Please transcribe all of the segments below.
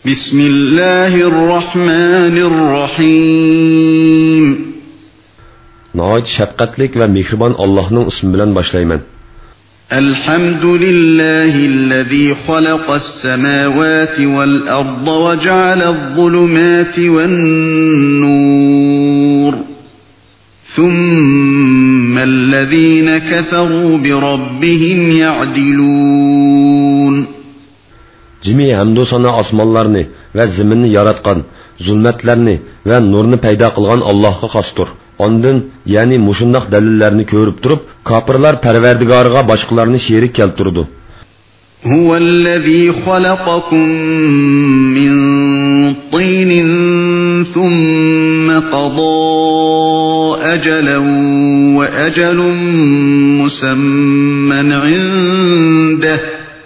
بسم الله الرحمن الرحيم نهايت شفقتlik ve mehriban Allah'ın ismi bilen başlayman. الحمد لله الذي خلق السماوات والأرض وجعل الظلمات والنور ثم الذين كفروا بربهم يعدلون. Cimi hamdu sana asmanlarni ve ziminni yaratgan, zulmetlerini ve nurni payda kılgan Allah'a xastur. Ondan yani muşundaq delillerini körüp durup, kapırlar perverdigarıga başkalarını şerik kelturdu. Huvellezî halakakum min tînin thumme qadâ ecelen ve ecelun musemmen indeh.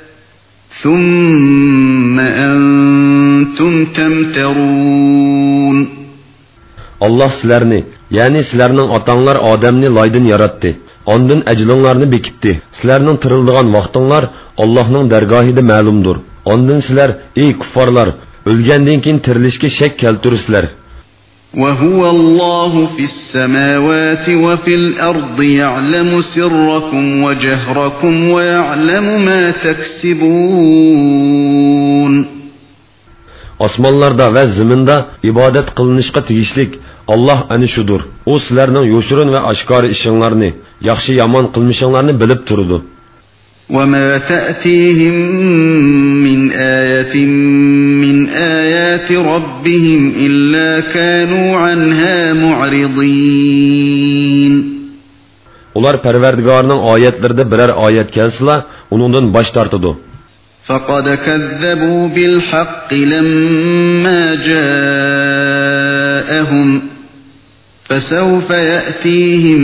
ثُمَّ أَنْتُمْ تَمْتَرُونَ. Allah sizlarni, yani sizlarning otanglar Adamni laydan yaratdi. Ondan eclinglarni bekitdi. Sizlarning tirildigan vaqtinglar Allohning dargohida ma'lumdir. Ondan sizlar, ey kuffarlar, o'lgandan keyin tirilishga shak keltirsizlar. وَهُوَ اللَّهُ فِي السَّمَاوَاتِ وَفِي الْأَرْضِ يَعْلَمُ سِرَّكُمْ وَجَهْرَكُمْ وَيَعْلَمُ مَا تَكْسِبُونَ. Osmonlarda va zaminda ibodat qilinishga tegishlik Allah ana shudur. U sizlarning yo'shirin va oshkor ishinglarni, yaxshi yomon qilmishinglarni bilib turadi. وَمَا تَأْتِيهِمْ مِنْ آيَةٍ مِنْ آيَاتِ رَبِّهِمْ إِلَّا كَانُوا عَنْهَا مُعْرِضِينَ. Ular Parvardigorning oyatlarida biror oyat kelsa, uningdan bosh tortadi. فَقَدْ كَذَّبُوا بِالْحَقِّ لَمَّا جَاءَهُمْ فَسَوْفَ يَأْتِيهِمْ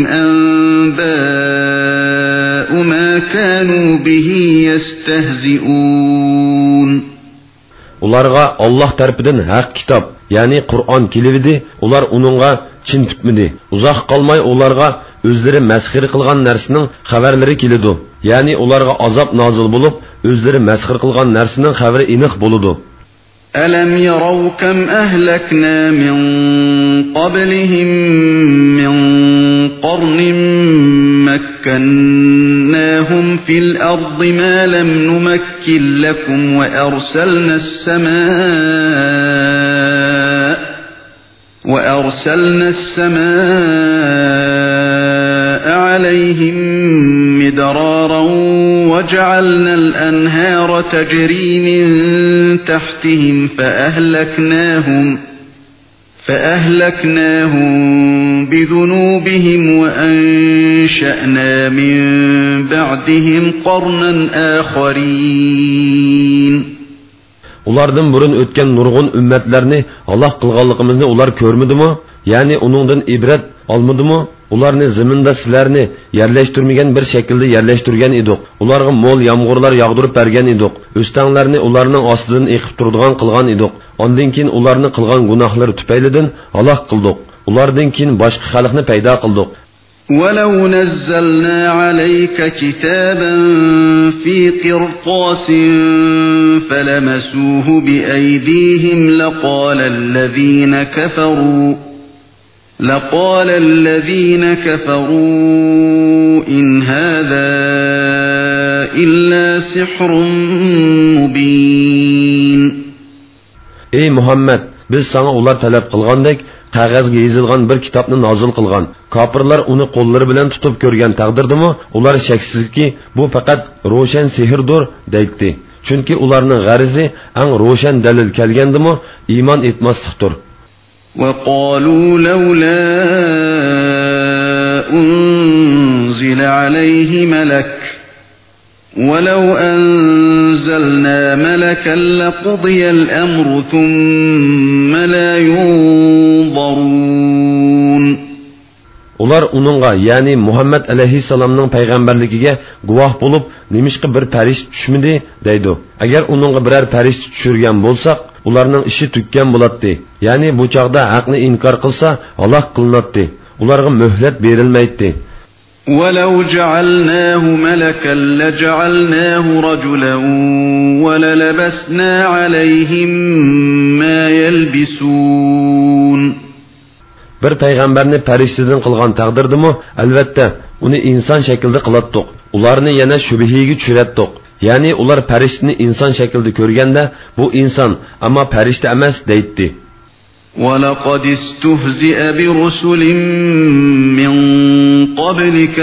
أَنْبَاءُ مَا كَانُوا بِهِ يَسْتَهْزِئُونَ. Ularga Allah tarafından haq kitap, yani Kur'an kelividi, ular onunğa chin tutmidi. Uzaq qalmay ularga özleri mesxir qilgan narsaning xabarlari kelidi. Yani ularga azap nazil bo'lib, özleri mesxir qilgan narsaning xabari aniq bo'ladi. أَلَمْ يَرَوْا كَمْ أَهْلَكْنَا مِنْ قَبْلِهِمْ مِنْ قَرْنٍ مَكَّنَّاهُمْ فِي الْأَرْضِ مَا لَمْ نُمَكِّنْ لَكُمْ وَأَرْسَلْنَا السَّمَاءَ عَلَيْهِمْ مِدْرَارًا وَجَعَلْنَا الْأَنْهَارَ تَجْرِي مِنْ تَحْتِهِمْ فَأَهْلَكْنَاهُمْ بِذُنُوبِهِمْ وَأَنْشَأْنَا مِنْ بَعْدِهِمْ قَرْنًا آخَرِينَ. Ulardan burun ötken nurgun ümmetlerini Allah kılganlığımızı ular görmedi mi? Yani onundan ibret almadı mı? Ularni ziminde sizlerini yerleştirmegen bir şekilde yerleştirgen idik. Ularga mol yağmurlar yağdırıp bergen idik. Üstenlerini ularning ostidan eqib turadigan qilgan idik. Ondan keyin ularni qilgan gunohlari tufaylidan halok qildik. Ulardan keyin boshqa xalqni paydo qildik. وَلَوْ نَزَّلْنَا عَلَيْكَ كِتَابًا فِي قِرْطَاسٍ فَلَمَسُوهُ بِأَيْدِيهِمْ لَقَالَ الَّذِينَ كَفَرُوا إِنْ هَذَا إِلَّا سِحْرٌ مُبِينٌ. Ey Muhammed, biz sana ular talep qilgandek qog'ozga yozilgan bir kitobni nozil qilgan. Kofirlar uni qo'llari bilan tutib ko'rgan taqdirdimi, ular shaksizki bu faqat ro'shan sehrdir deydi. Chunki ularning g'arizi ang ro'shan dalil kelgandimi, iymon etmaslikdir. وَقَالُوا لَوْلَا أُنْزِلَ عَلَيْهِ مَلَكٌ وَلَوْ أَنزَلْنَا مَلَكًا لَقُضِيَ الْأَمْرُ ثُمَّ لَا يُنْظَرُونَ. Ular onunğa, yani Muhammed aleyhisselamның peygamberligiga guvoh bo'lib, nemishqa bir farishta tushmidi deydi. Agar onunğa birer farishta tushirgan bo'lsak, ularning ishi tuggan bo'ladi. Yani bu chaqda haqni inkor qilsa, halok qilinadi. Ularga muhlat berilmaydi. وَلَوْ جَعَلْنَاهُ مَلَكًا لَجَعَلْنَاهُ رَجُلًا وَلَلَبَسْنَا عَلَيْهِمْ مبلسون. Bir payg'ambarni farishtadan qilgan taqdirdimi, albatta uni inson shaklida qilatdiq. Ularni yana shubhiga tushiradiq. Ya'ni ular farishtani inson shaklida ko'rganda, bu inson, ammo farishta emas deydi. وَلَقَدِ اسْتُهْزِئَ بِرُسُلٍ مِّن قَبْلِكَ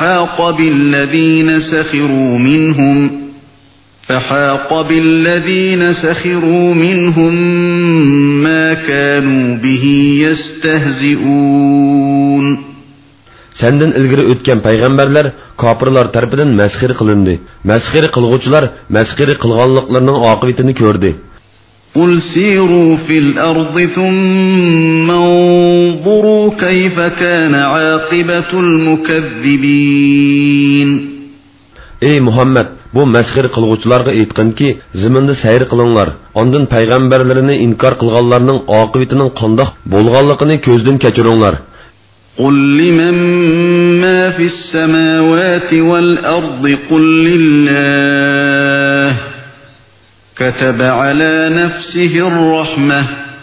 فَحَاقَ بِالَّذِينَ سَخِرُوا مِنْهُم مَّا كَانُوا بِهِ يَسْتَهْزِئُونَ. Senden ilgiri o'tgan payg'ambarlar kofirlar tarafidan masxir qilindi. Masxir qilguvchilar masxir qilganliklarining oqibatini ko'rdi. قُلْ سِيرُوا فِي الْأَرْضِ ثُمَّ انظُرُوا كَيْفَ كَانَ عَاقِبَةُ الْمُكَذِّبِينَ. Ey Muhammed, bu masxir qilguvchilarga aytqinki, zaminda sayr qilinglar. Ondan payg'ambarlarini inkor qilganlarning oqibatining qandoq bo'lganligini ko'zdan kechiringlar. قُلْ لِمَن مَّا فِي السَّمَاوَاتِ وَالْأَرْضِ قُل لِّلَّهِ كَتَبَ عَلَى نَفْسِهِ الرَّحْمَةَ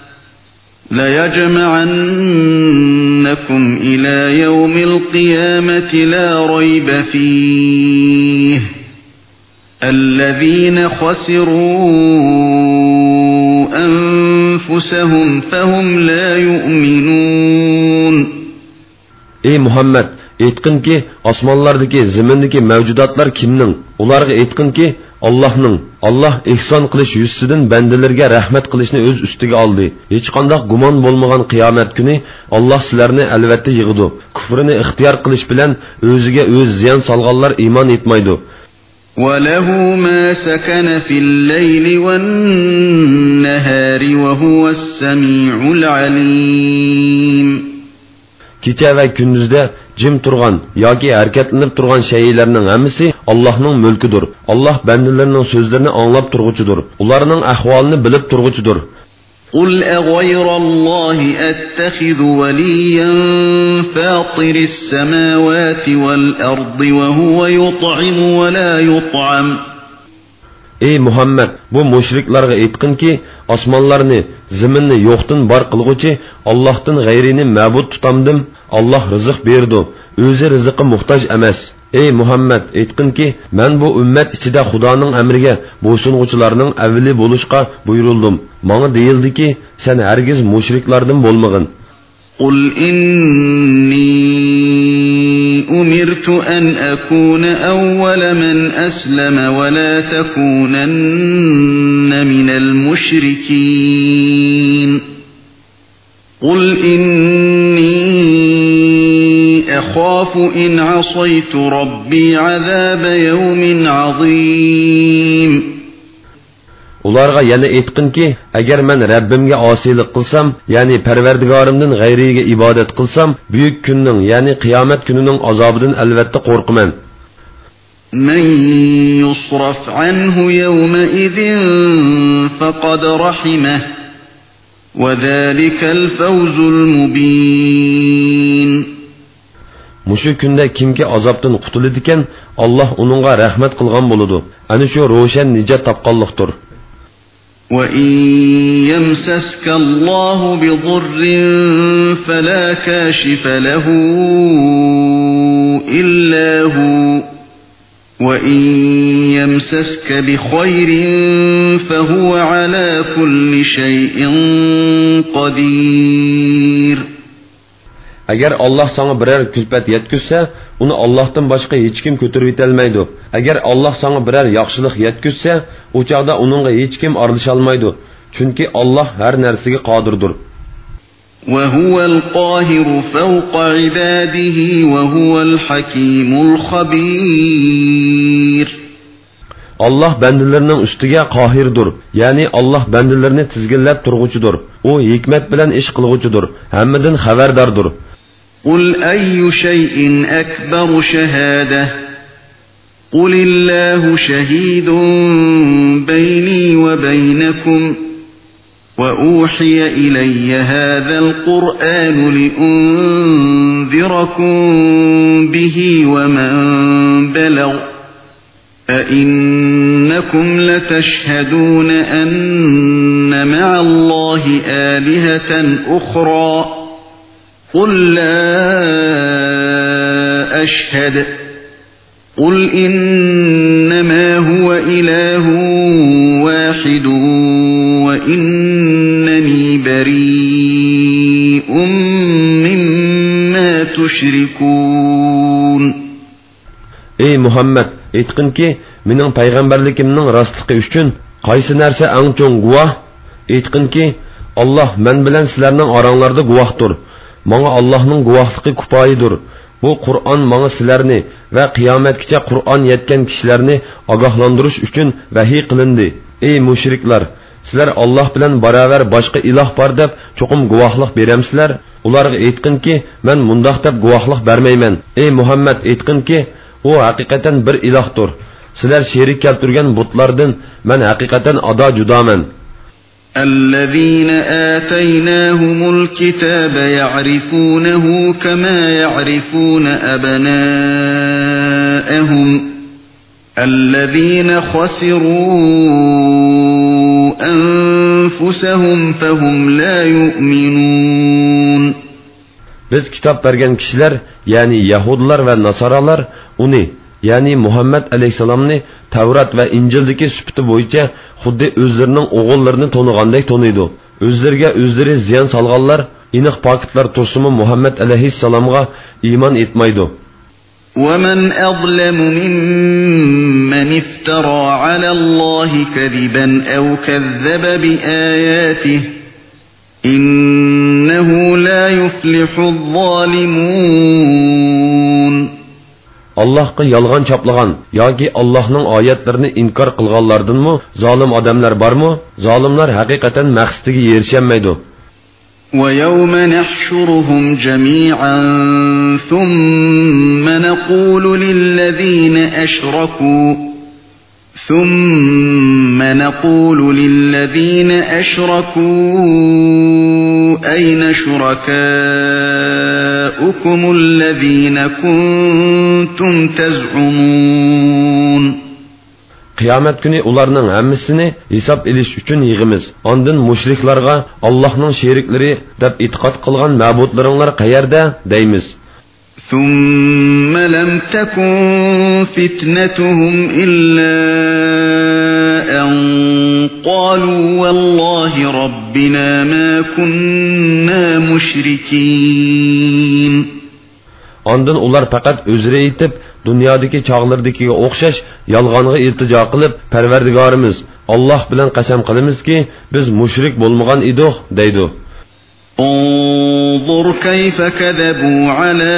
لَيَجْمَعَنَّكُمْ إِلَى يَوْمِ الْقِيَامَةِ لَا رَيْبَ فِيهِ الَّذِينَ خَسِرُوا أَنفُسَهُمْ فَهُمْ لَا يُؤْمِنُونَ. Ey Muhammed, aytqinki, osmonlardagi, zamindagi mavjudotlar kimning? Ularga aytqinki, Allohning. Allah ihson qilish yuzidan bandalarga rahmat qilishni o'z ustiga oldi. Hech qanday gumon bo'lmagan qiyomat kuni Alloh sizlarni albatta yig'idi. Kufrini ixtiyor qilish bilan o'ziga o'z ziyon solganlar iymon etmaydi. وَلَهُ مَا سَكَنَ فِي اللَّيْلِ وَالنَّهَارِ وَهُوَ السَّمِيعُ الْعَلِيمُ. Kecha va kunduzda jim turgan yoki harakatlanib turgan shaylarning hammasi Allohning mulkidir. Alloh bandalarining so'zlarini anglab turg'uchidir. Ularning ahvolini bilib turg'uchidir. قُلْ أَغَيْرَ اللَّهِ أَتَّخِذُ وَلِيًّا فَاطِرِ السَّمَاوَاتِ وَالْأَرْضِ وَهُوَ يُطْعِمُ وَلَا يُطْعَمُ. Ey Muhammed, bu müşriklarga aytqinki, osmonlarni, zaminni yo'qdan bor qilguvchi Allohdan g'ayrini ma'bud tutamdim. Alloh rizq berdi, o'zi rizqqa muhtoj emas. Ey Muhammed, aytqinki, men bu ummat ichida Xudoning amriga bo'ysunuvchilarning avvali bo'lishga buyurildim. Menga deyildiki, sen hargiz mushriklardan bo'lmagin. قُلْ إِنِّي أُمِرْتُ أَنْ أَكُونَ أَوَّلَ مَنْ أَسْلَمَ وَلَا تَكُونَنَّ مِنَ الْمُشْرِكِينَ. قُلْ إِنِّي أَخَافُ إِنْ عَصَيْتُ رَبِّي عَذَابَ يَوْمٍ عَظِيمٍ. Ularga yana aytqinki, agar men Rabbimga osiylik qilsam, ya'ni Parvardigorimdan g'ayriga ibodat qilsam, buyuk kunning, ya'ni qiyomat kunining azobidan albatta qo'rqaman. Men yusraf anhu yawma idin faqad rahimahu wa zalikal fawzul mubin. Mushu kunda kimki azobdan qutuladi ekan, Alloh uningga rahmat qilgan bo'ladi. Ana shu ro'shan nijot topganlikdir. وَإِن يَمْسَسْكَ اللَّهُ بِضُرٍّ فَلَا كَاشِفَ لَهُ إِلَّا هُوَ وَإِن يَمْسَسْكَ بِخَيْرٍ فَهُوَ عَلَى كُلِّ شَيْءٍ قَدِيرٌ. Agar Alloh sana biror kulfat yetkizsa, uni Allohdan boshqa hech kim ko'tarib yetolmaydi. Agar Alloh sana biror yaxshilik yetkizsa, u chaqda uningga hech kim aralasha olmaydi. Chunki Alloh har narsaga qodirdir. وَهُوَ الْقَاهِرُ فَوْقَ عِبَادِهِ وَهُوَ الْحَكِيمُ الْخَبِيرُ. Allah bandalarining ustiga qohirdir. Ya'ni Alloh bandalarini tizginlab turg'uchidir. U hikmat bilan ish qilg'uchidir. Hammadan xabardordir. قُلْ أَيُّ شَيْءٍ أَكْبَرُ شَهَادَةً قُلِ اللَّهُ شَهِيدٌ بَيْنِي وَبَيْنَكُمْ وَأُوحِيَ إِلَيَّ هَذَا الْقُرْآنُ لِأُنذِرَكُم بِهِ وَمَن بَلَغَ أَإِنَّكُمْ لَتَشْهَدُونَ أَنَّ مَعَ اللَّهِ الله آلهة أخرى قل لا أشهد قل إنما هو إله واحد وإنني بريء مما تشركون. Ey Muhammed, aytqinki, mening payg'ambarligimning rostligi uchun qaysi narsa eng cho'ng guvoh? Aytqinki, Alloh men bilan sizlarning oranglarda guvohdir. Menga Allohning guvohligi kifoyidir. Bu Qur'on menga sizlarni va qiyomatgacha Qur'on yetgan kishilarni ogohlantirish uchun vahiy qilindi. Ey mushriklar, sizlar Alloh bilan baravar boshqa iloh bor deb cho'qim guvohlik beramsizlar? Ularga aytqinki, men mundoq deb guvohlik bermayman. Ey Muhammad, aytqinki, u haqiqatan bir ilohdir. Sizlar sherik keltirgan butlardan men haqiqatan ado judoman. الذين آتيناهم الكتاب يعرفونه كما يعرفون أبناءهم الذين خسروا أنفسهم فهم لا يؤمنون. Biz kitap bergen kişiler, yani Yahudiler ve Nasaralar, onu, yani Muhammed Aleyhisselam'ını Tevrat ve İncil'deki süpütü boyunca xuddi özlerinin oğullarını tanıgandek tanıydı. Özlerine özleri ziyan salganlar, iniq paketler tursumu Muhammed Aleyhisselam'a iman etmeydi. وَمَنْ أَظْلَمُ مِمَّنِ افْتَرَى عَلَى اللّٰهِ كَذِبًا أَوْ كَذَّبَ بِآيَاتِهِ إِنَّهُ لَا يُفْلِحُ الظَّالِمُونَ. Allah'a yalgan çaplagan, yoki Allah'ның ayetlerini inkar qilganlardan mı zalim adamlar var mı? Zalimler hakikaten maqsadiga erişemeydi. وَيَوْمَ نَحْشُرُهُمْ جَمِيعًا ثُمَّ نَقُولُ لِلَّذِينَ أَشْرَكُوا أَيْنَ شُرَكَاؤُكُمُ الَّذِينَ كُنْتُمْ تَزْعُمُونَ. Kıyamet günü ularının hemmisini hesap ediş üçün yığımız. Andın müşriklarga Allah'ның şerikleri dep itiqat qılgan mabudlarınlar qayerda deymiz. ثُمَّ لَمْ تَكُنْ فِتْنَتُهُمْ إِلَّا أَنْ قَالُوا وَاللّٰهِ رَبِّنَا مَا كُنَّا مُشْرِكِينَ. Andın ular fakat özre etip dünyadaki çağlardakiga o'xshash yalg'onga iltijo qilib, Parvardigorimiz Alloh bilan qasam qilamiz ki biz mushrik bo'lmagan edik deydi. انظر كيف كذبوا على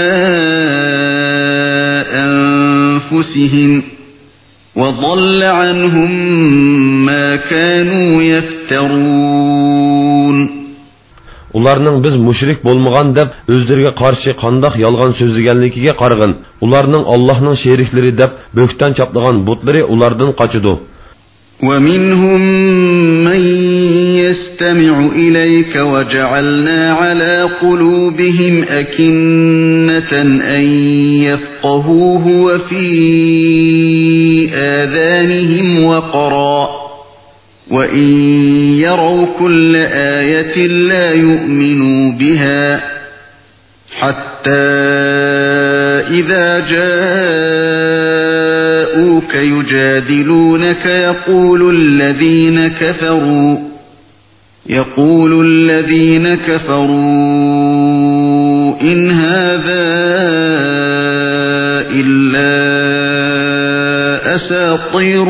أنفسهم وضل عنهم ما كانوا يفترون. Ularning biz mushrik bo'lmagan deb o'zlariga qarshi qandoq yolg'on so'zlaganligiga qarag'in. Ularning Allohning sheriklari deb bo'ktan chaplagan butlari ulardan qochidi. وَمِنْهُمْ مَنْ يَسْتَمِعُ إِلَيْكَ وَجَعَلْنَا عَلَى قُلُوبِهِمْ أَكِنَّةً أَنْ يَفْقَهُوهُ وَفِي آذَانِهِمْ وَقْرًا وَإِنْ يَرَوْا كُلَّ آيَةٍ لَا يُؤْمِنُوا بِهَا حَتَّى إِذَا جَاءُوكَ يُجَادِلُونَكَ يقول الذين كفروا إن هذا إلا أساطير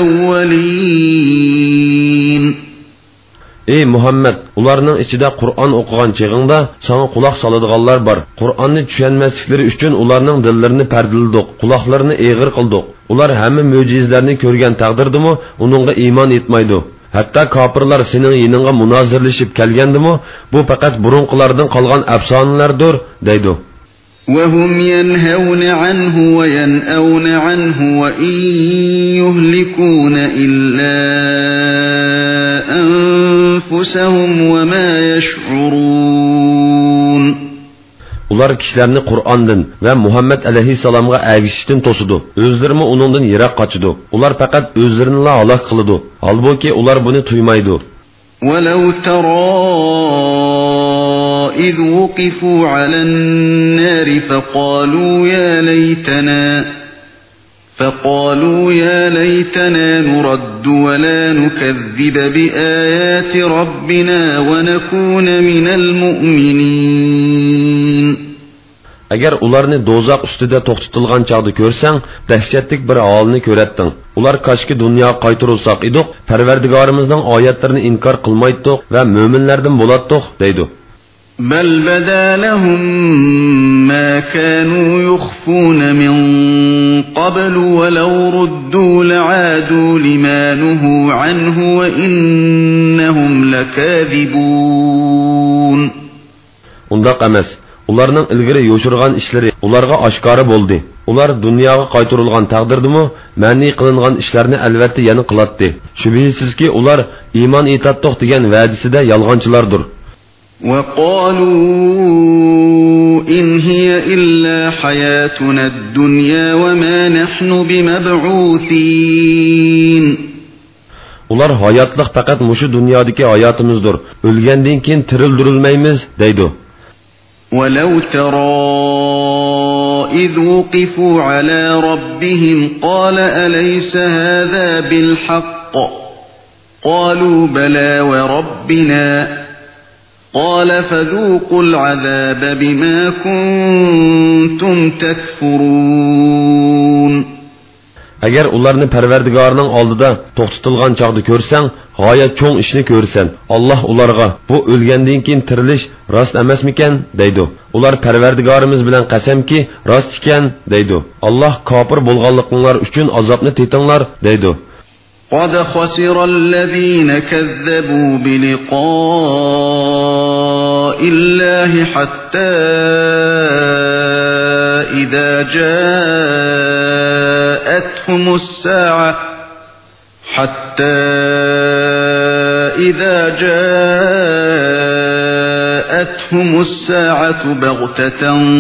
الأولين. Ey Muhammed, ularning ichida Qur'on o'qigan chig'ingda sana quloq soladiganlar bor. Qur'onni tushunmasliklari uchun ularning dillarini pardildik, quloqlarini eg'ir qildik. Ular hamma mo'jizlarni ko'rgan taqdirdimi, uningga iymon etmaydi. Hatta kofirlar sening yiningga munozirlashib kelgandimi, bu faqat burunqilardan qolgan afsonalardir, deydi. وَهُمْ يَنْهَوْنَ عَنْهُ وَيَنْأَوْنَ عَنْهُ وَإِنْ يُهْلِكُونَ إِلَّا أَنفُسَهُمْ وَمَا يَشْعُرُونَ. Ular kishilarni Qur'ondan va Muhammad alayhissalomga ergishishdan to'sidi. O'zlarini uningdan yiroq qochidi. Ular faqat o'zlarini halok qiladi. Holbuki ular buni tuymaydi. ولو ترى إذ وقفوا على النار فقالوا يا ليتنا نرد ولا نكذب بآيات ربنا ونكون من المؤمنين. Agar ularni do'zax ustida to'xtatilgan chaqda ko'rsang, dahshatlik bir holni ko'ratding. Ular koshki dunyoga qaytarilsak edik, Parvardigorimizning oyatlarini inkor qilmaydik va mo'minlardan bo'latdik, deydi. بل بدا لهم ما كانوا يخفون من قبل ولو ردوا لعادوا لما نهوا عنه وإنهم لكاذبون. Undaq emas. Ularning ilgari yo'shirgan ishlari ularga oshkora bo'ldi. Ular dunyoga qaytarilgan taqdirdimi, ma'ni qilingan ishlarni albatta yana qiladi. Shubhisizki ular iymon etatdiq degan va'dasida yolg'onchilardir. وقالوا إن هي إلا حياتنا الدنيا وما نحن بمبعوثين. Ular hayotliq faqat mushu dunyodagi hayotimizdir. O'lgandan keyin tirildirilmaymiz, deydi. ولو ترى إذ وقفوا على ربهم قال أليس هذا بالحق قالوا بلى وربنا قال فذوقوا العذاب بما كنتم تكفرون. Agar ularni Parvardigorning oldida to'xtatilgan chaqda ko'rsang, g'oyat cho'ng ishni ko'rsan. Alloh ularga bu o'lgandan keyin tirilish rost emasmikan, deydi. Ular Parvardigorimiz bilan qasamki, rost ekan, deydi. Alloh kofir bo'lganliklaringiz uchun azobni tetinglar, deydi. قد خسر الذين كذبوا بلقاء الله حتى إذا جاءتهم الساعة بغتة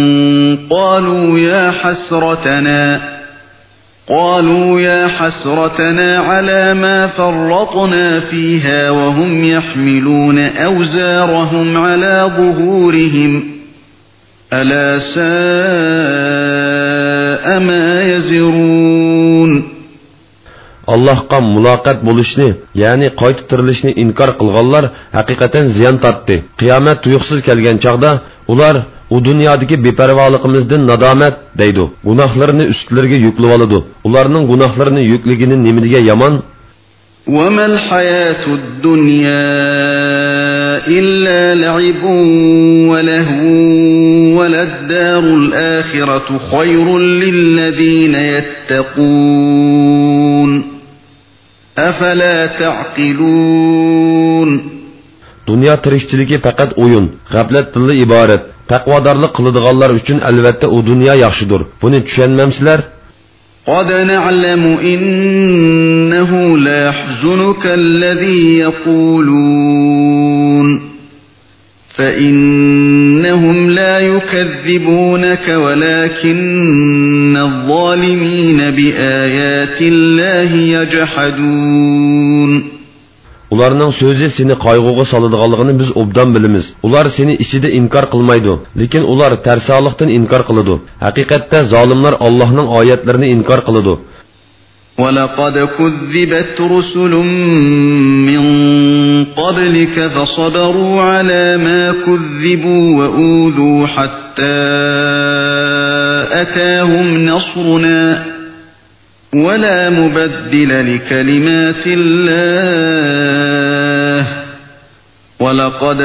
قالوا يا حسرتنا على ما فرطنا فيها وهم يحملون أوزارهم على ظهورهم ألا ساء ما يزرون. Allahqa muloqot bo'lishni, ya'ni qayta tirilishni inkor qilganlar haqiqatan ziyon tortdi. Qiyomat tuyuqsiz kelgan chaqda ular u dunyodagi beparvoligimizdan nadomat deydi. Gunohlarini ustlariga yuklab oladi. Ularning gunohlarini yukligini nimaga yomon? وَمَا الْحَيَاةُ الدُّنْيَا إِلَّا لَعِبٌ وَلَهْوٌ وَلَلدَّارُ الْآخِرَةُ خَيْرٌ لِلَّذِينَ يَتَّقُونَ أَفَلَا تَعْقِلُونَ. Dünya tirikçiligi faqat o'yin, g'aflatdan iborat. Taqvodorlik qiladiganlar uchun albatta u dunyo yaxshidir. Buni tushunmamsizlar? قد نعلم إنه لا يحزنك الذي يقولون فإنهم لا يكذبونك ولكن الظالمين بآيات الله يجحدون. Ularning so'zi seni qayg'uga soladiganligini biz obdan bilamiz. Ular seni ichida inkor qilmaydi, lekin ular tarsoqlikdan inkor qiladi. Haqiqatda zolimlar Allohning oyatlarini inkor qiladi. وَلَقَدْ كُذِّبَتْ رُسُلٌ مِّن قَبْلِكَ فَصَبَرُوا عَلَى مَا كُذِّبُوا وَأُوذُوا حَتَّى أَتَاهُمْ نَصْرُنَا وَلَا مُبَدِّلَ لِكَلِمَاتِ اللَّهِ وَلَقَدْ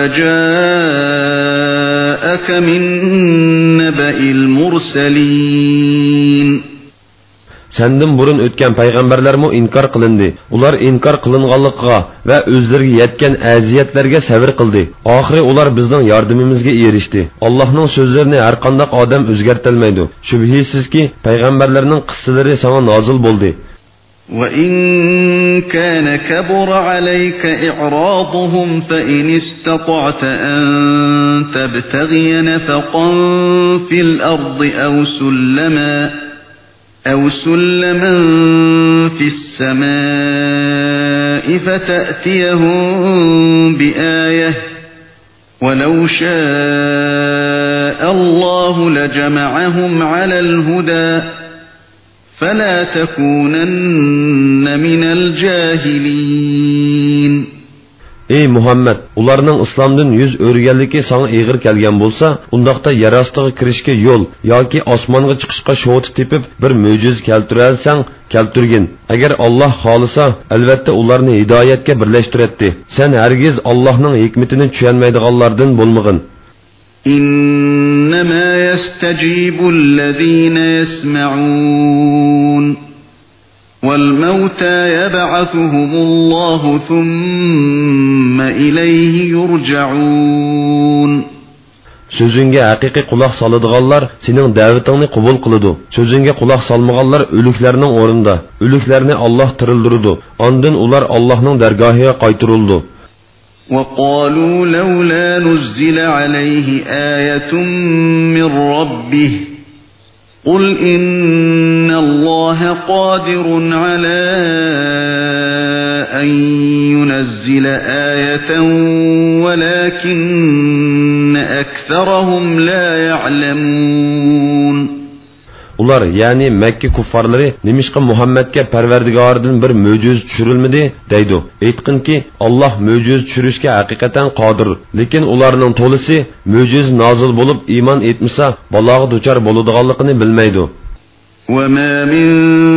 جَاءَكَ مِن نَّبَإِ الْمُرْسَلِينَ. Senden burun ötken peygamberlermi inkar kılındı. Ular inkar kılınganlıkka ve özlerine yetken eziyetlerge sabır kıldı. Ahire ular bizden yardımımızga erişti. Allah'ın sözlerini her kandak adam özgertelmeydi. Şübhisiz ki peygamberlerinin kıssaları sana nazil boldu. وَإِنْ كَانَ كَبُرَ عَلَيْكَ إِعْرَاضُهُمْ فَإِنِ اسْتَطَعْتَ أَنْ تَبْتَغِيَ نَفَقًا فِي الْأَرْضِ أَوْ سُلَّمًا في السماء فتأتيهم بآية ولو شاء الله لجمعهم على الهدى فلا تكونن من الجاهلين. Ey Muhammed, ularning islomdan yuz o'rganligi sana ig'ir kelgan bo'lsa, undaqda yer ostiga kirishga yo'l yoki osmonga chiqishga sho'ti tepib bir mo'jiza keltiralsang, keltirgin. Agar Alloh xolisa, albatta ularni hidoyatga birlashtiradi. Sen hargiz Allohning hikmatini tushunmaydiganlardan bo'lmag'in. İnnemâ yestecibul-lezîne yesma'ûn وَالْمَوْتَى يَبْعَثُهُمُ اللّٰهُ ثُمَّ إِلَيْهِ يُرْجَعُونَ. Sözünge haqiqiy quloq soladiganlar sening da'vatingni qabul qiladi. Sözünge quloq solmaganlar o'liklarning o'rnida. O'liklarni Alloh tirildirdi. Ondan ular Allohning dargohiga qaytarildi. وَقَالُوا لَوْلَا نُزِّلَ عَلَيْهِ آيَةٌ مِّن رَّبِّهِ قُلْ إِنَّ اللَّهَ قَادِرٌ عَلَى أَن يُنَزِّلَ آيَةً وَلَكِنَّ أَكْثَرَهُمْ لَا يَعْلَمُونَ. Ular yani Mekke kuffarları nimişqa Muhammed'e Perverdigardan bir möcüz düşürülmedi deydi. Aytqin ki Allah möcüz düşürüşke hakikaten qadir. Lekin ularning to'lisi möcüz nazil bo'lib iman etmasa balog'i duchar bo'ladiganligini bilmaydi. وَمَا مِن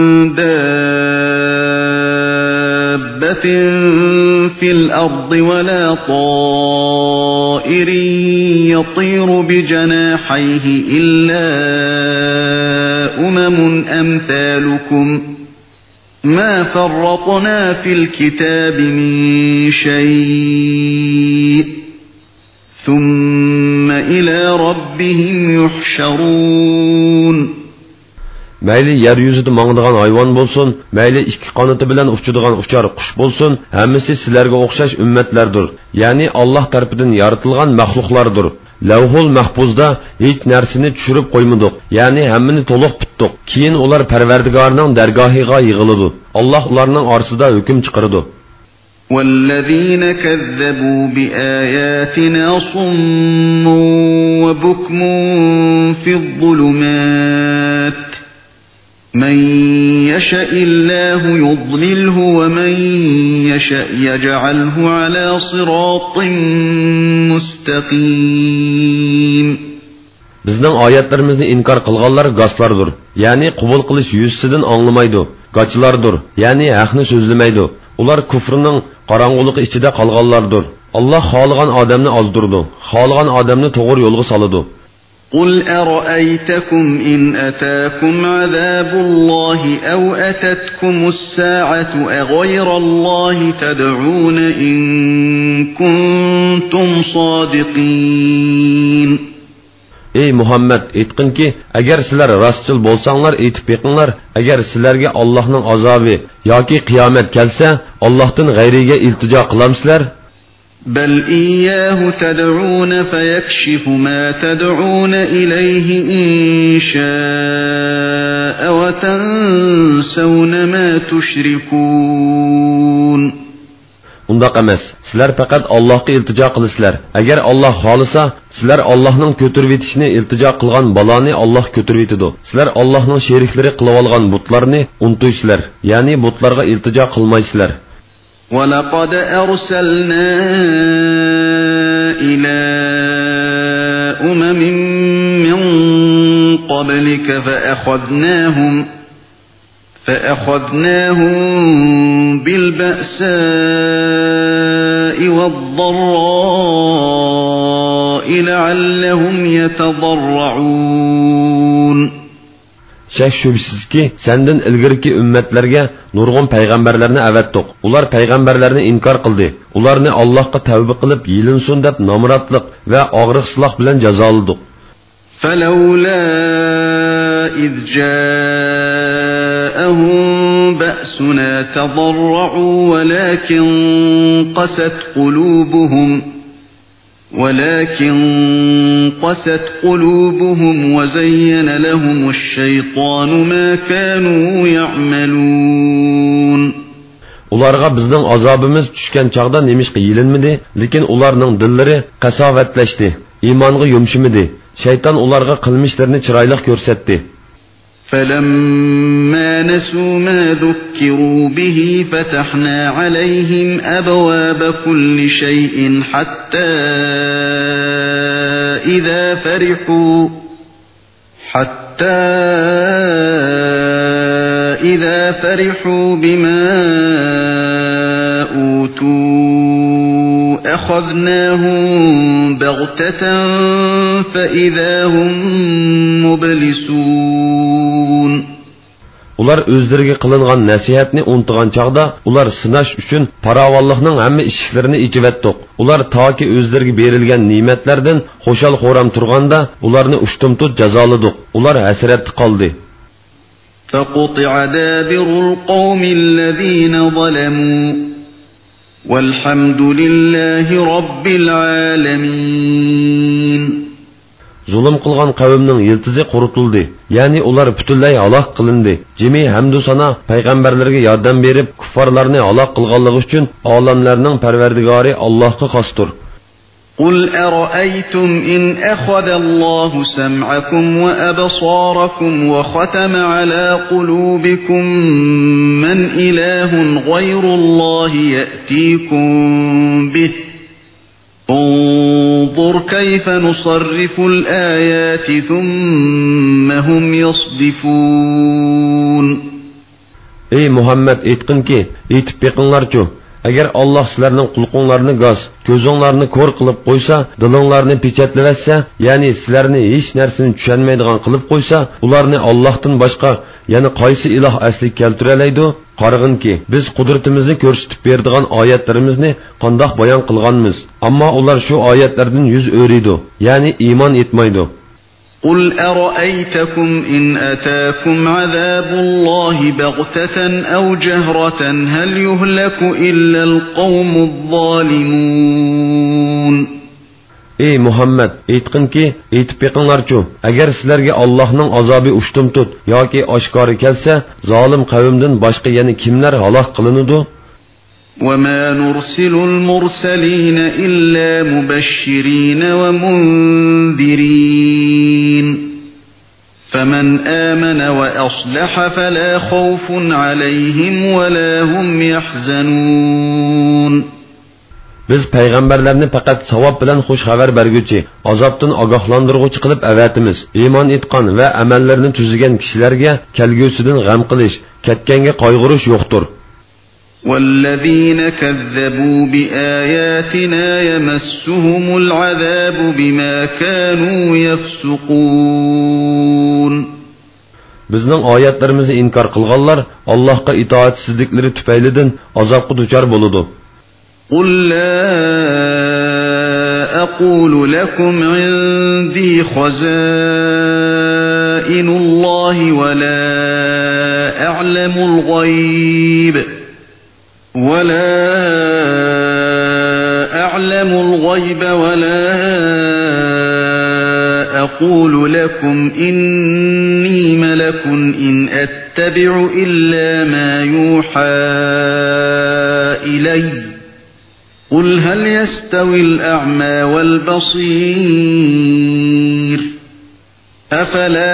دَابَّةٍ فِي الْأَرْضِ وَلَا طَائِرٍ يَطِيرُ بِجَنَاحَيْهِ إِلَّا أُمَمٌ أَمْثَالُكُمْ مَا فَرَّطْنَا فِي الْكِتَابِ مِنْ شَيْءٍ ثُمَّ إِلَى رَبِّهِمْ يُحْشَرُونَ. Mayli yer yuzida mangdigan hayvon bo'lsin, mayli ikki qanoti bilan uchadigan uchar qush bo'lsin, hammasi sizlarga o'xshash ummatlardir. Ya'ni Alloh tarafidan yaratilgan maxluqlardir. Lavhul mahfuzda hech narsani tushirib qo'ymadik. Ya'ni hammani to'liq bitdik. Keyin ular Parvardigorning dargohiga yig'iladi. Alloh ularning orasida hukm chiqaradi. وَالَّذِينَ كَذَّبُوا بِآيَاتِنَا صُمٌّ وَبُكْمٌ فِي الظُّلُمَاتِ مَنْ يَشَأِ اللَّهُ يُضْلِلْهُ وَمَنْ يَشَأْ يَجْعَلْهُ عَلَى صِرَاطٍ مُسْتَقِيمٍ. Bizning oyatlarimizni inkor qilganlar g'aslardir. Ya'ni qabul qilish yuzsidan anglamaydi. G'achlardir. Ya'ni haqni so'zlamaydi. Ular kufrning qorong'uligi ichida qolganlardir. Alloh xohlagan odamni ozdirdi, xohlagan odamni to'g'ri yo'lga soladi. قُلْ أَرَأَيْتَكُمْ إِنْ أَتَاكُمْ عَذَابُ اللَّهِ أَوْ أَتَتْكُمُ السَّاعَةُ أَغَيْرَ اللَّهِ تَدْعُونَ إِن كُنتُمْ صَادِقِينَ. Ey Muhammed, aytqin ki, agar sizlar rostchil bo'lsanglar, aytib beqinglar, agar sizlarga Allohning azobi yoki qiyomat kelsa, Allohdan g'ayriga iltijo qilamsizlar? بَلْ إِيَّاهُ تَدْعُونَ فَيَكْشِفُ مَا تَدْعُونَ إِلَيْهِ إِن شَاءَ وَتَنْسَوْنَ مَا تُشْرِكُونَ. Undaq emas. Sizlar faqat Allohga iltijo qilasizlar. Agar Alloh xolisa, sizlar Allohning ko'tarib etishini iltijo qilgan baloni Alloh ko'tarib etadi. Sizlar Allohning sheriklari qilib olgan butlarni unutaysizlar. Ya'ni butlarga iltijo qilmaysizlar. وَلَقَدْ أَرْسَلْنَا إِلَى أُمَمٍ مِّن قَبْلِكَ فَأَخَذْنَاهُم بِالْبَأْسَاءِ وَالضَّرَّاءِ لَعَلَّهُمْ يَتَضَرَّعُونَ. Şək şübhəsiz ki, səndən ilgirki ümmetlərə nurgun peyğəmbərlərini əvətdik. Ular peyğəmbərlərini inkar qıldı. Ularını Allahqa tövbə qılıb yılınsun deyə namratlıq və ağrıqsızlıq bilən cəzaladıq. فَلَوْلَا إِذْ جَاءَهُم بَأْسُنَا تَضَرَّعُوا وَلَكِنْ قَسَتْ قُلُوبُهُمْ ولكن قست قلوبهم وزين لهم الشيطان ما كانوا يعملون. Ularga bizning azobimiz tushgan chaqda nemishqa yilinmidi, lekin ularning dillari qasovatlashdi, iymonga yumshimidi. Shayton ularga qilmishlarini chiroyli ko'rsatdi. فَلَمَّا نَسُوا مَا ذُكِّرُوا بِهِ فَتَحْنَا عَلَيْهِمْ أَبْوَابَ كُلِّ شَيْءٍ حَتَّى إِذَا فَرِحُوا بِمَا أُوتُوا أَخَذْنَاهُمْ بَغْتَةً فَإِذَا هُمْ مُبْلِسُونَ. Ular o'zlariga qilingan nasihatni unutgan chaqda ular sinash uchun paravallikning hamma eshiklarini ichivatdiq. Ular toki o'zlariga berilgan ne'matlardan xo'shal xo'ram turganda ularni ushtumtut jazoladik. Ular hasratda qoldi. فَقُطِعَ دَابِرُ الْقَوْمِ الَّذِينَ ظَلَمُوا وَالْحَمْدُ لِلَّهِ رَبِّ الْعَالَمِينَ. Zulm qilgan qavmning yiltizi qurutildi. Ya'ni ular butunlay halok qilindi. Jimi hamdu sana payg'ambarlarga yordam berib, kuffarlarni halok qilganligi uchun olamlarning Parvardigori Allohga xosdir. قُلْ أَرَأَيْتُمْ إِنْ أَخَذَ اللَّهُ سَمْعَكُمْ وَأَبْصَارَكُمْ وَخَتَمَ عَلَى قُلُوبِكُمْ مَنْ إِلَٰهٌ غَيْرُ اللَّهِ يَأْتِيكُمْ بِهِ انظُرْ كَيْفَ نُصَرِّفُ الْآيَاتِ ثُمَّ هُمْ يَصْدِفُونَ. Ey Muhammed aytqinki, aytib beqinglarchu. Agar Alloh sizlarning qulqinglarni g'oz, ko'zinglarni ko'r qilib qo'ysa, dilinglarni pechatlavatsa, ya'ni sizlarni hech narsani tushunmaydigan qilib qo'ysa, ularni Allohdan boshqa yana qaysi iloh asli keltiralaydi? Qarag'inki, biz qudratimizni ko'rsatib beradigan oyatlarimizni qandoq bayon qilganmiz, ammo ular shu oyatlardan yuz o'riydi, ya'ni iymon etmaydi. قُلْ أَرَأَيْتَكُمْ إِنْ أَتَاكُمْ عَذَابُ اللَّهِ بَغْتَةً أَوْ جَهْرَةً هَلْ يُهْلَكُ إِلَّا الْقَوْمُ الظَّالِمُونَ. Ey Muhammed, aytqinki, aytib beqinglarchu, agar sizlarga Allohning azobi ushtumtut yoki oshkori kelsa, zolim qavmdan boshqa yana kimlar halok qilinadi? وَمَا نُرْسِلُ الْمُرْسَلِينَ إِلَّا مُبَشِّرِينَ وَمُنذِرِينَ فَمَنْ آمَنَ وَأَصْلَحَ فَلَا خَوْفٌ عَلَيْهِمْ وَلَا هُمْ يَحْزَنُونَ. Biz payg'ambarlarni faqat savob bilan xush xabar berguchi, azobdan ogohlantiruvchi qilib avatimiz. Iymon etgan va amallarni tuzigan kishilarga kelgusidan g'am qilish, ketganga qayg'urish yo'qdir. وَالَّذِينَ كَذَّبُوا بِآيَاتِنَا يَمَسُّهُمُ الْعَذَابُ بِمَا كَانُوا يَفْسُقُونَ. Bizning oyatlarimizni inkor qilganlar Allohga itoatsizlikleri tufaylidan azobga duchor bo'ladi. قُلْ لَا أَقُولُ لَكُمْ عِندِي خَزَائِنُ اللَّهِ وَلَا أَعْلَمُ الْغَيْبَ وَلَا أَقُولُ لَكُمْ إِنِّي مَلَكٌ إِنْ أَتَّبِعُ إِلَّا مَا يُوحَى إِلَيَّ قُلْ هَلْ يَسْتَوِي الْأَعْمَى وَالْبَصِيرُ أَفَلَا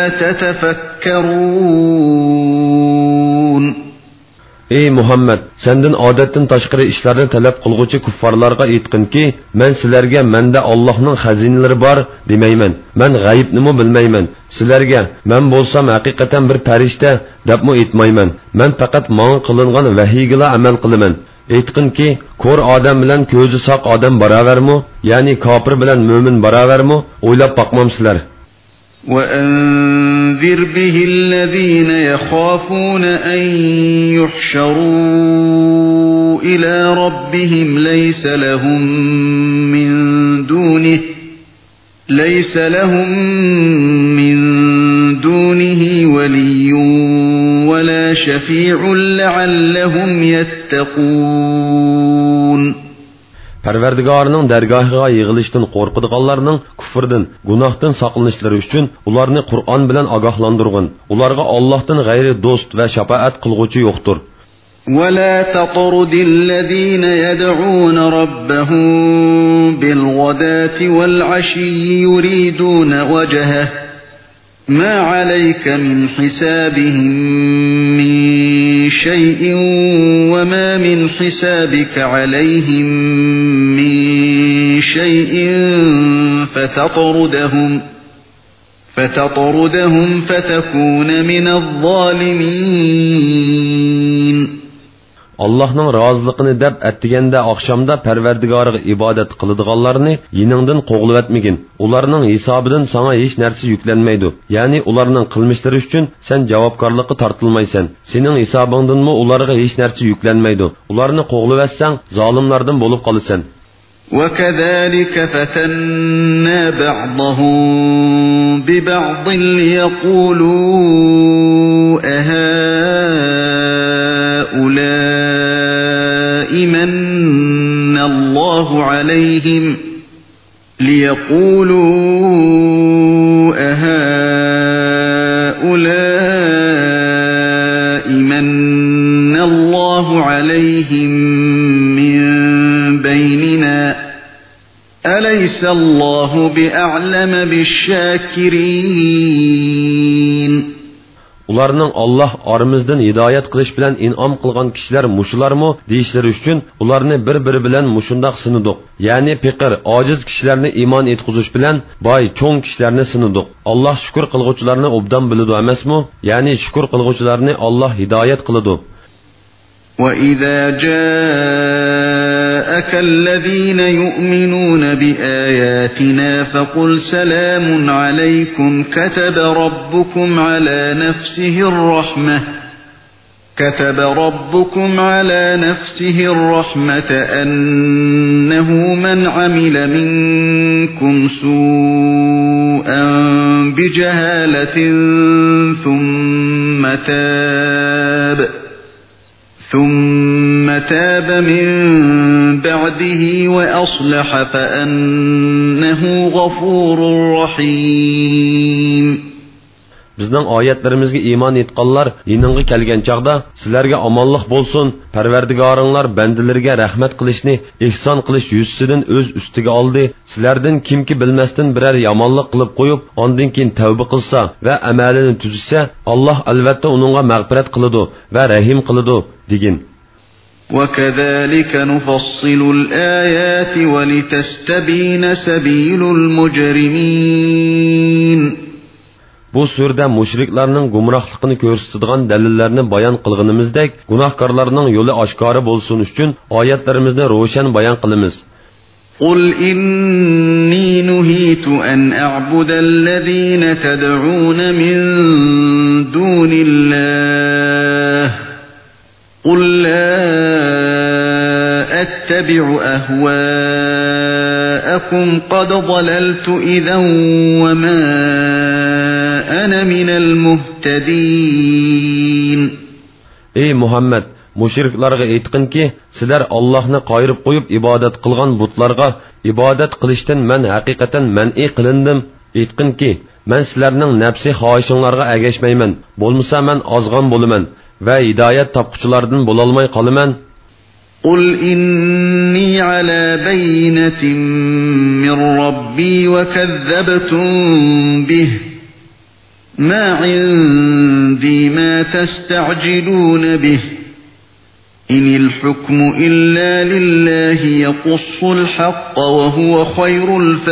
تَتَفَكَّرُونَ. Ey Muhammed, senden odatdan tashqari ishlarni talab qilguvchi kuffarlarga aytqinki, men sizlarga menda Allohning xazinalari bor demayman. Men g'aybni bilmayman. Sizlarga men bo'lsam haqiqatan bir farishta debmi aytmayman. Men faqat menga qilingan vahiyga amal qilaman. Aytqinki, ko'r odam bilan ko'zi soq odam barobarmi? Ya'ni kofir bilan mo'min barobarmi? O'ylab boqmamsizlar. وَأَنذِرْ بِهِ الَّذِينَ يَخَافُونَ أَن يُحْشَرُوا إِلَى رَبِّهِمْ لَيْسَ لَهُم مِّن دُونِهِ وَلِيٌّ وَلَا شَفِيعٌ لَعَلَّهُمْ يَتَّقُونَ. Parvardigorning dargohiga yig'ilishdan qo'rqadiganlarning kufrdan, gunohdan saqlanishlari uchun ularni Qur'on bilan ogohlantirgin. Ularga Allohdan g'ayri do'st va shafaat qilguvchi yo'qdir. ولا تطرد الذين يدعون ربهم بالغداة والعشي يريدون وجهه ما عليك من حسابهم من شيء وما من حسابك عليهم من شيء فتطردهم فتكون من الظالمين. Allah'ның razılıqını deb etdigəndə axşamda Pərverdigariga ibadet qılıdığanlarını yiningdən qoğulub etmigin. Ularning hisobidan sana hech narsa yüklənməydi. Yani ularning qilmishlari uchun sen javobgarlikka tortilmaysan. Sening hisobingdanmı ularga hech narsa yüklənməydi. Ularni qo'g'lab etsan, zolimlardan bo'lib qolasan. وكذلك فتنا بعضهم ببعض ليقولوا أهؤلاء من الله عليهم من بيننا أليس الله بأعلم بالشاكرين. Ularning Allah aramızdan hidayet qilish bilan in'om qilgan kishilar mushularmi deyishlari uchun ularni bir-biri bilan mushundoq sinidiq. Ya'ni fiqir, ojiz kishilarni iymon etqizish bilan boy, cho'ng kishilarni sinidiq. Alloh shukr qilguvchilarni obdan biladi emasmi? Ya'ni shukr qilguvchilarni Alloh hidayet qiladi. وَإِذَا جَاءَكَ الَّذِينَ يُؤْمِنُونَ بِآيَاتِنَا فَقُلْ سَلَامٌ عَلَيْكُمْ كَتَبَ رَبُّكُمْ عَلَى نَفْسِهِ الرَّحْمَةَ أَنَّهُ مَنْ عَمِلَ مِنكُمْ سُوءًا بِجَهَالَةٍ ثم تاب من بعده وأصلح فأنه غفور رحيم. Bizning oyatlarimizga iymon etganlar yiningga kelgan chaqda sizlarga omonlik bo'lsin, Parvardigoringlar bandalariga rahmat qilishni, ihson qilish yuzsidan o'z ustiga oldi. Sizlardan kimki bilmasdan biror yomonlik qilib qo'yib, ondan keyin tavba qilsa va amalini tuzsa, Alloh albatta uningga mag'firat qiladi va rahim qiladi degin. وَكَذَلِكَ نُفَصِّلُ الْآيَاتِ وَلِتَسْتَبِينَ سَبِيلُ الْمُجْرِمِينَ. Bu surda mushriklarning gumrohligini ko'rsatadigan dalillarni bayon qilganimizdek, gunohkorlarning yo'li oshkora bo'lsin uchun oyatlarimizni ro'shan bayon qilamiz. قُلْ إِنِّي نُهِيتُ أَنْ أَعْبُدَ الَّذِينَ تَدْعُونَ مِن دُونِ اللَّهِ قُلْ لَا أَتَّبِعُ أَهْوَاءَكُمْ قَدْ ضَلَلْتُ إِذًا وَمَا أَنَا مِنَ الْمُهْتَدِينَ. Ey Muhammed, mushriklarga aytqinki, sizlar Allohni qoyirib qo'yib ibodat qilgan butlarga ibodat qilishdan men haqiqatan man'i qilindim. Aytqinki, men sizlarning nafsi xohishinglarga agashmayman. Bo'lmasa men ozg'on bo'laman va hidoyat topquchilardan bo'lolmay qolaman. قُلْ إِنِّي عَلَى بَيِّنَةٍ مِّن رَّبِّي وَكَذَّبْتُم بِهِ مَا عِندِي مَا تَسْتَعْجِلُونَ بِهِ إِنِ الْحُكْمُ إِلَّا لِلَّهِ يَقُصُّ الْحَقَّ وَهُوَ خَيْرُ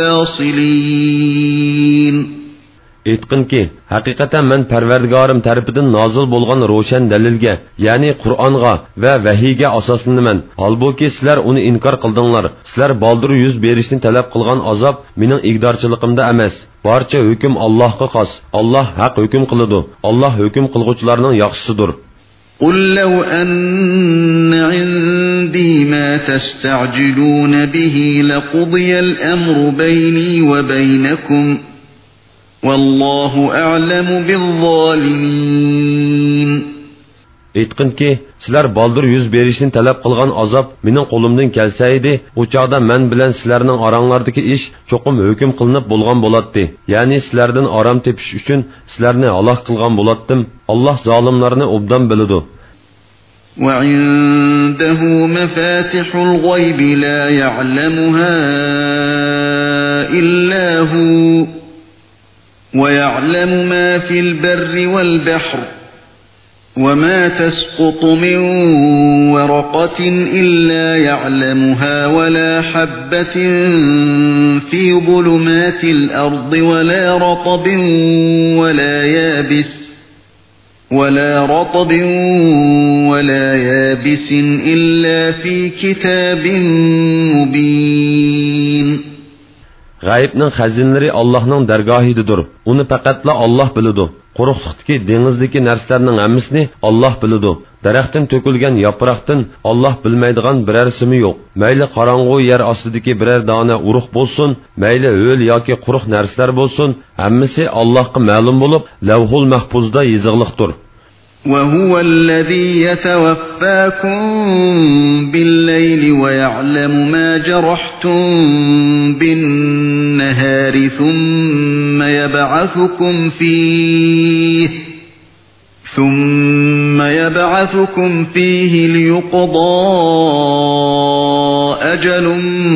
الْفَاصِلِينَ. Aytqinki, haqiqatan men Parvardigorim tarafidan nozil bo'lgan ro'shan dalilga, ya'ni Qur'onga va vahiyga asoslanaman. Holbuki sizlar uni inkor qildinglar. Sizlar baldir yuz berishni talab qilgan azob mening igdorchiligimda emas. Barcha hukm Allohga xos. Alloh haq hukm qiladi. Alloh hukm qilguvchilarning yaxshisidir. قُلْ لَوْ أَنَّ عِندِي مَا تَسْتَعْجِلُونَ بِهِ لَقُضِيَ الْأَمْرُ بَيْنِي وَبَيْنَكُمْ وَاللَّهُ أَعْلَمُ بِالظَّالِمِينَ. Aytqinki, sizlar baldır yüz berishni talab qilgan azob mening qo'limdan kelsa edi, u chaqda men bilan sizlarning oranglardagi ish cho'qim hukm qilinib bo'lgan bo'ladi. Ya'ni sizlardan orom tepish uchun sizlarni halok qilgan bo'latdim. Alloh zolimlarni obdan biladi. وعنده مفاتح الغيب لا يعلمها إلا هو ويعلم ما في البر والبحر وما تسقط من ورقة إلا يعلمها ولا حبة في ظلمات الأرض ولا رطب ولا يابس إلا في كتاب مبين. G'aybning xazinalari Allohning dargohidadir. Uni faqatla Alloh biladi. Quruqlikdagi dengizdagi narsalarning hammasini Alloh biladi. Daraxtdan to'kilgan yaproqdan Alloh bilmaydigan biror simi yo'q. Mayli qorong'u yer ostidagi biror dona urug' bo'lsin, mayli ho'l yoki quruq narsalar bo'lsin, hammasi Allohga ma'lum bo'lib, Lavhul Mahfuzda yozig'liqdir. وهو الذي يتوفاكم بالليل ويعلم ما جرحتم بالنهار ثم يبعثكم فيه ليقضى أجل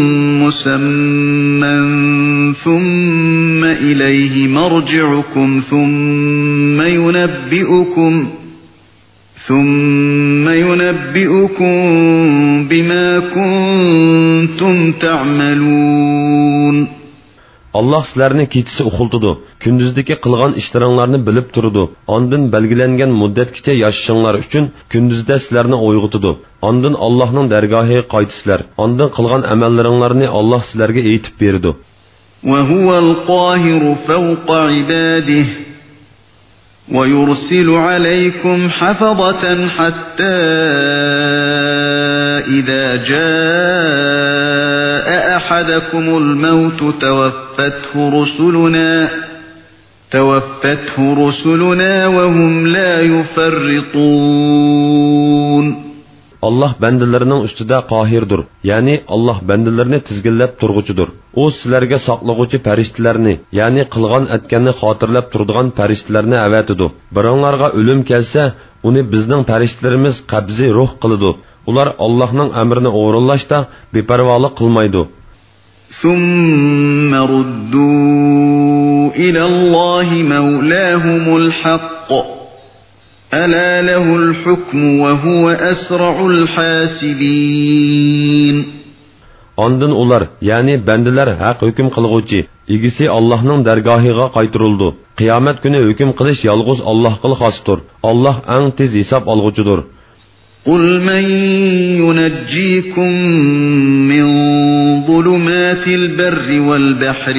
مسمى ثم إليه مرجعكم ثم ينبئكم بما كنتم تعملون. Allah sizlarni kechisi uxultidi, kunduzdagi qilgan ishlaringlarni bilib turdi. Ondan belgilangan muddatgacha yashashinglar uchun kunduzda sizlarni uyg'otdi. Ondan Allohning dargohiga qaytisizlar. Ondan qilgan amallaringlarni Alloh sizlarga aytib berdi. وهو القاهر فوق عباده ويرسل عليكم حفظة حتى إذا جاء أحدكم الموت توفته رسلنا وهم لا يفرطون. Allah bendelerining ustida qohirdir. Ya'ni Allah bendelerini tizginlab turg'uchidir. U sizlarga saqlag'uvchi farishtalarni, ya'ni qilgan atganni xotirlab turadigan farishtalarni avatidi. Biringlarga o'lim kelsa, uni bizning farishtalarimiz qabzi ruh qiladi. Ular Allohning amrini o'rinlashda beparvolik qilmaydi. ثم ردوا إلى الله مولاهم الحق ألا له الحكم وهو أسرع الحاسبين. Ondan ular, yani bendiler haq hüküm qilguvchi, igisi Allah'ның dargohiga qaytirildi. Qiyomat kuni hüküm qilish yalğız Allah'ga xosdir. Allah eng tez hisob olg'uchidir. قل من ينجيكم من ظلمات البر والبحر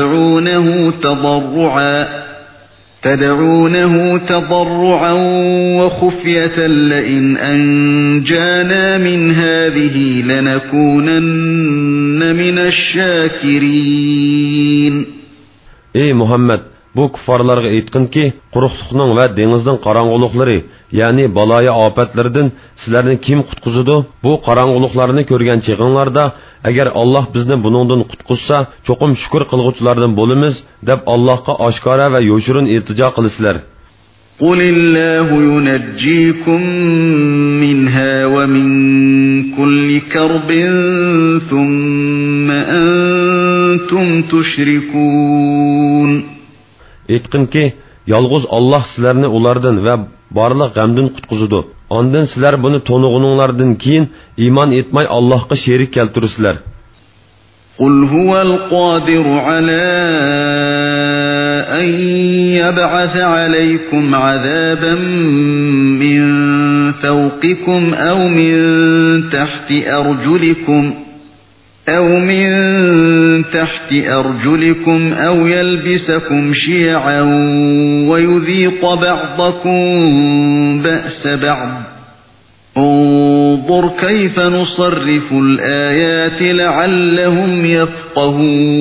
تدعونه تضرعا وخفية لئن أنجانا من هذه لنكونن من الشاكرين. Ey Muhammed, bu kuffarlarga aytqinki, quruqlikning va dengizning qorong'uliklari, ya'ni baloya ofatlardan sizlarni kim qutqizadi? Bu qorong'uliklarni ko'rgan cheg'inglarda, agar Alloh bizni buningdan qutqizsa, cho'qim shukr qilguvchilardan bo'lamiz, deb Allohga oshkora va yo'shirin iltijo qilasizlar. Qulillahu yunajjikum minha va min kulli karbin thumma antum tushrikun. Aytqinki, yolg'iz Alloh sizlarni ulardan va barliq g'amdan qutqizadi. Ondan sizlar buni to'nug'uninglardan keyin iymon etmay Allohga sherik keltirsizlar. Qul huval qodir ala an yab'atha alaykum azaban min fawqikum aw min tahti arjulikum أو يلبسكم شيعا ويذيق بعضكم بأس بعض انظر كيف نصرف الآيات لعلهم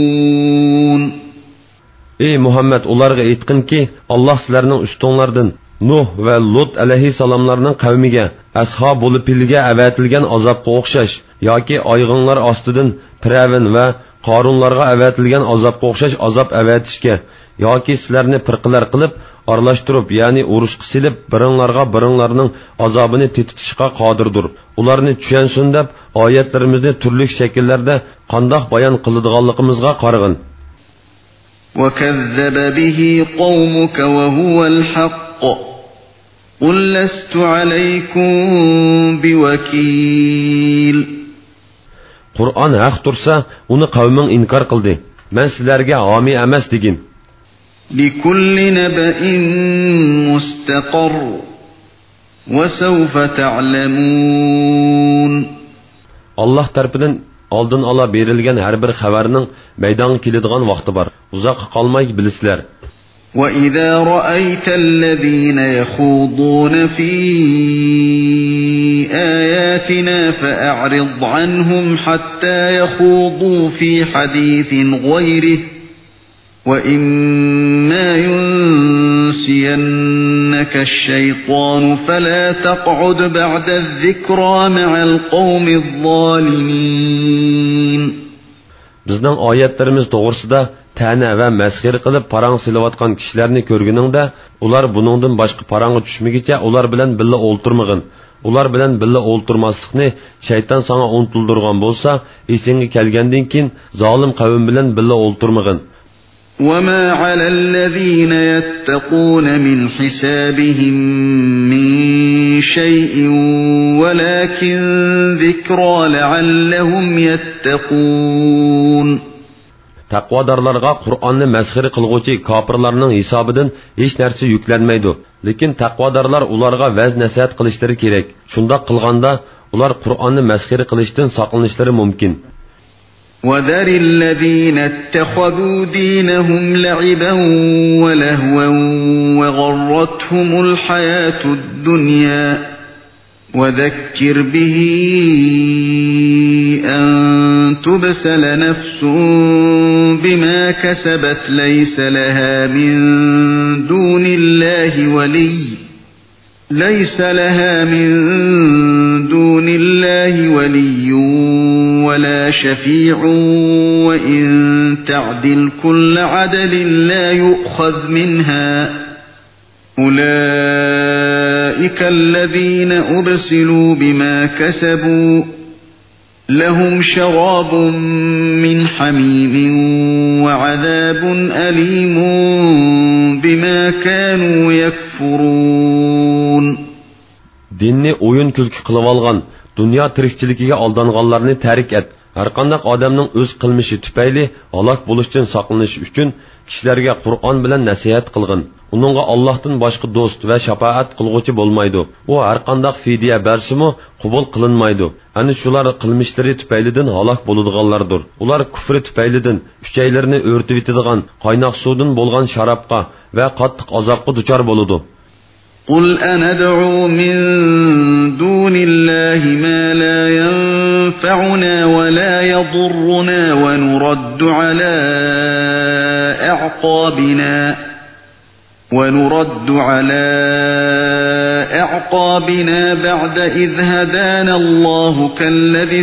يفقهون. Ey Muhammed, ularga aytqinki, Allah sizlarning ustinglardan Nuh va Lut alayhissalomlarning qavmiga ashob bo'lib pilga avatilgan azobga o'xshash yoki ayg'inlar ostidan Firavun va Qorunlarga avatilgan azobga o'xshash azob avatishga yoki sizlarni firqalar qilib aralashtirib, ya'ni urushga silib, biringlarning azobini tetitishga qodirdir. Ularni tushunsin deb oyatlarimizni turli shakllarda qandoq bayon qiladiganligimizga qarag'in. وَكَذَّبَ بِهِ قَوْمُكَ وَهُوَ الْحَقُّ قُلْ لَسْتُ عَلَيْكُمْ بِوَكِيلٍ. Qur'on haq tursa, uni qavming inkor qildi. Men sizlarga homiy emas degin. لِكُلِّ نَبَإٍ مُسْتَقَرٌّ وَسَوْفَ تَعْلَمُونَ. Allah tarafından oldin ola berilgan har bir xabarning maydonga keladigan vaqti bor. Uzoq qolmay bilisizlar. وَإِذَا رَأَيْتَ الَّذِينَ يَخُوضُونَ فِي آيَاتِنَا فَأَعْرِضْ عَنْهُمْ حَتَّى يَخُوضُوا فِي حَدِيثٍ غَيْرِهِ وَإِمَّا يُنْسِيَنَّكَ الشَّيْطَانُ فَلَا تَقْعُدْ بَعْدَ الذِّكْرَى مَعَ الْقَوْمِ الظَّالِمِينَ. Bizning oyatlarimiz to'g'risida ta'na va masxir qilib parang silayotgan kishilarni ko'rguningda, ular buningdan boshqa parangga tushmagicha ular bilan billa o'ltirmag'in. Ular bilan billa o'ltirmaslikni shayton senga untildirgan bo'lsa, esingga kelgandan keyin zolim qavm bilan billa o'ltirmag'in. وَمَا عَلَى الَّذِينَ يَتَّقُونَ مِنْ حِسَابِهِمْ مِنْ شَيْءٍ وَلَكِنْ ذِكْرَى لَعَلَّهُمْ يَتَّقُونَ. Taqvodorlarga Qur'onni masxir qilguvchi kofirlarning hisobidan hech narsa yuklanmaydi. Lekin taqvodorlar ularga vaz nasihat qilishlari kerak. Shundoq qilganda ular Qur'onni masxir qilishdan saqlanishlari mumkin. وَذَرِ الَّذِينَ اتَّخَذُوا دِينَهُمْ لَعِبًا وَلَهْوًا وَغَرَّتْهُمُ الْحَيَاةُ الدُّنْيَا وَذَكِّرْ بِهِ أَن تُبْسَلَ نَفْسٌ بِمَا كَسَبَتْ لَيْسَ لَهَا من دون الله ولي ولا شفيع وإن تعدل كل عدل لا يؤخذ منها أولئك الذين أبسلوا بما كسبوا لهم شراب من حميم وعذاب أليم بما كانوا يكفرون. Dinni o'yin kulki qilib olgan, dunyo tirikchiligiga aldanganlarni tarik et. Har qanday odamning o'z qilmishi tufayli halok bo'lishdan saqlanish uchun kishilarga Qur'on bilan nasihat qilgin. Uningga Allohdan boshqa do'st va shafaat qilguvchi bo'lmaydi. U har qanday fidya bersimi qabul qilinmaydi. Ana shular qilmishlari tufaylidan halok bo'ladiganlardir. Ular kufri tufaylidan uchaylarni o'rtib yetadigan qaynoq suvdan bo'lgan sharobga va qattiq azobga duchor bo'ladi. قُلْ أَنَدْعُو مِن دُونِ اللَّهِ مَا لَا يَنفَعُنَا وَلَا يَضُرُّنَا ونرد على أعقابنا بعد إذ هدانا الله كالذي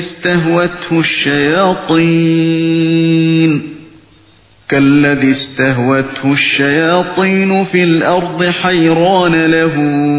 استهوته الشياطين في الأرض حيران له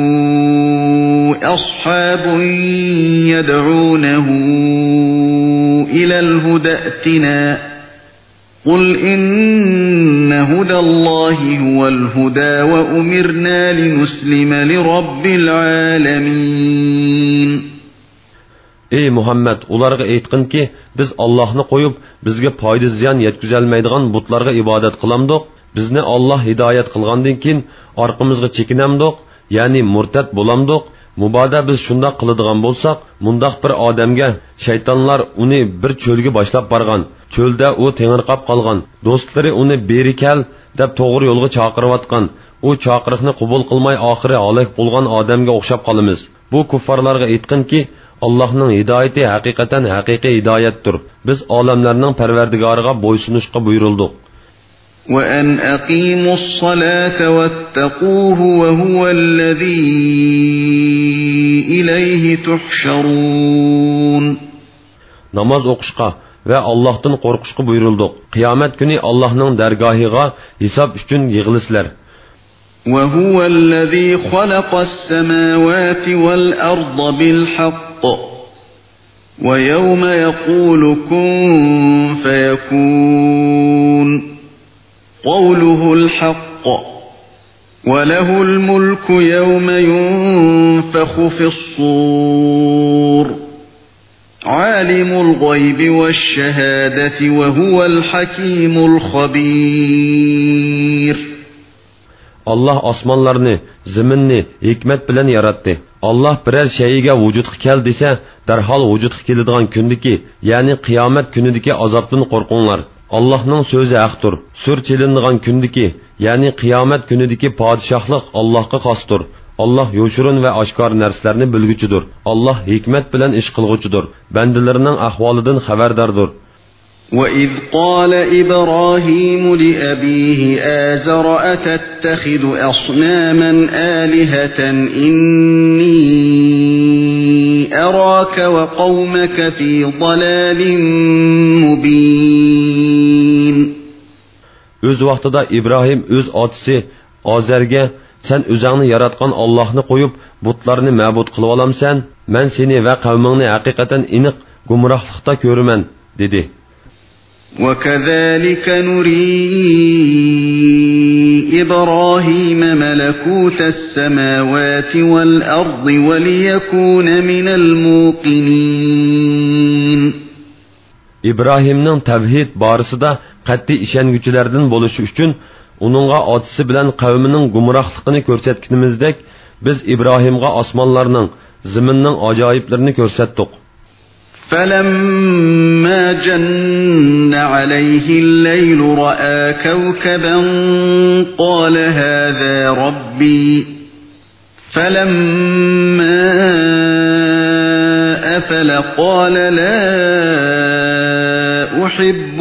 أصحاب يدعونه إلى الهدى ائتنا قل إن هدى الله هو الهدى وأمرنا لنسلم لرب العالمين. Ey Muhammed, ularga aytqin ki, biz Allah'ni qo'yib, bizga foyda ziyon yetkazolmaydigan butlarga ibodat qilamdiq. Bizni Alloh hidoyat qilgandan keyin orqamizga chekinamdiq, ya'ni murtad bo'lamdiq. Muboda biz shundoq qiladigan bo'lsak, mundaq bir odamga shaytonlar uni bir cho'lga boshlab borgan. Cho'lda u tengirqab qolgan. Do'stlari uni beri kel deb to'g'ri yo'lga chaqirayotgan. U chaqiriqni qabul qilmay oxiri halok bo'lgan odamga o'xshab qolamiz. Bu kuffarlarga aytqinki, Allohning hidoyati haqiqatan haqiqiy hidoyatdir. Biz olamlarning Parvardigoriga bo'ysunishga buyurildik. وأن أقيموا الصلاة واتقوه وهو الذي إليه تحشرون. Namaz o'qishga va Allohdan qo'rqishga buyurildik. Qiyomat kuni Allohning dargohiga hisob uchun yig'ilisizlar. وهو الذي خلق السماوات والأرض بالحق ويوم يقول كن فيكون قوله الحق وله الملك يوم ينفخ في الصور عالم الغيب والشهادة وهو الحكيم الخبير. Allah osmonlarni, zaminni hikmat bilan yaratdi. Allah biror shayga vujudga kel desa, darhol vujudga keladigan kundiki, ya'ni qiyomat kunidagi azobdan qo'rqinglar. Allohning so'zi haqdir. Sur chelinadigan kundiki, ya'ni qiyomat kunidagi podshohlik Allohga xosdir. Allah yo'shirin va oshkor narsalarni bilguchidir. Allah hikmat bilan ish qilguchidir. Bandalarining ahvolidan xabardordir. وَإِذْ قَالَ إِبْرَاهِيمُ لِأَبِيهِ آزَرَ أَتَتَّخِذُ أَصْنَامًا آلِهَةً إِنِّي أَرَاكَ وَقَوْمَكَ فِي ضَلَالٍ مُبِينٍ. Öz vaqtida İbrahim öz otisi Azer'ge sen özüni yaratgan Allah'ını koyup butlarını mabud kılıp alamsan, men seni ve kavmini hakikaten iniq gumrahlıkta görümen dedi. وَكَذَلِكَ نُرِي إِبْرَاهِيمَ مَلَكُوتَ السَّمَاوَاتِ وَالْأَرْضِ وَلِيَكُونَ مِنَ الْمُوقِنِينَ. İbrahim'nin tevhid barısında qat'i işengüçülerden boluşu üçün onunğa otisi bilen kavminin gumrahlıkını körsetkinimizdek biz İbrahim'ga osmonlarning, ziminning ajoyiblarini ko'rsatdik. فَلَمَّا جَنَّ عَلَيْهِ اللَّيْلُ رَأَى كَوْكَبًا قَالَ هَذَا رَبِّي فَلَمَّا أَفَلَ قَالَ لَا أُحِبُّ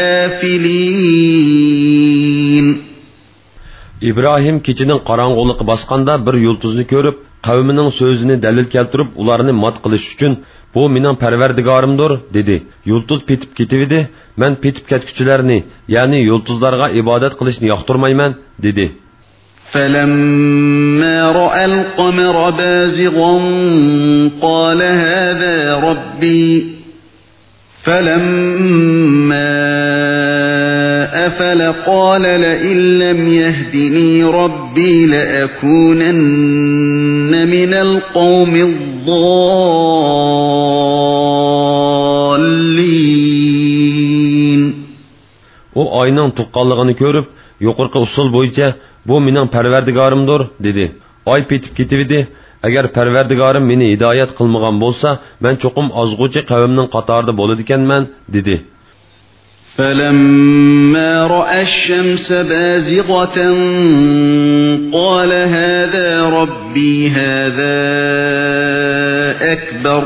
الْآفِلِينَ. İbrahim keçinin qarang'uliqi basqanda bir yultuzni ko'rib, qavmining so'zini dalil keltirib, ularni mat qilish uchun bu mening parvardigorimdir dedi. Yultuz petib ketibdi, men petib ketguchilarni, ya'ni yultuzlarga ibodat qilishni yoqtirmayman dedi. فَلَمَّا رَأَى الْقَمَرَ بَازِغًا قَالَ هَذَا رَبِّي فَلَمَّا أَفَلَ قَالَ لَئِن لَّمْ يَهْدِنِي رَبِّي لَأَكُونَنَّ مِنَ الْقَوْمِ الضَّالِّينَ. O ayning tuqqanligini ko'rib, yuqorqi usul bo'yicha bu mening parvardigorimdir dedi. Oy petib ketibdi. Agar parvardigorim meni hidoyat qilmagan bo'lsa, men cho'qim ozg'uchi qavmning qatorida bo'ladi ekanman dedi. فَلَمَّا رَأَى الشَّمْسَ بَازِغَةً قَالَ هَذَا رَبِّي هَذَا أَكْبَرُ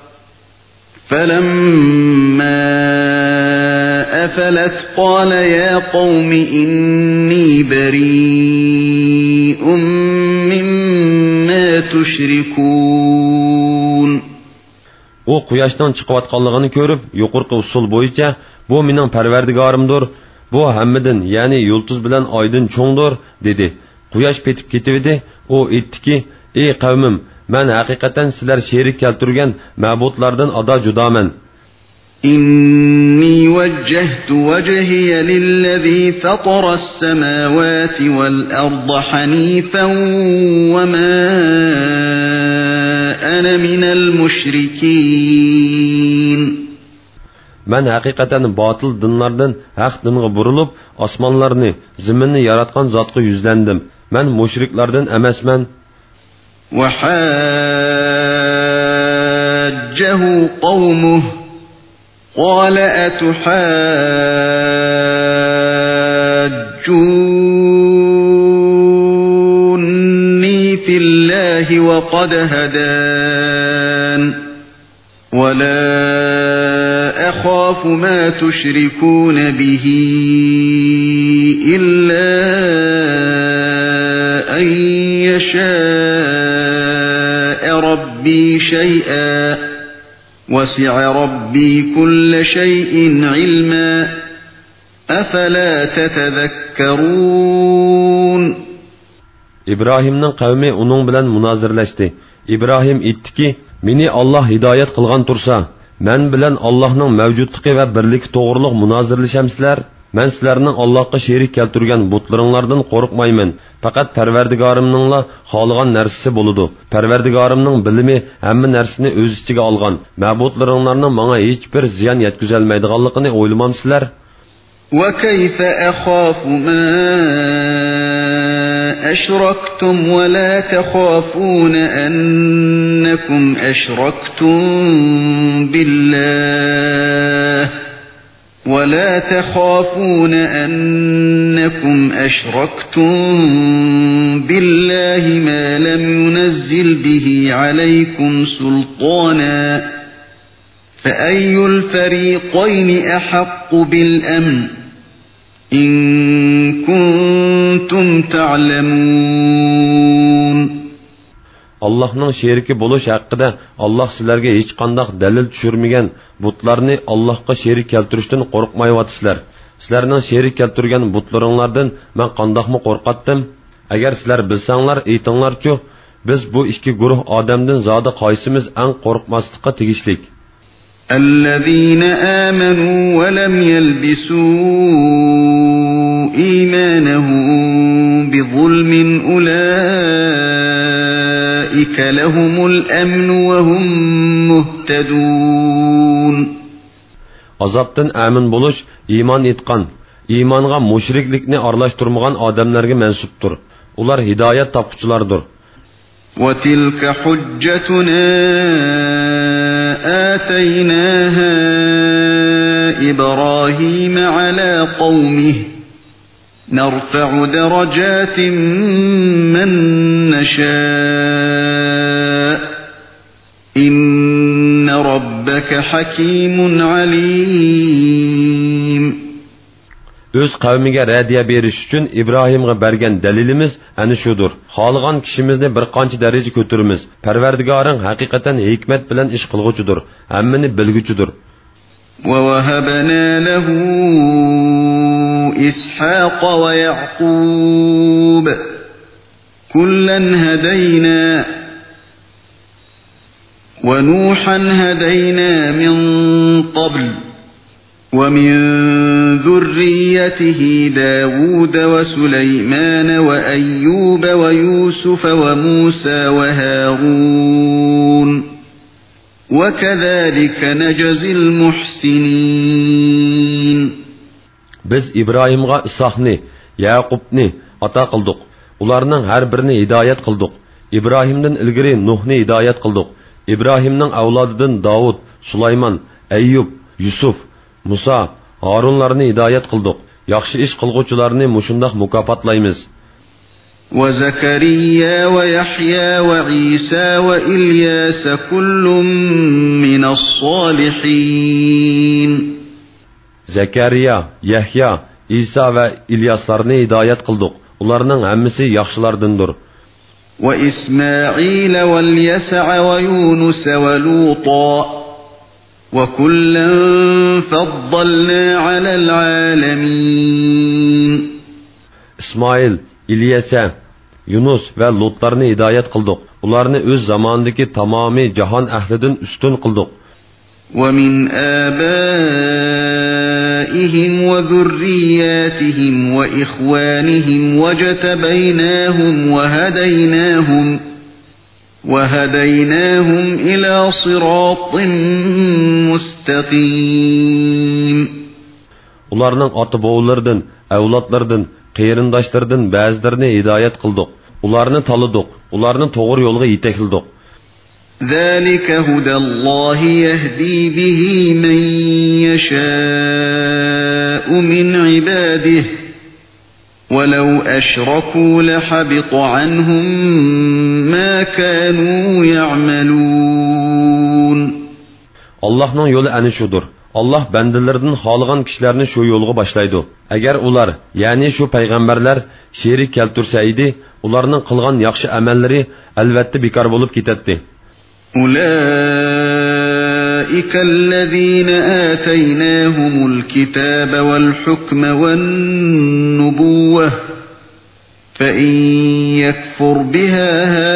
فَلَمَّا أَفَلَتْ قَالَ يَا قَوْمِ إِنِّي بَرِيءٌ مِّمَّا تُشْرِكُونَ. O quyoshdan chiqayotganligini ko'rib, yuqorqi usul bo'yicha bu mening parvardigorimdir. Bu hammadan, ya'ni yulduz bilan oydin cho'ngdir dedi. Quyosh petib ketibdi. O aytdiki: "Ey qavmim, men haqiqatan sizlar sherik keltirgan ma'budlardan ado judoman. إِنِّي وَجَّهْتُ وَجْهِيَ لِلَّذِي فَطَرَ السَّمَاوَاتِ وَالْأَرْضَ حَنِيفًا وَمَا أَنَا مِنَ الْمُشْرِكِينَ. Men haqiqatan batıl dinlardan haq dinga burilib, osmonlarni, zaminni yaratgan zotga yuzlandim. Men mushriklardan emasman. وَحَاجَّهُ قَوْمُهُ قَالَ أَتُحَاجُّونِّي فِي اللَّهِ وَقَدْ هَدَانِ وَلَا أَخَافُ مَا تُشْرِكُونَ بِهِ إلا أن يشاء ربي شيئا وسع ربي كل شيء علما أفلا تتذكرون. İbrahimning qavmi uning bilan munozirlashdi. İbrahim aytdiki, meni Alloh hidoyat qilgan tursa, men bilan Allohning mavjudligi va birligi to'g'riliq munozirlashamsizlar. Men sizlarning Allohga sherik keltirgan butlaringlardan qo'rqmayman. Faqat Parvardigorimningla xohlagan narsasi bo'ladi. Parvardigorimning bilimi hamma narsani o'z ichiga olgan. Ma'budlaringlarning menga hech bir ziyon yetkazolmaydiganligini o'ylamamsizlar? وكيف أخاف ما أشركتم ولا تخافون أنكم أشركتم بالله ما لم ينزل به عليكم سلطانا فأي الفريقين أحق بالأمن إن كنتم تعلمون. Allah'ның şeriki buluş hakkında Allah sizlerge hiç kandak delil düşürmegen butlarını Allah'a şerik keltirişten korkmayıvatısılar. Sizlerinin şerik keltirgen butlarınlardan ben kandak mı korkattım? Eğer sizler bilsenler eytanlarçu biz bu iki gruh adamdan zada kaysimiz en korkmaslıkka tegişlik. الذين آمنوا ولم يلبسوا إيمانهم بظلم أولئك لهم الأمن وهم مهتدون. Azaptan amin buluş, iman etkan, imanğa müşriklikni arlaştırmagan adamlarga mensuptur. Ular hidayet tapıcılardır. وَتِلْكَ حُجَّتُنَا آتَيْنَاهَا إِبْرَاهِيمَ عَلَى قَوْمِهِ نَرْفَعُ دَرَجَاتٍ مَّن نَّشَاءُ إِنَّ رَبَّكَ حَكِيمٌ عَلِيمٌ. Öz kavmiga radiya beriş üçün İbrahim'e bergen delilimiz ani şudur. Xalığan kişimizni bir qancha daraja ko'tirimiz. Parvardigoring haqiqatan hikmet bilan ish qilguchidir, hammani bilguchidir. وَوَهَبْنَا لَهُ إِسْحَاقَ وَيَعْقُوبَ كُلًّا هَدَيْنَا وَنُوحًا هَدَيْنَا مِن قَبْلُ وَمِن ذُرِّيَّتِهِ دَاوُودَ وَسُلَيْمَانَ وَأَيُّوبَ وَيُوسُفَ وَمُوسَى وَهَارُونَ وَكَذَلِكَ نَجْزِي الْمُحْسِنِينَ. Biz İbrahim'ga İshaqni, Yaqubni ata qildik. Ularning har birini hidayat qildik. İbrahimdan ilgari Nuhni hidayat qildik. İbrahimning avlodidan Davud, Sulaymon, Ayyub, Yusuf, Musa, Harunlarni hidayat qildik. Yaxshi ish qilguvchilarni mushundaq mukofotlaymiz. وَزَكَرِيَّا وَيَحْيَى وَعِيسَى وَإِلْيَاسَ كُلٌّ مِّنَ الصَّالِحِينَ. Zakariya, Yahya, İsa ve İlyaslarni hidayat qildik. Ularning hammasi yaxshilardandir. وَإِسْمَاعِيلَ وَالْيَسَعَ وَيُونُسَ وَلُوطًا وَكُلًّا فَضَّلْنَا عَلَى الْعَالَمِينَ. İsmail, İlyasa, Yunus ve Lutlarni hidayat qildik. Ularni o'z zamonidagi tamomiy jahon ahlidan ustun qildik. وَمِنْ آبَائِهِمْ وَذُرِّيَّاتِهِمْ وَإِخْوَانِهِمْ وَهَدَيْنَاهُمْ إِلَى صِرَاطٍ مُسْتَقِيمٍ. Ularning ota-bobolardan, avlodlardan, qeyrindoshlardan ba'zilarini hidayat qildik. Ularni talidik, ularni to'g'ri yo'lga yetakildik. ذَلِكَ هُدَى اللَّهِ يَهْدِي بِهِ مَن يَشَاءُ مِنْ عِبَادِهِ وَلَوْ أَشْرَكُوا لَحَبِطَ عَنْهُمْ مَا كَانُوا يَعْمَلُونَ. Allah'ның yolu ani şudur. Allah bandalardan xohlagan kishilarni shu yo'lga boshlaydi. Agar ular, ya'ni shu payg'ambarlar sherik keltursa edi, ularning qilgan yaxshi amallari albatta bekor bo'lib ketadi. أولئك الذين آتيناهم الكتاب والحكم والنبوة فإن يكفر بها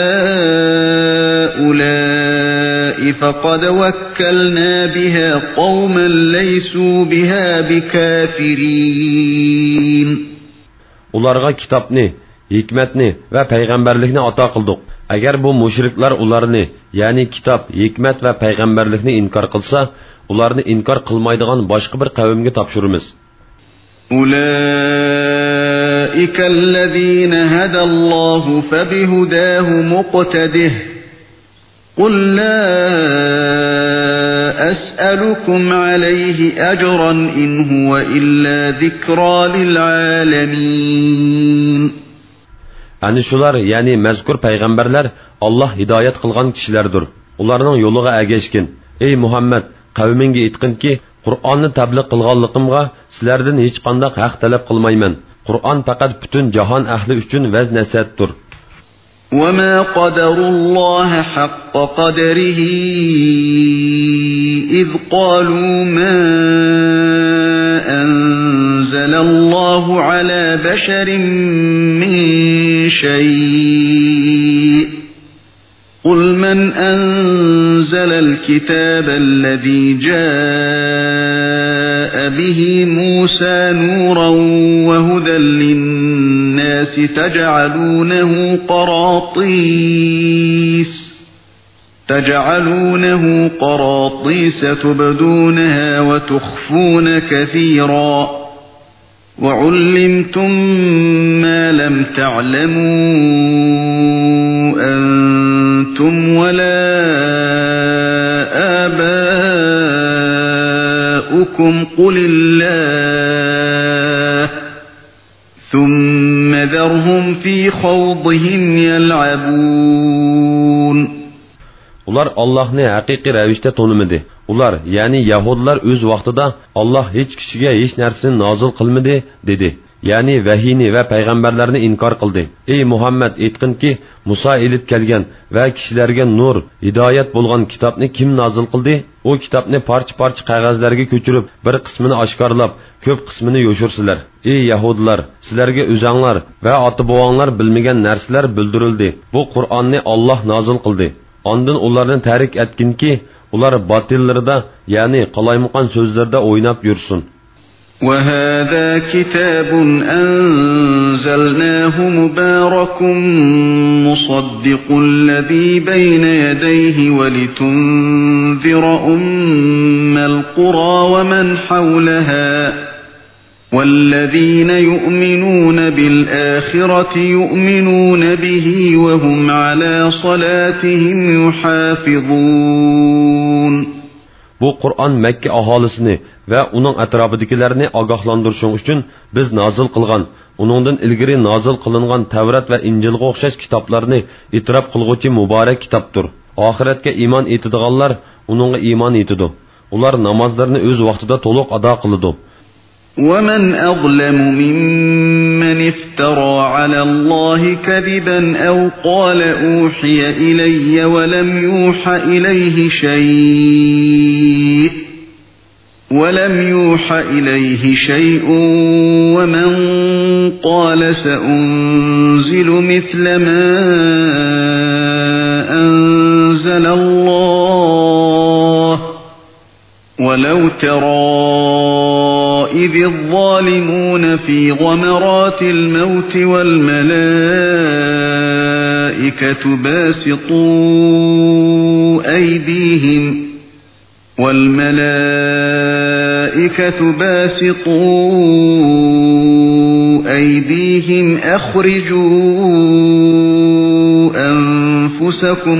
هؤلاء فقد وكلنا بها قوما ليسوا بها بكافرين. Ularga kitapni, hikmetni ve peygamberlikni ata kıldık. Eğer bu müşrikler ularını, yani kitap, hikmet ve peygamberlikni inkar kılsa, ularını inkar kılmaydıgan başka bir kavimge tapşırırız. أولئك الذين هدى الله فبهداه مقتده قل لا أسألكم عليه أجرا إن هو إلا ذكرى للعالمين. Yani şular, yani mezkur peygamberler Allah hidayet kılgan kişilerdir. Ularning yo'liga ergashgin. Ey Muhammed, qavminga aytqin ki, Qur'onni tabliq qilganligimga sizlardan hech qanday haq talab qilmayman. Qur'on faqat butun jahon ahli uchun vaz nasihatdir. وَمَا قَدَرُوا اللَّهَ حَقَّ قَدَرِهِ إِذْ قَالُوا مَا أَنزَلَ اللَّهُ عَلَى بَشَرٍ مِّن شَيْءٍ قُلْ مَنْ أَنزَلَ الْكِتَابَ الَّذِي جَاءَ بِهِ مُوسَى نُورًا وَهُدًى لِلنَّاسِ تجعلونه قراطيس تبدونها وتخفون كثيرا وعلمتم ما لم تعلموا أنتم ولا آباؤكم قل الله ثم ذرهم في خوضهم يلعبون. Ular Allah'ni haqiqiy ravishda tanımadi. Ular, yani Yahudlar öz vaqtida Allah hech kishiga hech narsani nozil qilmadi dedi. Yani vahiyni ve peygamberlerini inkar qildi. Ey Muhammed, aytqinki, Musa elib kelgan ve kishilarga nur, hidayet bo'lgan kitobni kim nozil qildi? O kitobni parcha-parcha qog'ozlarga ko'chirib, bir qismini oshkorlab, ko'p qismini yo'shirsilar. Ey Yahudlar, sizlarga o'zanglar ve ota-bobonglar bilmagan narsalar bildirildi. Bu Qur'onni Allah nozil qildi. Ondan ularni tarik etkinki, ular batillarida, yani qalaymuqan so'zlarda o'ynab yursin. وَهَذَا كِتَابٌ أَنزَلْنَاهُ مُبَارَكٌ مُصَدِّقُ الَّذِي بَيْنَ يَدَيْهِ وَلِتُنذِرَ أُمَّ الْقُرَى وَمَنْ حَوْلَهَا وَالَّذِينَ يُؤْمِنُونَ بِالْآخِرَةِ يُؤْمِنُونَ بِهِ وَهُمْ عَلَى صَلَاتِهِمْ يُحَافِظُونَ. Bu Qur'on Mekke aholisini ve onun atrofidagilarni ogohlantirishing uchun biz nozil qilgan, uningdan ilgari nozil qilingan Tavrat va Injilga o'xshash kitoblarni e'tirof qilguvchi muborak kitobdir. Oxiratga iymon etadiganlar uningga iymon etadi. Ular namozlarni o'z vaqtida to'liq ado qiladi. وَمَنْ أَظْلَمُ مِمَّنِ افْتَرَى عَلَى اللَّهِ كَذِبًا أَوْ قَالَ أُوحِيَ إِلَيَّ وَلَمْ يُوحَ إِلَيْهِ شَيْءٌ وَمَنْ قَالَ سَأُنْزِلُ مِثْلَ مَا أَنْزَلَ اللَّهُ وَلَوْ تَرَى إِذِ الظَّالِمُونَ فِي غَمَرَاتِ الْمَوْتِ وَالْمَلَائِكَةُ باسطوا أيديهم أخرجوا أنفسكم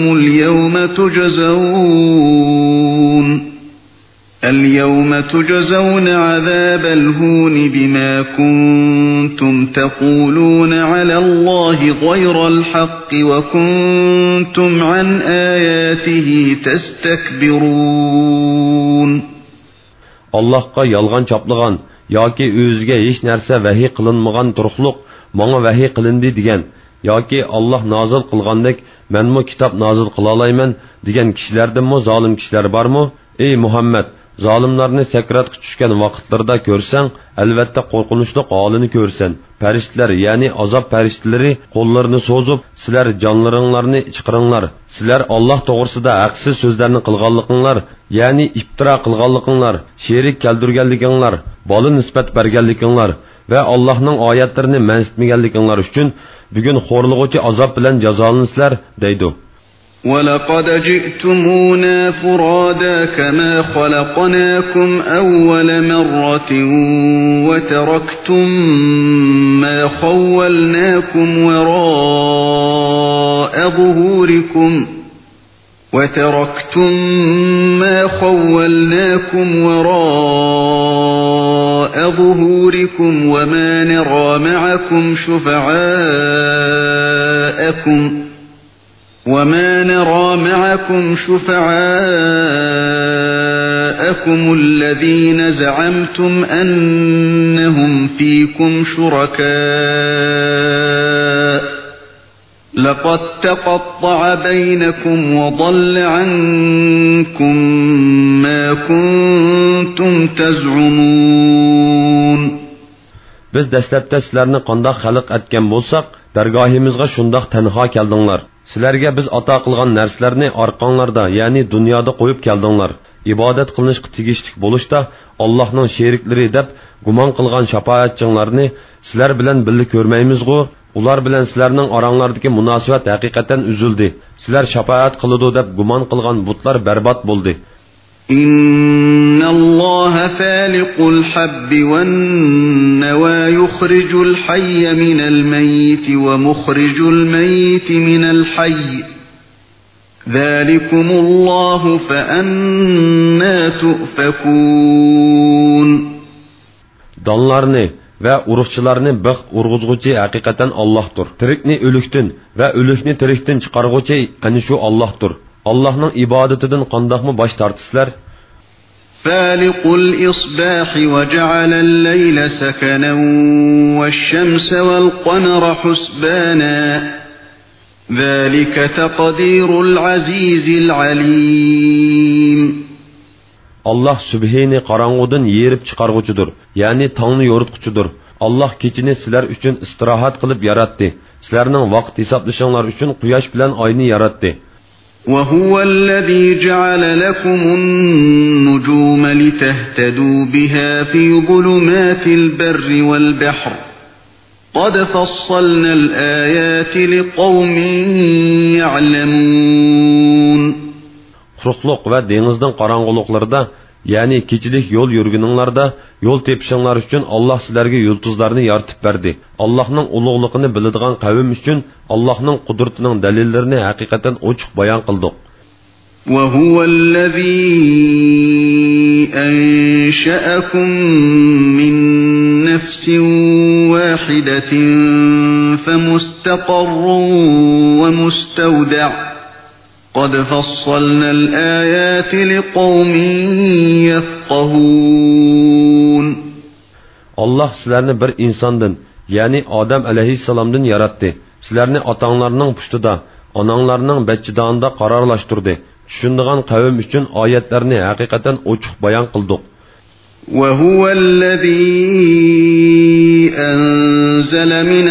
اليوم تجزون عذاب الهون بما كنتم تقولون على الله غير الحق وكنتم عن آياته تستكبرون. Allohga yolg'on choplagan yoki o'ziga hech narsa vahiy qilinmagan turuqliq menga vahiy qilindi degan yoki Alloh nozil qilgandek menmo kitob nozil qila olmayman degan kishilardami zolim kishilar bormi? Ey Muhammad, zolimlarni sakratga tushgan vaqtlarda ko'rsang, albatta qo'rqinchli holini ko'rsan. Farishtalar, ya'ni azob farishtalari qo'llarini so'zib, sizlar jonlaringlarni chiqaringlar. Sizlar Alloh to'g'risida haqsiz so'zlarni qilganliginglar, ya'ni iftiro qilganliginglar, sherik keltirganliginglar, bola nisbat berganliginglar va Allohning oyatlarini mansitmaganliginglar uchun bugun xo'rlig'uvchi azob bilan jazolansizlar, deydi. وَلَقَدْ جِئْتُمُونَا فُرَادَى كَمَا خَلَقْنَاكُمْ أَوَّلَ مَرَّةٍ وَتَرَكْتُمْ مَا خَوَّلْنَاكُمْ وَرَاءَ ظُهُورِكُمْ وَمَا نَرَى مَعَكُمْ شُفَعَاءَكُمُ الَّذِينَ زَعَمْتُمْ أَنَّهُمْ فِيكُمْ شُرَكَاءُ لَقَدْ تَقَطَّعَ بَيْنَكُمْ وَضَلَّ عَنكُمْ مَا كُنْتُمْ تَزْعُمُونَ. Biz dastlabda sizlarni qandoq xalq etgan bo'lsak, dargohimizga shundoq tanho keldinglar. Sizlarga biz ato qilgan narsalarni orqanglarda, ya'ni dunyoda qo'yib keldinglar. Ibodat qilinishga tegishli bo'lishda Allohning sheriklari deb gumon qilgan shafaatchilarni sizlar bilan birga ko'rmaymiz-ku. Ular bilan sizlarning oranglardagi munosabat haqiqatan uzildi. Sizlar shafaat qiladi deb gumon qilgan butlar barbod bo'ldi. İnnalloha faliqul habbi wan nawa yukhrijul hayya minal mayyit ve mukhrijul mayyit minal hayy. Zalikumullahu fa anna tufakun. Donlarni ve urug'chilarni big' urg'izg'uchi haqiqatan Allohdir. Tirikni o'likdan va o'likni tirikdan chiqarg'uchi ana shu Allohdir. Allohning ibodatidan qandoqmi bosh tortisizlar? Faliqul isbah wa ja'ala al-layla sakanan wash-shamsa wal-qamara husbana. Zalika taqdirul azizil alim. Allah subhini qarang'udan yerib chiqarg'uchidir, ya'ni tongni yoritquchidir. Allah kechini sizlar uchun istirohat qilib yaratdi. Sizlarning vaqt hisoblashinglar uchun quyosh bilan oyni yaratdi. وَهُوَ الَّذِي جَعَلَ لَكُمُ النُّجُومَ لِتَهْتَدُوا بِهَا فِي ظُلُمَاتِ الْبَرِّ وَالْبَحْرِ قَدْ فَصَّلْنَا الْآيَاتِ لِقَوْمٍ يَعْلَمُونَ. Quruqluq va dengizning qorong'uliqlarida, ya'ni kechilik yo'l yurguninglarda yo'l tepishinglar uchun Alloh sizlarga yulduzlarni yaratib berdi. Allohning ulug'ligini biladigan qavm uchun Allohning qudratining dalillarini haqiqatan ochiq bayon qildik. وَهُوَ الَّذِي أَنشَأَكُم مِّن نَّفْسٍ وَاحِدَةٍ فَمُسْتَقَرٌّ وَمُسْتَوْدَعٌ قَدْ فَصَّلْنَا الْآيَاتِ لِقَوْمٍ يَفْقَهُونَ. Allah sizlarni bir insondan, ya'ni Odam alayhissalomdan yaratdi. Sizlarni otanglarning pustida, onanglarning bachchidonida qarorlashtirdi. Tushundigan qavm uchun oyatlarni haqiqatan ochiq bayon qildik. وَهُوَ الَّذِي أَنزَلَ مِنَ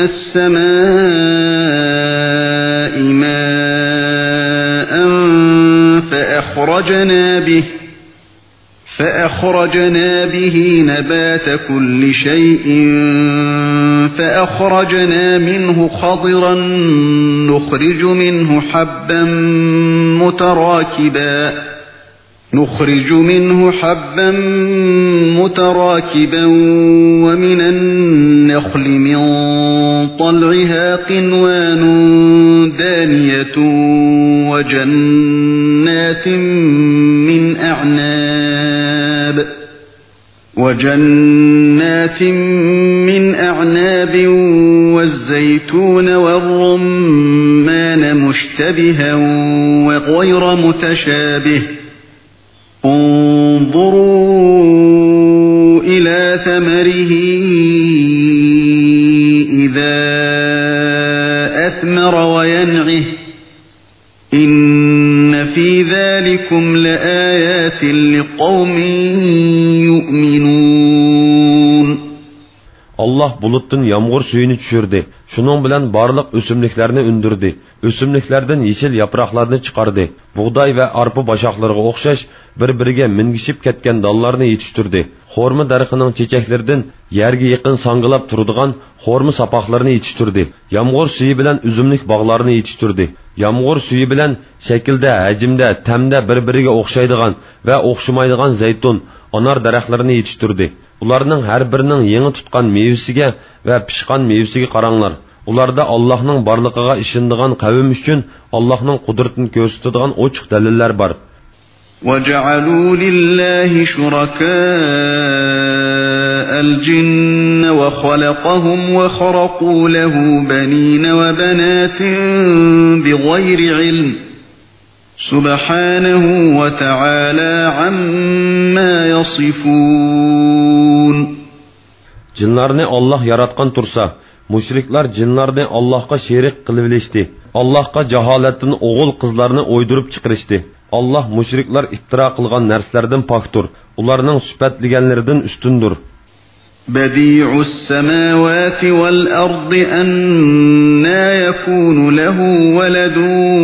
السَّمَاءِ مَاءً فأخرجنا به نبات كل شيء فأخرجنا منه خضرا نخرج منه حبا متراكبا ومن النخل من طلعها قنوان دانية وجنات من أعناب والزيتون والرمان مشتبها وغير متشابه انظروا ثمره إذا أثمر وينعه إن في ذلكم لآيات لقوم يؤمنون. Allah bulutdan yağmur suyunu düşürdü. Şunun bilen barlıq ösümliklerini ündürdü. Ösümliklerden yeşil yapraqlarını çıkardı. Buğday ve arpa başaqlarına oxşaş bir-biriga mingishib ketgan dallarını yetiştirdi. Xorma darxining çiçeklerinden yerga yaqin sangılab turadigan xorma sapaqlarini yetiştirdi. Yağmur suyu bilen üzümlik bağlarını yetiştirdi. Yağmur suyu bilen şekilde, hacimde, temde bir-biriga oxşaydigan ve oxşamaydigan zeytun, anar daraxtlarini yetiştirdi. Ularning har birining yangi tutgan mevasiga va pishgan mevasiga qaranglar. Ularda Allohning borligiga ishonadigan qavm uchun Allohning qudratini ko'rsatadigan ochiq dalillar bor. وَجَعَلُوا لِلَّهِ شُرَكَاءَ الْجِنَّ وَخَلَقَهُمْ وَخَرَقُوا لَهُ بَنِينَ وَبَنَاتٍ بِغَيْرِ عِلْمٍ سُبْحَانَهُ وَتَعَالَى عَمَّا يَصِفُونَ. Jinlarni Allah yaratgan tursa, mushriklar jinlarni Allohga sherik qilib olishdi. Allohga jaholatdan o'g'il qizlarni o'ydirib chiqarishdi. Allah mushriklar iftira qilgan narsalardan pokdir. Ularning sifatlaganlaridan ustundir. بديع السماوات والأرض أنى يكون له ولد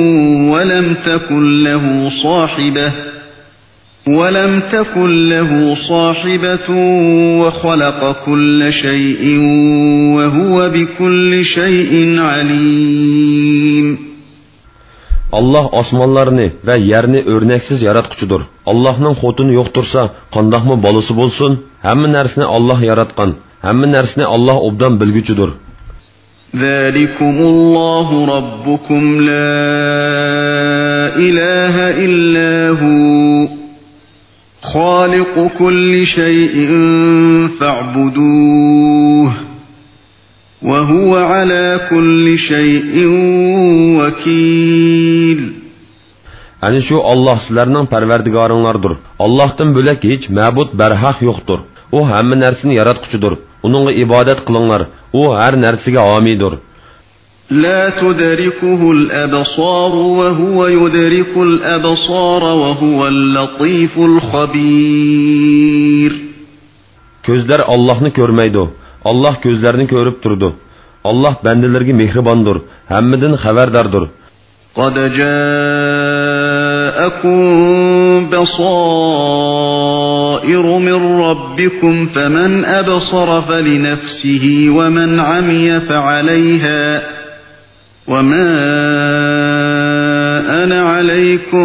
ولم تكن له صاحبة وخلق كل شيء وهو بكل شيء عليم. Allah osmonlarni va yerni o'rnaksiz yaratquchidir. Allohning xotini yo'qtursa, qandoqmi bolasi bo'lsin? Hamma narsani Alloh yaratgan. Hamma narsani Alloh obdan bilguchidir. Zalikumullohu robbukum la ilaha illa hu. Khaliqu kulli shay'in fa'buduhu. وهو على كل شيء وكيل. Ani şu Allah sizlərinin pərverdigarınlardır. Allah'tan bölək heç məbud bərhaq yoxdur. O həmmə nərsini yaratqucudur. Onunla ibadət qılınlar. O hər nərsigə amidir. لا تدركه الأبصار وهو يدرك الأبصار وهو اللطيف الخبير. Gözlər Allah'ını görməydi. Allah gözlərini görüb durdu. Allah bəndilərə mehribandır, həmmidin xəbərdardır. قد جاءكم بصائر من ربكم فمن أبصر فلنفسه ومن عمي فعليها وما أنا عليكم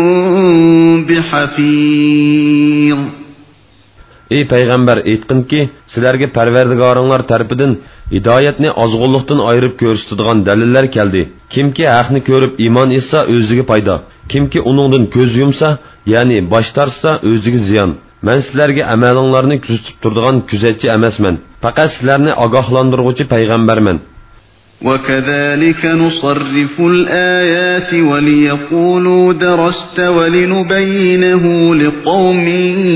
بحفيظ. Ey Peygamber aytqin ki, sizlarga Parvardigoringlar tarafidan hidoyatni ozg'unlikdan ayirib ko'rsatadigan dalillar keldi. Kimki haqni ko'rib iymon etsa o'ziga foyda. Kimki uningdan ko'z yumsa, ya'ni bosh tartsa o'ziga ziyon. Men sizlarga amalinglarni kuzatib turadigan kuzatchi emasman. Faqat sizlarni ogohlantiruvchi payg'ambarman. وَكَذَلِكَ نُصَرِّفُ الْآيَاتِ وَلِيَقُولُوا دَرَسْتَ وَلِنُبَيِّنَهُ لِقَوْمٍ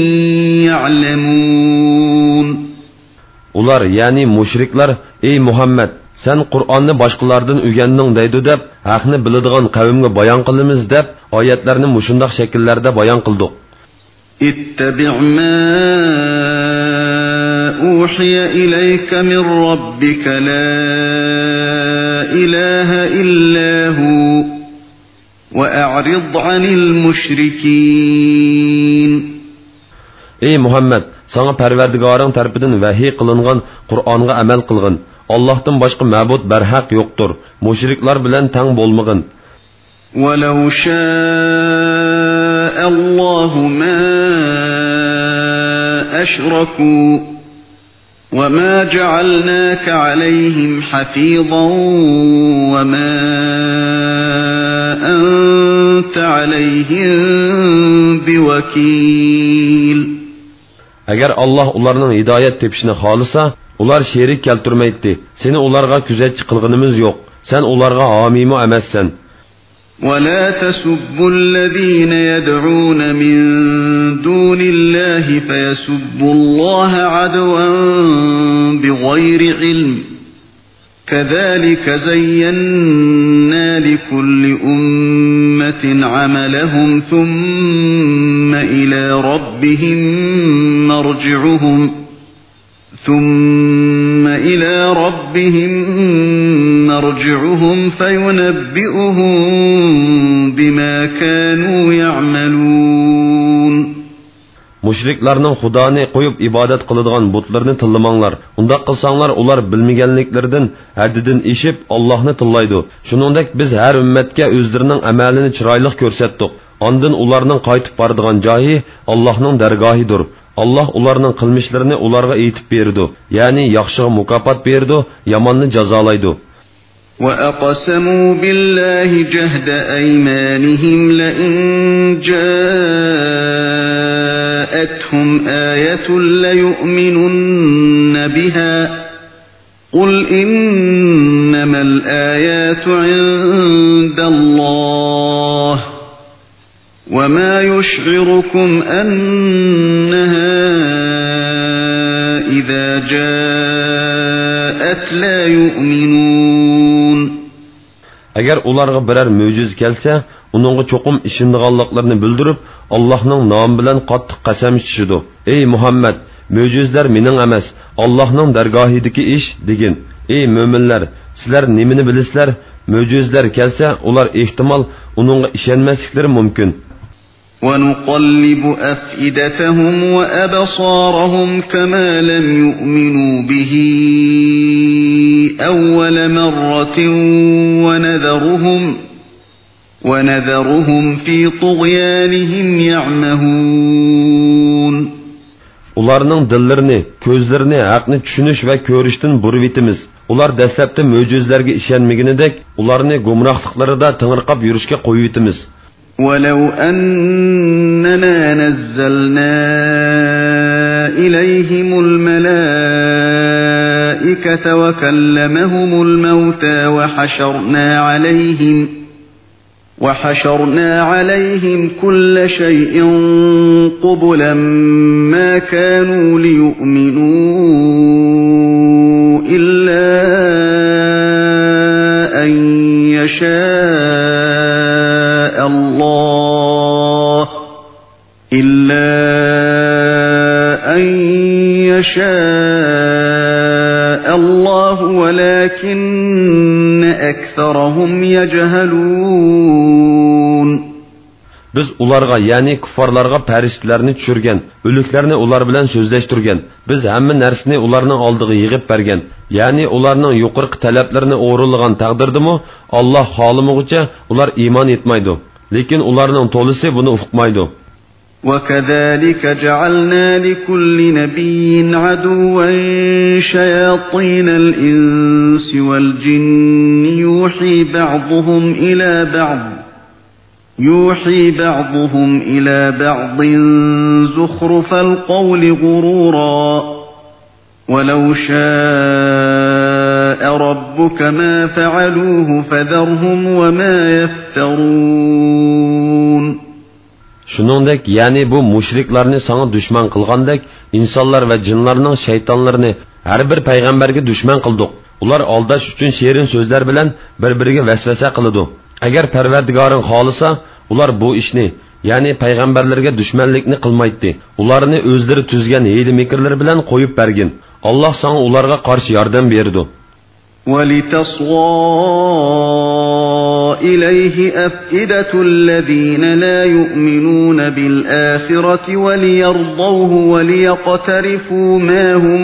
يَعْلَمُونَ. Ular yani müşrikler, ey Muhammed, sen Kur'an'ı başkalardan öğrendin deydi deb, haqni biladigan qavmga bayon qilamiz deb, oyatlarni mushundoq shakllarda bayon qildik. اتبع ما أوحي إليك من ربك لا إله إلا هو وأعرض عن المشركين. Ey Muhammed, sana Parvardigoring tarafidan vahiy qilingan Qur'onga amal qilgin. Allohdan boshqa ma'bud barhaq yo'qdir. Mushriklar bilan tang bo'lmagin. وَلَوْ شَاءَ اللَّهُ مَا أَشْرَكُوا وَمَا جَعَلْنَاكَ عَلَيْهِمْ حَفِيظًا وَمَا أَنْتَ عَلَيْهِمْ بِوَكِيلٍ. Agar Allah ularning hidoyat tepishini xolisa, ular sherik keltirmaydi. Seni ularga kuzatchi qilganimiz yo'q. Sen ularga homiymi emassan. ولا تسبوا الذين يدعون من دون الله فيسبوا الله عدوا بغير علم كذلك زينا لكل أمة عملهم ثم إلى ربهم مرجعهم فينبئهم بما كانوا يعملون. Müşriklarning Xudoni qo'yib ibodat qiladigan butlarni tillamanglar. Unda qilsanglar ular bilmaganliklaridan haddidan eshib Allohni tillaydi. Shuningdek biz har ummatga o'zlarining amalini chiroyli ko'rsatdik. Ondan ularning qaytib boradigan joyi Allohning dargohidir. Allah ularning qilmishlarini ularga aytib berdi. Ya'ni yaxshiga mukofot berdi, yomonni jazolaydi. وَأَقْسَمُوا بِاللَّهِ جَهْدَ أَيْمَانِهِمْ لَئِن جَاءَتْهُمْ آيَةٌ لَّيُؤْمِنُنَّ بِهَا قُلْ إِنَّمَا الْآيَاتُ عِندَ اللَّهِ وَمَا يُشْعِرُكُمْ أَنَّهَا إِذَا جَاءَتْ لَا يُؤْمِنُونَ. Agar ularga biror mo'jiz kelsa, uningga cho'qim ishonganliklarini bildirib, Allohning nomi bilan qattiq qasam ichishidi. Ey Muhammad, mo'jizlar mening emas, Allohning dargohidagi ish degin. Ey mo'minlar, sizlar nimani bilasizlar? Mo'jizlar kelsa, ular ehtimol uningga ishonmasliklari mumkin. وَنُقَلِّبُ أَفْئِدَتَهُمْ وَأَبْصَارَهُمْ كَمَا لَمْ يُؤْمِنُوا بِهِ أَوَّلَ مَرَّةٍ وَنَذَرُهُمْ فِي طُغْيَانِهِمْ يَعْمَهُونَ. Ularning dillarini, ko'zlarini haqni tushunish va ko'rishdan burib etimiz. Ular dastlabda mo'jizlarga ishonmaganidek, ularni gumrohliklarida tingirqab yurishga qo'yib etimiz. وَلَوْ أَنَّنَا نَزَّلْنَا إِلَيْهِمُ الْمَلَائِكَةَ وَكَلَّمَهُمُ الْمَوْتَى وَحَشَرْنَا عَلَيْهِمْ كُلَّ شَيْءٍ قُبُلًا مَا كَانُوا لِيُؤْمِنُوا إِلَّا أَن يَشَاءَ الله ولكن أكثرهم يجهلون. Biz ularga, yani kuffarlarga farishtalarni tushirgan, o'liklarni ular bilan so'zlashtirgan. Biz hamma narsani ularning oldiga yig'ib bergan. Yani ularning yuqorqi talablarini o'rinlagan taqdirdimi, Alloh xohlamaguncha ular iymon etmaydi. Lekin ularning to'lisi buni uqmaydi. وَكَذَلِكَ جَعَلْنَا لِكُلِّ نَبِيٍّ عَدُوًّا شَيَاطِينَ الْإِنسِ وَالْجِنِّ يُوحِي بَعْضُهُمْ إِلَى بَعْضٍ زُخْرُفَ الْقَوْلِ غُرُورًا وَلَوْ شَاءَ رَبُّكَ مَا فَعَلُوهُ فَذَرْهُمْ وَمَا يَفْتَرُونَ. Shuningdek, yani bu mushriklarni sana dushman qilgandek, insonlar va jinlarning shaytonlarini har bir payg'ambarga dushman qildik. Ular aldash uchun sherin so'zlar bilan bir-biriga vasvasa qiladi. Agar Parvardigoring xolisa, ular bu ishni, yani payg'ambarlarga dushmanlikni qilmaydi. Ularni o'zlari tuzgan hiyla-mikrlar bilan qo'yib bergin. Alloh sana ularga qarshi yordam berdi. وَلِتَصْغَى إِلَيْهِ أَفْئِدَةُ الَّذِينَ لَا يُؤْمِنُونَ بِالْآخِرَةِ وَلِيَرْضَوْهُ وَلِيَقْتَرِفُوا مَا هُمْ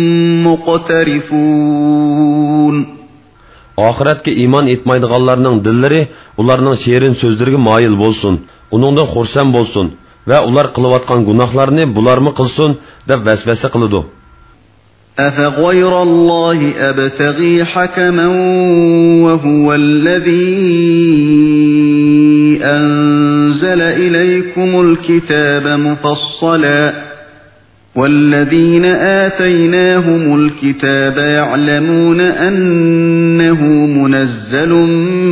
مُقْتَرِفُونَ. Oxiratga iymon etmaydiganlarning dillari ularning sherin so'zlariga moyil bo'lsin, uningda xursand bo'lsin va ular qilayotgan gunohlarni bularmi qilsin deb vasvasa qiladi. أَفَغَيْرَ اللَّهِ أَبْتَغِي حَكَمًا وَهُوَ الَّذِي أَنزَلَ إِلَيْكُمُ الْكِتَابَ مُفَصَّلًا وَالَّذِينَ آتَيْنَاهُمُ الْكِتَابَ يَعْلَمُونَ أَنَّهُ مُنَزَّلٌ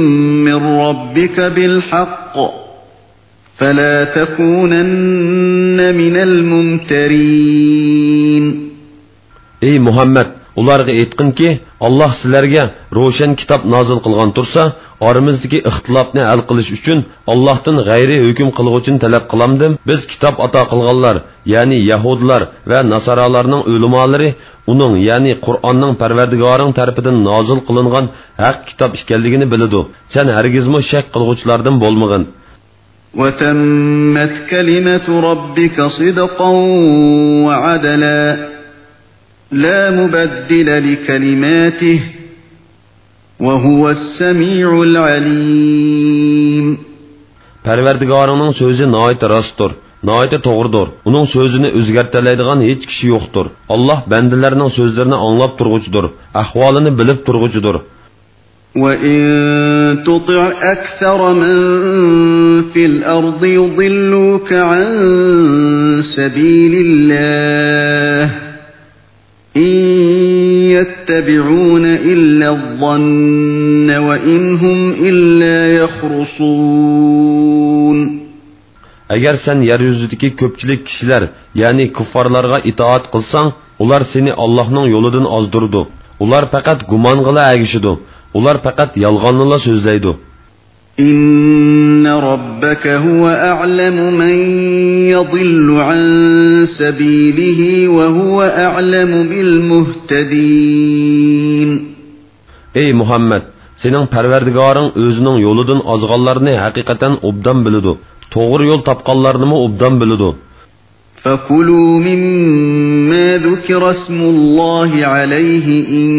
من ربك بالحق فلا تكونن من الممترين. Ey Muhammed, ularga aytqinki, Alloh sizlarga ro'shan kitob nozil qilgan tursa, oramizdagi ixtilofni hal qilish uchun Allohdan g'ayri hukm qilguvchini talab qilamdim. Biz kitob ato qilganlar, ya'ni Yahudlar va Nasoralarning ulamolari uning, ya'ni Qur'onning Parvardigoring tarafidan nozil qilingan haq kitob ekanligini biladi. Sen hargizmi shak qilguvchilardan bo'lmag'in. وَتَمَّتْ كَلِمَةُ رَبِّكَ صِدْقًا وَعَدْلًا لا مبدل لكلماته وهو السميع العليم. Parvardigoringning so'zi nihoyat rostdir, nihoyat to'g'ridir. Uning so'zini o'zgartiradigan hech kishi yo'qdir. Alloh bandalarining so'zlarini anglab turg'uchidir, ahvolini bilib turg'uchidir. وَإِن تُطِعْ أَكْثَرَ مَن فِي الْأَرْضِ يُضِلُّوكَ عَن سَبِيلِ اللَّهِ إِن يَتَّبِعُونَ إِلَّا الظَّنَّ وَإِنْ هُمْ إِلَّا يَخْرُصُونَ. Agar sen yer yuzidagi ko'pchilik kishilar, ya'ni kuffarlarga itoat qilsang, ular seni Allohning yo'lidan ozdirdi. Ular faqat gumong'ila agishidi. Ular faqat yolg'onni so'zlaydi. إِنَّ رَبَّكَ هُوَ أَعْلَمُ مَن يَضِلُّ عَن سَبِيلِهِ وَهُوَ أَعْلَمُ بِالْمُهْتَدِينَ. Ey Muhammed, sening Parvardigoring o'zining yo'lidan ozg'onlarni haqiqatan obdan biladi. To'g'ri yo'l topganlarni obdan biladi. فَكُلُوا مِمَّا ذُكِرَ اسْمُ اللَّهِ عَلَيْهِ إِن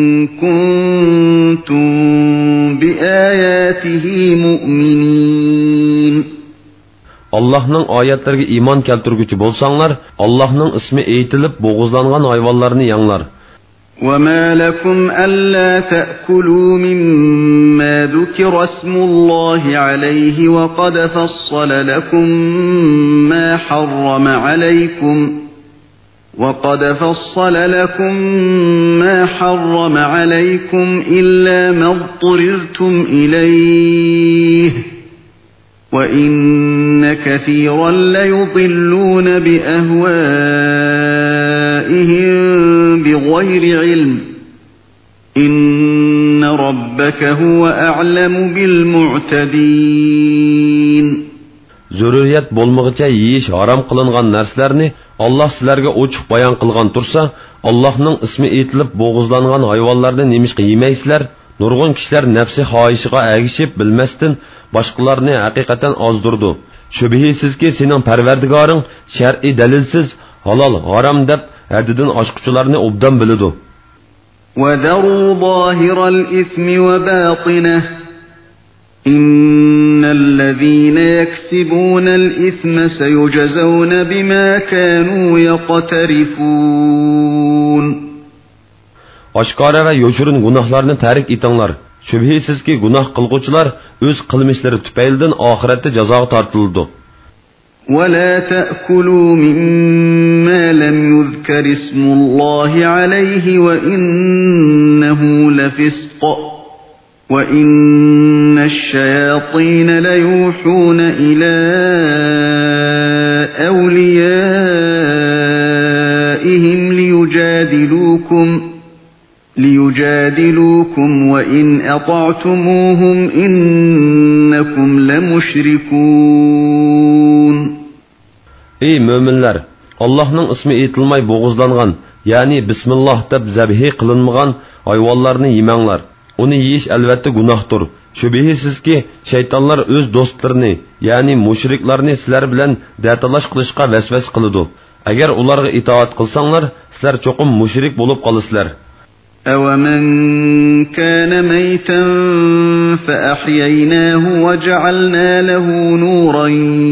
كُنتُم بِآيَاتِهِ مُؤْمِنِينَ. Allohning oyatlariga iymon keltirguchi bo'lsanglar, Allohning ismi aytilib bo'g'izlangan hayvonlarni yanglar. وَمَا لَكُمْ أَلَّا تَأْكُلُوا مِمَّا ذُكِرَ اسْمُ اللَّهِ عَلَيْهِ وَقَدْ فَصَّلَ لَكُم مَّا حَرَّمَ عَلَيْكُمْ إِلَّا مَا اضْطُرِرْتُمْ إِلَيْهِ وَإِنَّ كَثِيرًا لَيُضِلُّونَ بِأَهْوَائِهِم بِغَيْرِ عِلْمٍ إِنَّ رَبَّكَ هُوَ أَعْلَمُ بِالْمُعْتَدِينَ. Zurriyat bo'lmag'icha yeyish harom qilingan narsalarni Alloh sizlarga ochiq bayon qilgan tursa, Allohning ismi aytilib bo'g'izlangan hayvonlarni nemishqa yemaysizlar? Nurg'un kishilar nafsi xohishiga agishib bilmasdan boshqalarni haqiqatan ozdirdi. Shubhisizki sening Parvardigoring shar'iy dalilsiz halol harom deb haddidan oshquchilarni obdan biladi. وَذَرُوا ظَاهِرَ الْإِثْمِ وَبَاطِنَهُ إِنَّ الَّذِينَ يَكْسِبُونَ الْإِثْمَ سَيُجْزَوْنَ بِمَا كَانُوا يَقْتَرِفُونَ. Oshkora va yo'shirin gunohlarni tark etinglar. Shubhisizki gunoh qilguvchilar o'z qilmishlari tufaylidan oxiratda jazoga tortiladi. وَلَا تَأْكُلُوا مِمَّا لَمْ يُذْكَرِ اسْمُ اللَّهِ عَلَيْهِ وَإِنَّهُ لَفِسْقٌ وَإِنَّ الشَّيَاطِينَ لَيُوحُونَ إِلَى أَوْلِيَائِهِمْ لِيُجَادِلُوكُمْ وَإِنْ أَطَعْتُمُوهُمْ إِنَّكُمْ لَمُشْرِكُونَ. Ey müminler! Allah'ның ismi aytilmay bo'g'izlangan, ya'ni Bismillah deb zabhi qilinmagan hayvonlarni yemanglar. Uni yeyish albatta gunohdir. Shubhisizki shaytonlar o'z do'stlarini, ya'ni mushriklarni sizlar bilan datalash qilishga vasvas qiladi. Agar ularga itoat qilsanglar, sizlar cho'qim mushrik bo'lib qolasizlar. أَوَمَنْ كَانَ مَيْتًا فَأَحْيَيْنَاهُ وَجَعَلْنَا لَهُ نُورًا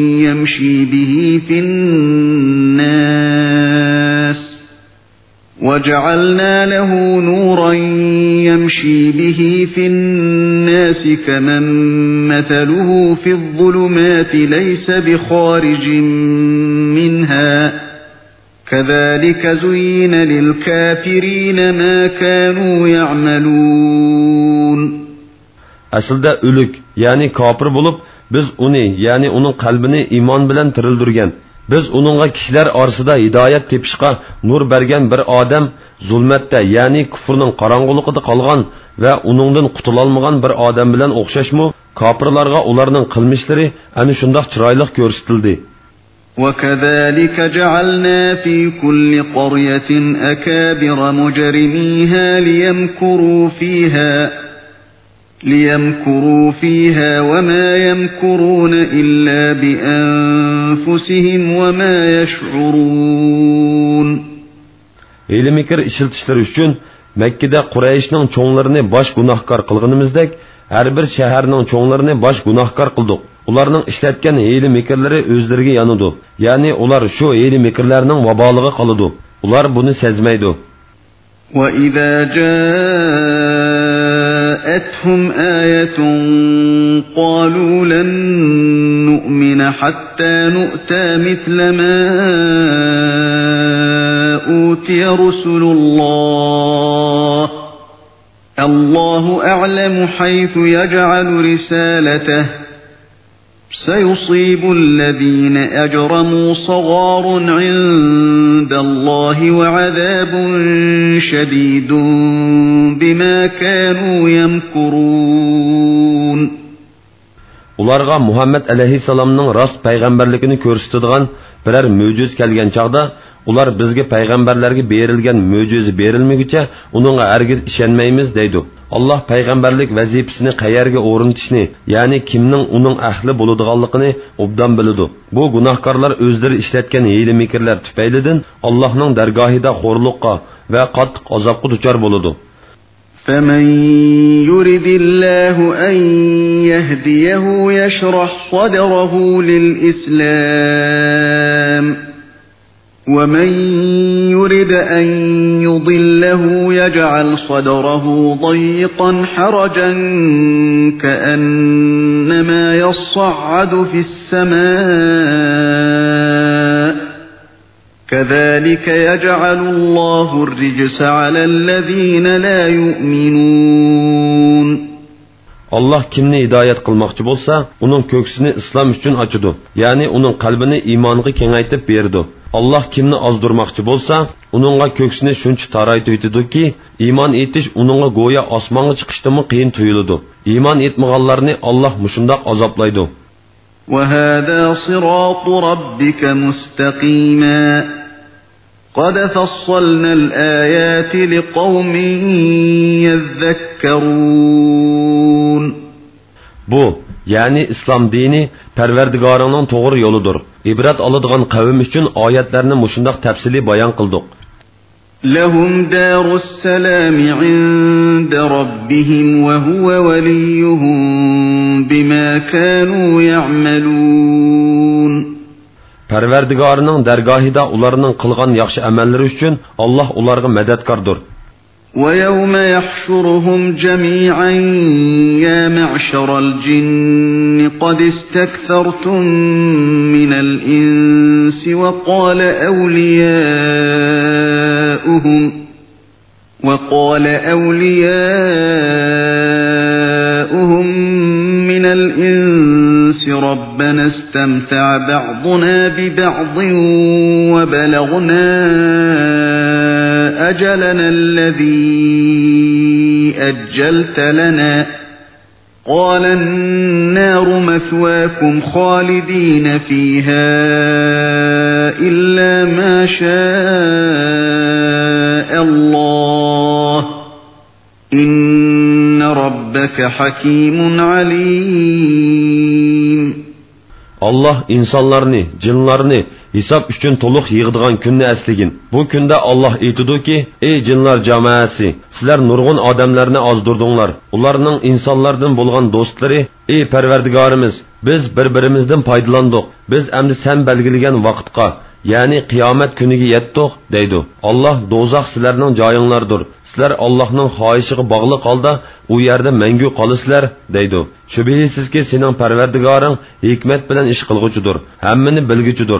يَمْشِي بِهِ فِي النَّاسِ كَمَنْ مَثَلُهُ فِي الظُّلُمَاتِ لَيْسَ بِخَارِجٍ مِنْهَا كَذَلِكَ زُيِّنَ لِلْكَافِرِينَ مَا كَانُوا يَعْمَلُونَ. aslida o'lik, ya'ni kofir bo'lib, biz uni, ya'ni uning qalbini iymon bilan tirildirgan. Biz uningga kishilar orasida hidoyat tepishga nur bergan bir odam zulmatda, ya'ni kufrning qorong'uligida qolgan va uningdan qutulolmagan bir odam bilan o'xshashmi? Kofirlarga ularning qilmishlari ana shundoq chiroyli ko'rsatildi. وَكَذَلِكَ جَعَلْنَا فِي كُلِّ قَرْيَةٍ أَكَابِرَ مُجْرِمِيهَا لِيَمْكُرُوا فِيهَا وَمَا يَمْكُرُونَ إِلَّا بِأَنفُسِهِمْ وَمَا يَشْعُرُونَ. Hiyli-mikr ishiltishlar uchun Mekkada Qurayshning cho'nglarini bosh gunohkor qilganimizdek, har bir shaharning cho'nglarini bosh gunohkor qildik. Ularning ishlatgan hiyli-mikrlari o'zlariga yanidi. Ya'ni ular shu hiyli-mikrlarning vaboliga qoladi. Ular buni sezmaydi. وَإِذَا جَاءَتْهُمْ آيَةٌ قَالُوا لَن نُّؤْمِنَ حَتَّى نُؤْتَىٰ مِثْلَ مَا أُوتِيَ رُسُلُ اللَّهُ أَعْلَمُ حَيْثُ يَجْعَلُ رِسَالَتَهُ سيصيب الذين أجرموا صغار عند الله وعذاب شديد بما كانوا يمكرون. Ularga Muhammed aleyhisselamның rast peygamberlikini ko'rsatadigan birər möcüz kelgan chaqda, ular bizga payg'ambarlarga berilgan möcüz berilmaguncha uningga hargiz ishonmaymiz deydi. Allah payg'ambarlik vazifasini qayerga o'rnatishni, ya'ni kimning uning ahli bo'ladiganligini obdan biladi. Bu gunohkorlar o'zlari ishlatgan hiyla-mikrlar tufaylidan Allohning dargohida xo'rliqqa va qattiq azobga duchor bo'ladi. فَمَن يُرِدِ اللَّهُ أَن يَهْدِيَهُ يَشْرَحْ صَدْرَهُ لِلْإِسْلَامِ وَمَن يُرِدْ أَن يُضِلَّهُ يَجْعَلْ صَدْرَهُ ضَيِّقًا حَرَجًا كَأَنَّمَا يَصَّعَّدُ فِي السَّمَاءِ كَذَلِكَ يَجْعَلُ اللَّهُ الرِّجْسَ عَلَى الَّذِينَ لَا يُؤْمِنُونَ. Allah kimni hidoyat qilmoqchi bo'lsa, uning ko'ksini islom uchun ochadi, ya'ni uning qalbini iymonga kengaytib berdi. Allah kimni ozdirmoqchi bo'lsa, uningga ko'ksini shuncha taraytidiki, iymon etish uningga go'yo osmonga chiqishdan qiyin tuyuladi. Iymon etmaganlarni Allah mushundoq azoblaydi. وَهَذَا صِرَاطُ رَبِّكَ مُسْتَقِيمًا قَدْ فَصَّلْنَا الْآيَاتِ لِقَوْمٍ يَذَّكَّرُونَ. Bu, ya'ni islom dini Parvardigoringning to'g'ri yo'lidir. İbrat oladigan qavm uchun oyatlarni mushundoq tafsili bayon qildik. لَهُمْ دَارُ السَّلَامِ عِندَ رَبِّهِمْ وَهُوَ وَلِيُّهُم بِمَا كَانُوا يَعْمَلُونَ. Parvardigorining dargohida ularning qilgan yaxshi amallari uchun Alloh ularga madadkordir. وَيَوْمَ يَحْشُرُهُمْ جَمِيعًا يَا مَعْشَرَ الْجِنِّ قَدِ اسْتَكْثَرْتُم مِّنَ الْإِنسِ وَقَالَ أَوْلِيَاؤُهُم مِّنَ الْإِنسِ رَبَّنَا اسْتَمْتَعَ بَعْضُنَا بِبَعْضٍ وَبَلَغْنَا أَجَلَنَا الَّذِي أَجَّلْتَ لَنَا قَالَ النَّارُ مَثْوَاكُمْ خَالِدِينَ فِيهَا إِلَّا مَا شَاءَ اللَّهُ إِنَّ رَبَّكَ حَكِيمٌ عَلِيمٌ. Allah insonlarni, jinlarni hisob uchun to'liq yig'digan kunni esligin. Bu kunda Allah aytadiki: "Ey jinlar jamoasi, sizlar nurg'un odamlarni ozdirdinglar. Ularning insonlardan bo'lgan do'stlari, ey Parvardigorimiz, biz bir-birimizdan foydalandik. Biz endi sen belgilagan vaqtga, ya'ni qiyomat kuniga yetdik" deydi. Allah do'zax sizlarning joyinglardir. Sizlar Allohning xohishiga bog'liq holda u yerda mangu qolasizlar deydi. Shubhisizki sening Parvardigoring hikmat bilan ish qilguchidir, hammani bilguchidir.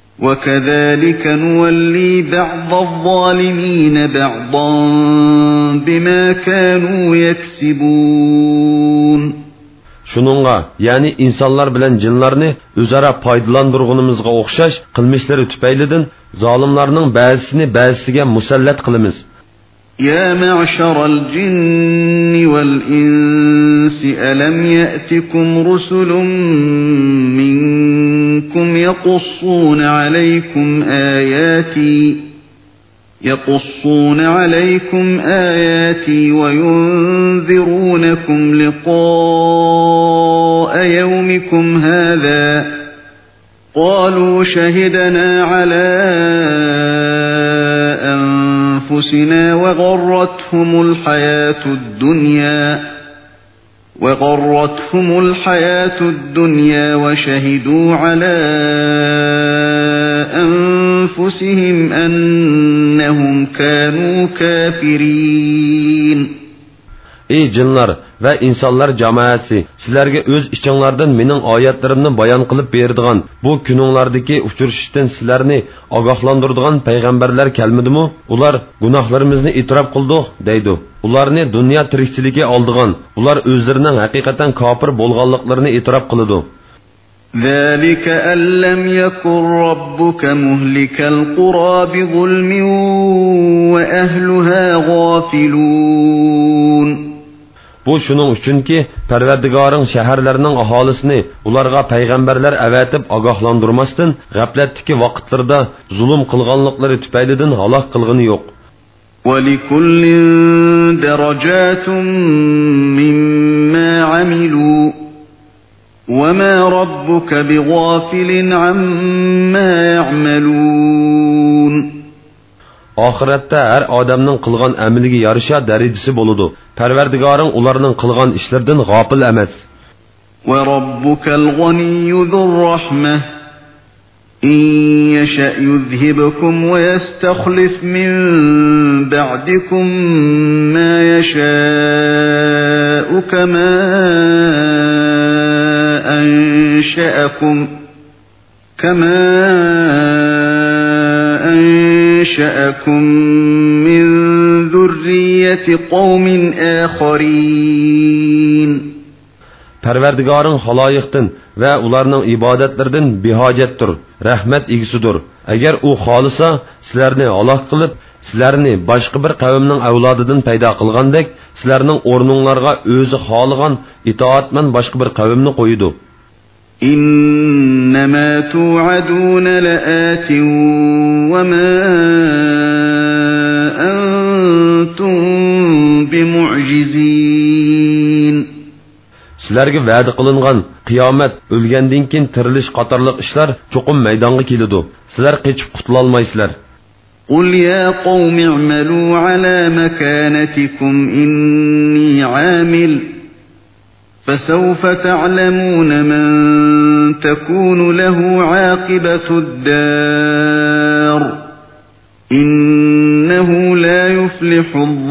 وَكَذَلِكَ نُوَلِّي بَعْضَ الظَّالِمِينَ بَعْضًا بما كانوا يكسبون. Şununğa, yani insanlar bilen cinlarni özara paydalandırğınımızga oxşaş qılmışları tüpeylidin zalimlarning ba'zisini ba'zisiga musallat qilamiz. يا معشر الجن والإنس ألم يأتكم رسل منكم يقصون عليكم آياتي وينذرونكم لقاء يومكم هذا قالوا شهدنا على أنفسنا وغرتهم الحياة الدنيا وشهدوا على أنفسهم أنهم كانوا كافرين. Ey cinlar ve insanlar cemaati, sizlerge öz içinlardan mening oyatlarimni bayon qilib berdigan bu kuninglardagi uchrashishdan sizlarni ogohlantiradigan payg'ambarlar kelmadimi? Ular gunohlarimizni e'tirof qildik deydi. Ularni dunyo tirikchiligi oldigan, ular o'zlarining haqiqatan kofir bo'lganliklarini e'tirof qiladi. ذلك أن لم يكن ربك مهلك القرى بظلم وأهلها غافلون. Bu şunun üçünki Parvardigoring shaharlarning aholisini ularga payg'ambarlar avatib ogohlantirmasdan g'aflatdagi vaqtlarda zulm qilganliklari tufaylidan halok qilgani yo'q. وَلِكُلٍّ دَرَجَاتٌ مِّمَّا عَمِلُوا وَمَا رَبُّكَ بِغَافِلٍ عَمَّا يَعْمَلُونَ. Oxiratda har odamning qilgan amaliga yarasha darajasi bo'ladi. Parvardigoring ularning qilgan ishlaridan g'ofil emas. وَرَبُّكَ الْغَنِيُّ ذُو الرَّحْمَةِ إِن يَشَأْ يُذْهِبْكُمْ وَيَسْتَخْلِفْ مِن بَعْدِكُم مَّا يَشَاءُ كَمَا أنشأكم من ذرية قوم آخرين. Parvardigoring haloyiqdan va ularning ibodatlaridan behojatdir, rahmat egisidir. Agar u xolisa sizlarni halok qilib, sizlarni boshqa bir qavmning avlodidan paydo qilgandek, sizlarning o'rninglarga o'zi xoligan itoatman boshqa bir qavmni qo'ydi. إنما توعدون لآت وما أنتم بمعجزين. Sizlarga va'da qilingan qiyomat, o'lgandan keyin tirilish qatorliq ishlar cho'qim maydonga keladi. Sizlar qechib qutula olmaysizlar. قل يا قوم اعملوا على مكانتكم إني عامل فسوف تعلمون من تكون له عاقبة الدار إنه لا يفلح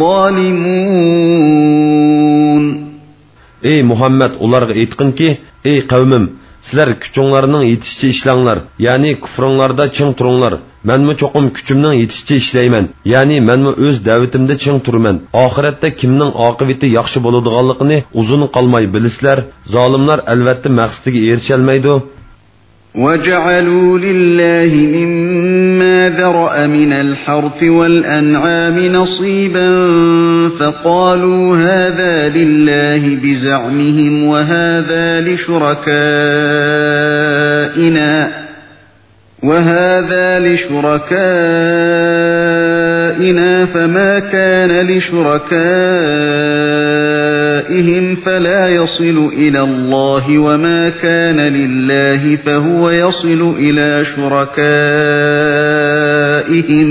الظالمون. Ey Muhammed ularga aytqin ki, ey qavmim, sizlar kuchinglarning yetishicha ishlanglar, ya'ni kufringlarda ching turinglar. Menmi cho'qim kuchimning yetishicha ishlayman, ya'ni menmi o'z da'vatimda ching turman. Oxiratda kimning oqibati yaxshi bo'ladiganligini uzun qolmay bilisizlar. Zolimlar albatta maqsadiga erisha olmaydi. وَجَعَلُوا لِلَّهِ مِمَّا ذَرَأَ مِنَ الْحَرْثِ وَالْأَنْعَامِ نَصِيبًا فَقَالُوا هَذَا لِلَّهِ بِزَعْمِهِمْ وَهَذَا لِشُرَكَائِنَا فَمَا كَانَ لِشُرَكَائِهِمْ فَلَا يَصِلُ إِلَى اللَّهِ وَمَا كَانَ لِلَّهِ فَهُوَ يَصِلُ إِلَى شُرَكَائِهِمْ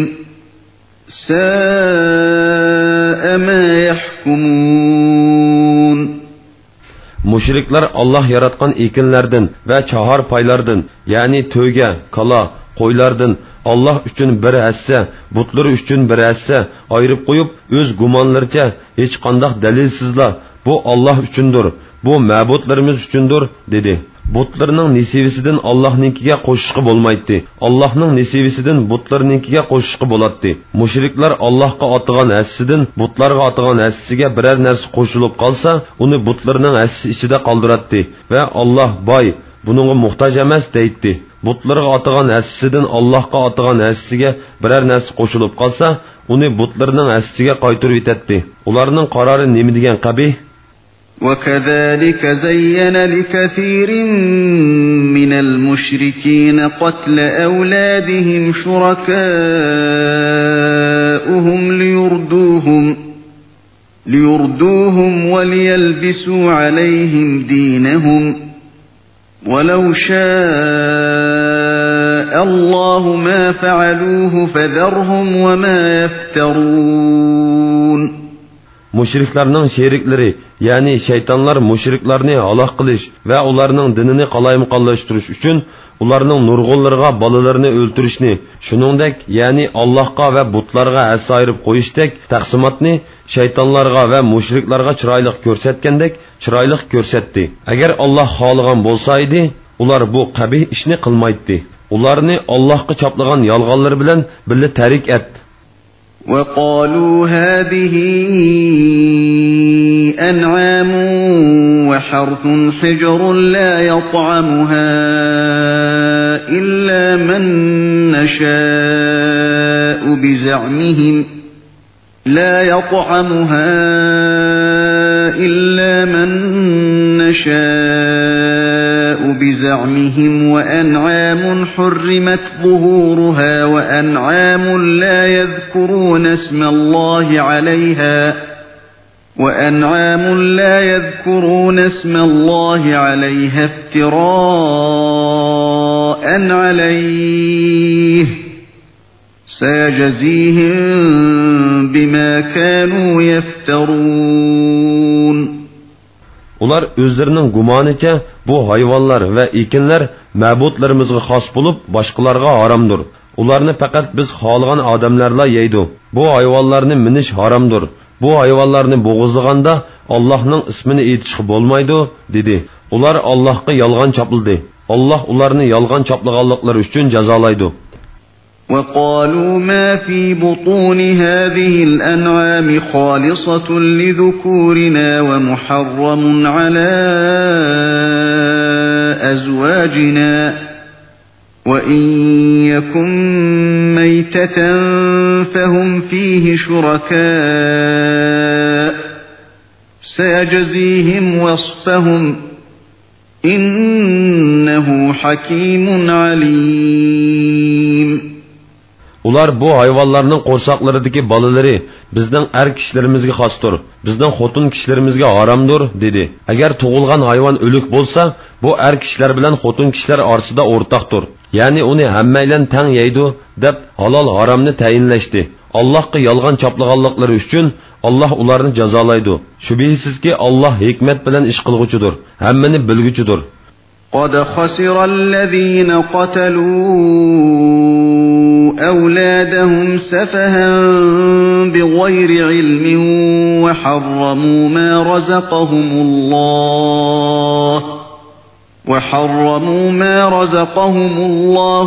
سَاءَ مَا يَحْكُمُونَ. Müşrikler Allah yaratgan ekinlerden ve çahar paylardan, yani töge, kala, qo'ylardan Allah üçün bir hassa, butlar üçün bir hassa ayırıp koyup öz gumanlarca hiç qandaq dalilsizla bu Allah üçündür, bu ma'budlarimiz üçündür dedi. Butlarning nisivisidan Allohninkiga qo'shishqi bo'lmaydi. Allohning nisivisidan butlarninkiga qo'shishqi bo'ladi. Mushriklar Allohga otgan hassidan butlarga otgan hassiga biror narsa qo'shilib qolsa, uni butlarning hassi ichida qoldiradi va Alloh boy, buningga muhtoj emas deydi. Butlarga otgan hassidan Allohga otgan hassiga biror narsa qo'shilib qolsa, uni butlarning hassiga qaytarib yetadi. Ularning qarori nima degan qabih? وَكَذَلِكَ زَيَّنَ لِكَثِيرٍ مِّنَ الْمُشْرِكِينَ قَتْلَ أَوْلَادِهِمْ شُرَكَاؤُهُمْ لِيُرْدُوهُمْ وَلِيَلْبِسُوا عَلَيْهِمْ دِينَهُمْ وَلَوْ شَاءَ اللَّهُ مَا فَعَلُوهُ فَذَرْهُمْ وَمَا يَفْتَرُونَ. Mushriklarning sheriklari, ya'ni shaytonlar mushriklarni halok qilish va ularning dinini qalaymuqallashtirish uchun ularning nurg'unlariga bolalarini o'ltirishni, shuningdek, ya'ni Allohga va butlarga hassa ayirib qo'yishdek taqsimotni shaytonlarga va mushriklarga chiroyli ko'rsatgandek chiroyli ko'rsatdi. Agar Alloh xohlagan bo'lsa edi, ular bu qabih ishni qilmaydi. Ularni Allohga choplagan yolg'onlar bilan birga tarik etdi. وَقَالُوا هَذِهِ أَنْعَامٌ وَحَرْثٌ حِجْرٌ لَا يَطْعَمُهَا إِلَّا مَن نَّشَاءُ بِزَعْمِهِمْ وَأَنْعَامٌ حُرِّمَتْ ظُهُورُهَا وَأَنْعَامٌ لَا يَذْكُرُونَ اسْمَ اللَّهِ عَلَيْهَا افْتِرَاءً عَلَيْهِ سَيَجْزِيهِم بِمَا كَانُوا يَفْتَرُونَ. Ular özlerining gumonicha bu hayvonlar va ekinlar ma'budlarimizga xos bo'lib, boshqalarga haromdir. Ularni faqat biz xohlagan odamlarla yeydi. Bu hayvonlarni minish haromdir. Bu hayvonlarni bo'g'izlaganda Allohning ismini aytishga bo'lmaydi, dedi. Ular Allohga yolg'on chopildi. Alloh ularni yolg'on choplaganliklari uchun jazolaydi. وَقَالُوا مَا فِي بُطُونِ هَذِهِ الْأَنْعَامِ خَالِصَةٌ لِذُكُورِنَا وَمُحَرَّمٌ عَلَى أَزْوَاجِنَا وَإِنْ يَكُنْ مَيْتَةً فَهُمْ فِيهِ شُرَكَاءُ سَيَجْزِيهِمْ وَصْفَهُمْ إِنَّهُ حَكِيمٌ عَلِيمٌ. Ular bu hayvonlarning qo'rsoqlaridagi bolalari bizning er kishilarimizga xosdir, bizning xotin kishilarimizga haromdir, dedi. Agar tug'ilgan hayvon o'lik bo'lsa, bu er kishilar bilan xotin kishilar orasida o'rtaqdir. Ya'ni uni hammaylan tang yeydi deb halol haromni tayinlashdi. Allohga yolg'on choplaganliklari uchun Alloh ularni jazolaydi. Shubhisizki Alloh hikmat bilan ish qilguchidir, hammani bilguchidir. قَدْ خَسِرَ الَّذِينَ قَتَلُوا أَوْلَادَهُمْ سَفَهًا بِغَيْرِ عِلْمٍ وَحَرَّمُوا مَا رَزَقَهُمُ اللَّهُ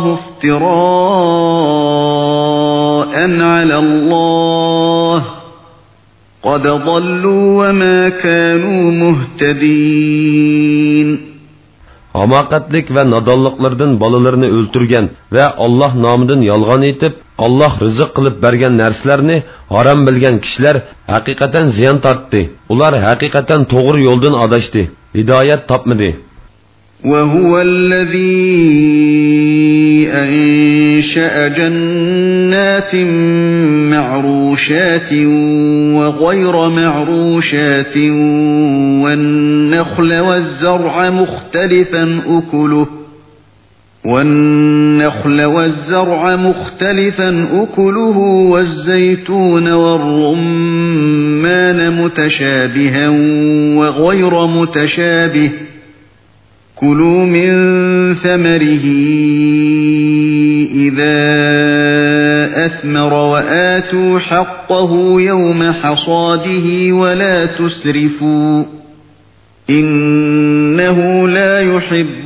افْتِرَاءً عَلَى اللَّهِ قَدْ ضَلُّوا وَمَا كَانُوا مُهْتَدِينَ. Hamoqatlik va nodonliklardan bolalarini o'ltirgan va Alloh nomidan yolg'on aytib, Alloh rizq qilib bergan narsalarni harom bilgan kishilar haqiqatan ziyon tortdi. Ular haqiqatan to'g'ri yo'ldan adashdi, hidoyat topmadi. وَهُوَ الَّذِي أَنشَأَ جَنَّاتٍ مَّعْرُوشَاتٍ وَغَيْرَ مَعْرُوشَاتٍ وَالنَّخْلَ وَالزَّرْعَ مُخْتَلِفًا أُكُلُهُ وَالزَّيْتُونَ وَالرُّمَّانَ مُتَشَابِهًا وَغَيْرَ مُتَشَابِهٍ كُلُوا مِن ثَمَرِهِ إِذَا أَثْمَرَ وَآتُوا حَقَّهُ يَوْمَ حَصَادِهِ وَلَا تُسْرِفُوا إِنَّهُ لَا يحب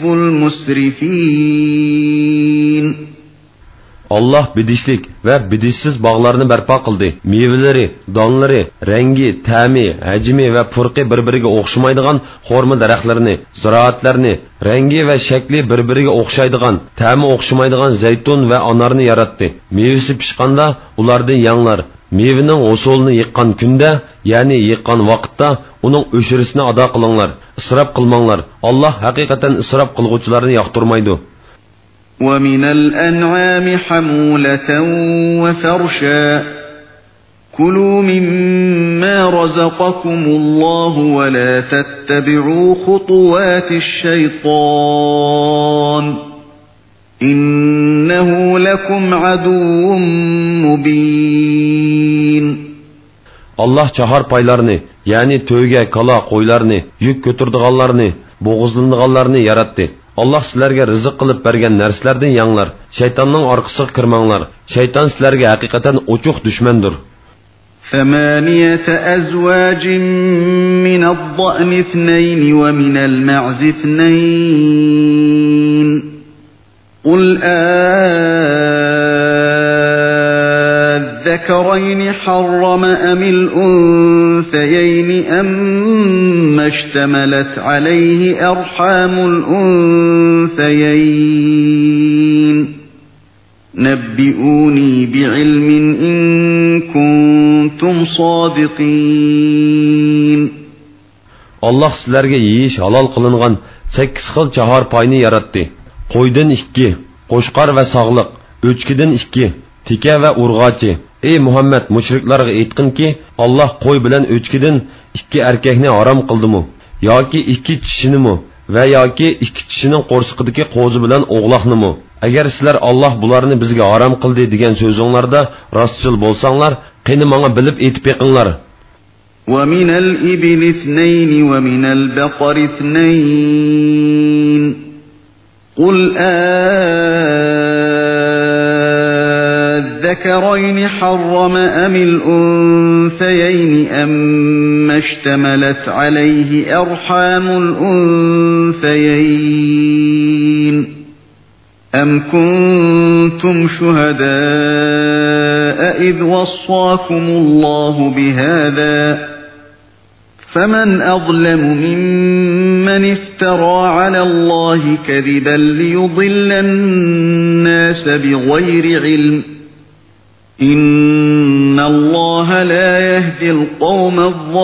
المسرفين. Allah bidishlik va bidishsiz bog'larni barpo qildi. Mevalari, donlari, rangi, ta'mi, hajmi va furqi bir-biriga o'xshamaydigan xorma daraxtlarini, ziroatlarni, rangi va shakli bir-biriga o'xshaydigan, ta'mi o'xshamaydigan zaytun va anorni yaratdi. Mevasi pishqanda ulardan yanglar. Mevaning usulini yiqqan kunda, ya'ni yiqqan vaqtda uning o'shirisini ado qilinglar. Isrof qilmanglar. Allah haqiqatan isrof qilguvchilarni yoqtirmaydi. وَمِنَ الْأَنْعَامِ حَمُولَةً وَفَرْشًا كُلُوا مِمَّا رَزَقَكُمُ اللَّهُ وَلَا تَتَّبِعُوا خُطُوَاتِ الشَّيْطَانِ إِنَّهُ لَكُمْ عَدُوٌّ مُبِينٌ. Allah chahar paylarni, yani to'yga kala qo'ylarni, yuk ko'tirdiganlarni, bo'g'izlanganlarni yaratdi. Allah sizlarga rizq qilib bergan narsalardan yanglar. Shaytonning orqasiga kirmanglar. Shayton sizlarga haqiqatan ochiq dushmandir. ثمانية أزواج من الضأن اثنين ومن المعز اثنين قل الذكرين حرم أم الأنثيين أم اشتملت عليه أرحام الأنثيين نبئوني بعلم إن كنتم صادقين. Allah sizlarga yeyish halol qilingan 8 xil chahar payni yaratdi. Qo'ydan 2, qo'shqar va sog'liq, o'chkidan 2, tika va urg'ochi. Ey Muhammad, mushriklarga aytqinki, Allah qo'y bilan o'chkidan 2 erkakni harom qildimi? Yoki 2 tishinimi? Va yoki 2 tishining qo'rsiqidagi qo'zi bilan o'g'loqnimi? Agar sizlar Allah bularni bizga harom qildi degan so'zinglarda rostchil bo'lsanglar, qani menga bilib aytib beqinglar. وَمِنَ الْإِبِلِ اثْنَيْنِ وَمِنَ الْبَقَرِ اثْنَيْنِ قُلْ الذكرين حرم أم الأنثيين أم اشتملت عليه أرحام الأنثيين أم كنتم شهداء إذ وصاكم الله بهذا فمن أظلم ممن افترى على الله كذبا ليضل الناس بغير علم إن الله لا يهدي القوم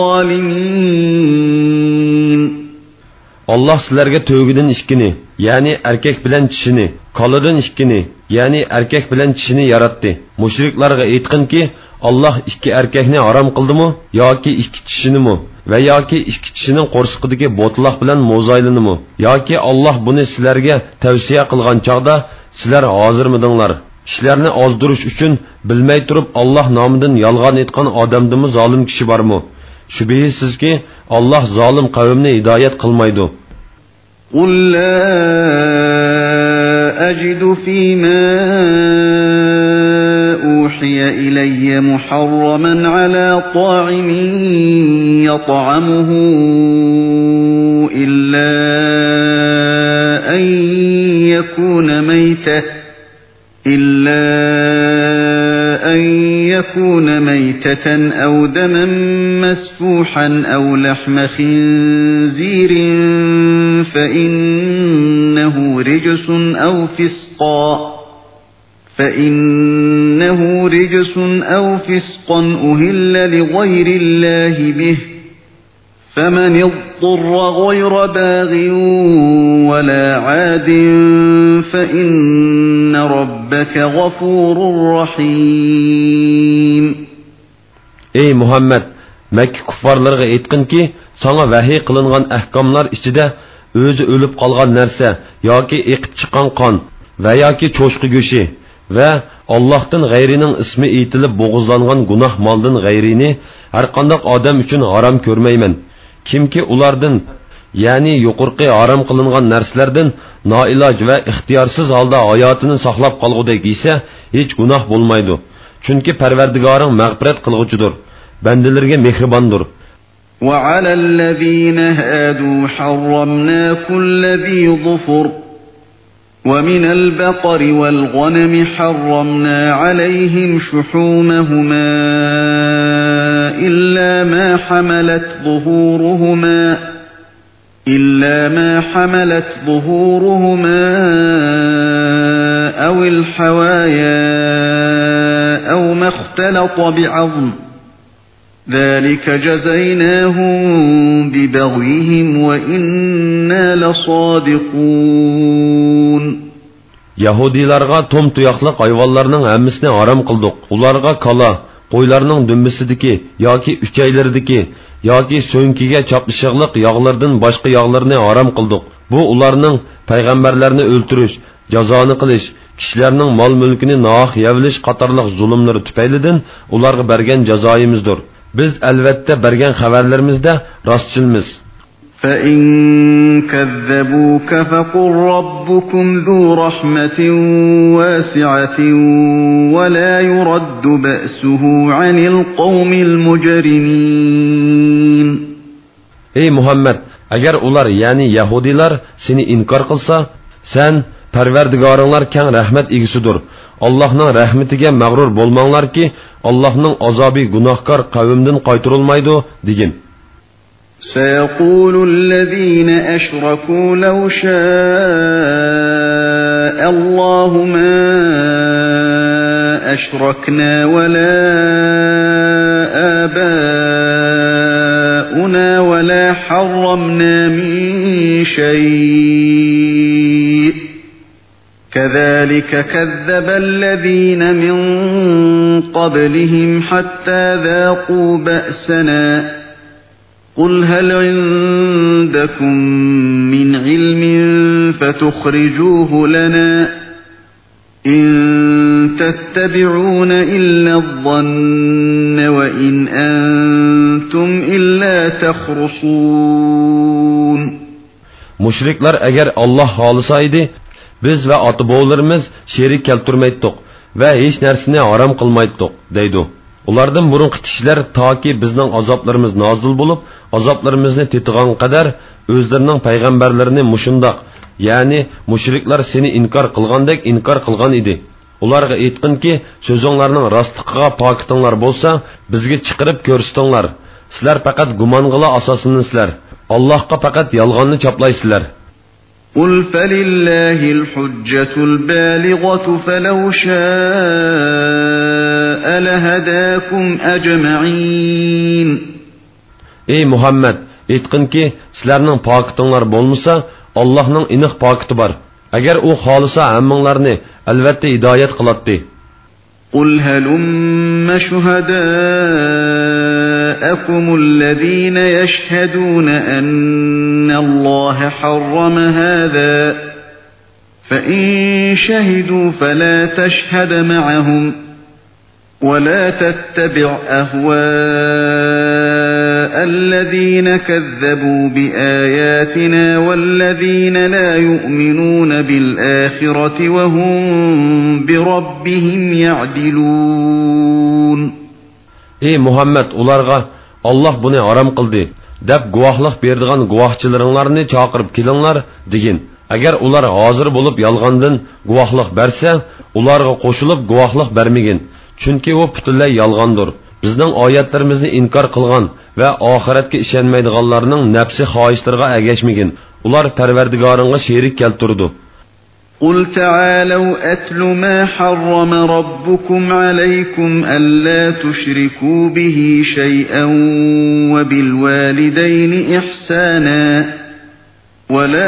الظالمين. Allah sizlarga to'gidan 2ni, ya'ni erkak bilan tishini, koladan 2ni, ya'ni erkak bilan tishini yaratdi. Mushriklarga aytqinki, Allah 2 erkakni harom qildimi yoki 2 tishinimi? Va yoki 2 tishining qo'rsiqidagi bo'tloq bilan mo'zaylinimi? Yoki Allah buni sizlarga tavsiya qilgan chaqda sizlar hozirmidinglar? Kishilarni ozdirish uchun bilmay turib Allah nomidan yolg'on aytgan odamdimi zolim kishi bormi? Shubhisizki Allah zolim qavmni hidoyat qilmaydi. قُل لَّا أَجِدُ فِيمَا أُوحِيَ إِلَيَّ مُحَرَّمًا عَلَى طَاعِمٍ يَطْعَمُهُ إِلَّا أَن يكون ميتة أو دما مسفوحا أو لحم خنزير فإنه رجس أو فسقا أهل لغير الله به فمن اضطر غير باغ ولا عاد فإن ربك غفور رحيم. Ey Muhammed, Mekke kuffarlarga aytqinki, sana vahiy qilingan ahkomlar ichida o'zi o'lib qolgan narsa yoki eqib chiqqan qon va yoki cho'shqi go'shi va Allohdan g'ayrining ismi aytilib bo'g'izlangan gunoh moldan g'ayrini har qanday odam uchun harom ko'rmayman. Kimki ulardan, ya'ni yuqorqi harom qilingan narsalardan noiloj va ixtiyorsiz holda hayotini saqlab qolgudek esa hech gunoh bo'lmaydi. Chunki Parvardigoring mag'firat qilg'uchidir, bandalarga mehribondir. وعلى الذين هادوا حرمنا كل ذي ظفر ومن البقر والغنم حرمنا عليهم شحومهما إلا ما حملت ظهورهما أو الحوايا أو ما اختلط بعظم ذلك جزيناهم ببغيهم وإنا لصادقون. Yahudilarga tom tuyaqliq hayvonlarning hammasini harom qildik. Ularga kala, qo'ylarning dumbisidagi yoki uchaylaridagi yoki so'nkiga choplishiqliq yog'lardan boshqa yog'larni harom qildik. Bu ularning payg'ambarlarni o'ltirish, jazoni qilish, kishilarning mol-mulkini nohaq yevilish qatorliq zulmlari tufaylidan ularga bergan jazoyimizdir. Biz albatta bergan xabarlarimizda rostchilmiz. فَإِن كَذَّبُوكَ فَقُل رَّبُّكُمْ ذُو رَحْمَةٍ وَاسِعَةٍ وَلَا يُرَدُّ بَأْسُهُ عَنِ الْقَوْمِ الْمُجْرِمِينَ. Ey Muhammed, agar ular yani Yahudilar seni inkor qilsa, sen Parvardigoringlar keng rahmat egisidir. Allohning rahmatiga mag'rur bo'lmanglarki, Allohning azobi gunohkor qavmdan qaytarilmaydi degin. سيقول الذين أشركوا لو شاء الله ما أشركنا ولا آباؤنا ولا حرمنا من شيء كذلك كذب الذين من قبلهم حتى ذاقوا بأسنا قل هل عندكم من علم فتخرجوه لنا إن تتبعون إلا الظن وإن أنتم إلا تخرصون. Müşrikler eğer Allah halısaydı, biz ve atıboğullarımız şerik keltirmeydik ve hiç nersini haram kılmaydık deydi. Ulardan burunqi kishilar toki bizning azoblarimiz nozil bo'lib, azoblarimizni tetigan qadar o'zlarining payg'ambarlarini mushundoq, ya'ni mushriklar seni inkor qilgandek inkor qilgan edi. Ularga aytqinki, so'zinglarning rostligiga pokitinglar bo'lsa, bizga chiqarib ko'rsatinglar. Sizlar faqat gumong'ila asosinizlar. Allohga faqat yolg'onni choplaysizlar. قل فلله الحجة البالغة فلو شاء لهداكم أجمعين. Ey Muhammed, aytqinki, sizlarning pokitinglar bo'lmasa, Allohning aniq pokiti bor. Agar u xolisa hammanglarni albatta hidoyat qiladi. قل هلم شهداءكم الذين يشهدون أن الله حرم هذا فإن شهدوا فلا تشهد معهم ولا تتبع أهواء الذين كذبوا بآياتنا والذين لا يؤمنون بالآخرة وهم بربهم يعدلون. Ey Muhammed, ularga Allah buni haram qildi deb guvohlik berdigan guvohchilaringlarni chaqirib kelinglar degin. Agar ular hozir bo'lib yolg'ondan guvohlik bersa, ularga qo'shilib guvohlik bermagin. Chunki u butunlay yolg'ondir. Bizning oyatlarimizni inkor qilgan va oxiratga ishonmaydiganlarning nafsi xohishlariga ergashmagin. Ular Parvardigoringga sherik keltirdi. قل تعالوا أتل ما حرم ربكم عليكم ألا تشركوا به شيئا وبالوالدين إحسانا ولا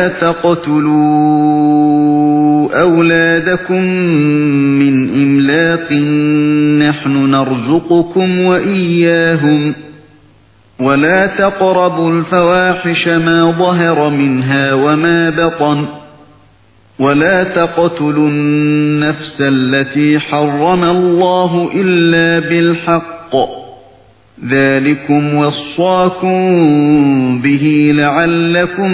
تقتلوا أولادكم من إملاق نحن نرزقكم وإياهم ولا تقربوا الفواحش ما ظهر منها وما بطن ولا تقتلوا النفس التي حرم الله إلا بالحق ذلكم وصاكم به لعلكم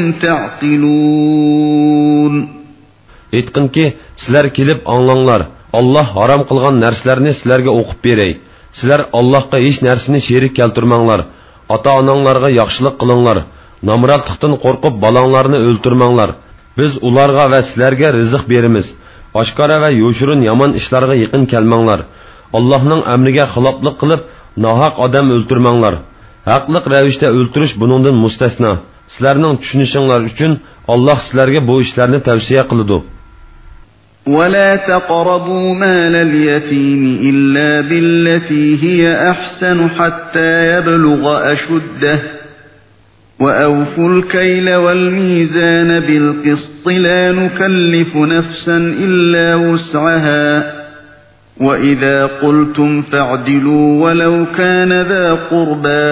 تعقلون. Aytqinki, sizlar kelib anlanglar. Allah haram qilgan narsalarni sizlarga o'qib beray. Sizlar Allohga hech narsani sherik keltirmanglar. ota-onanglarga yaxshilik qilinglar. Namratlıqdan qo'rqib balanglarni o'ltirmanglar. Biz ularga va sizlarga rizq beramiz. Oshkora va yo'shirin yomon ishlarga yaqin kelmanglar. Allohning amriga xiloflik qilib, nohaq odam o'ltirmanglar. Haqliq ravishda o'ltirish buningdan mustasno. Sizlarning tushunishinglar uchun Alloh sizlarga bu ishlarni tavsiya qiladi. ولا تقربوا مال اليتيم إلا بالتي هي أحسن حتى يبلغ أشده وأوفوا الكيل والميزان بالقسط لا نكلف نفسا إلا وسعها وإذا قلتم فاعدلوا ولو كان ذا قربى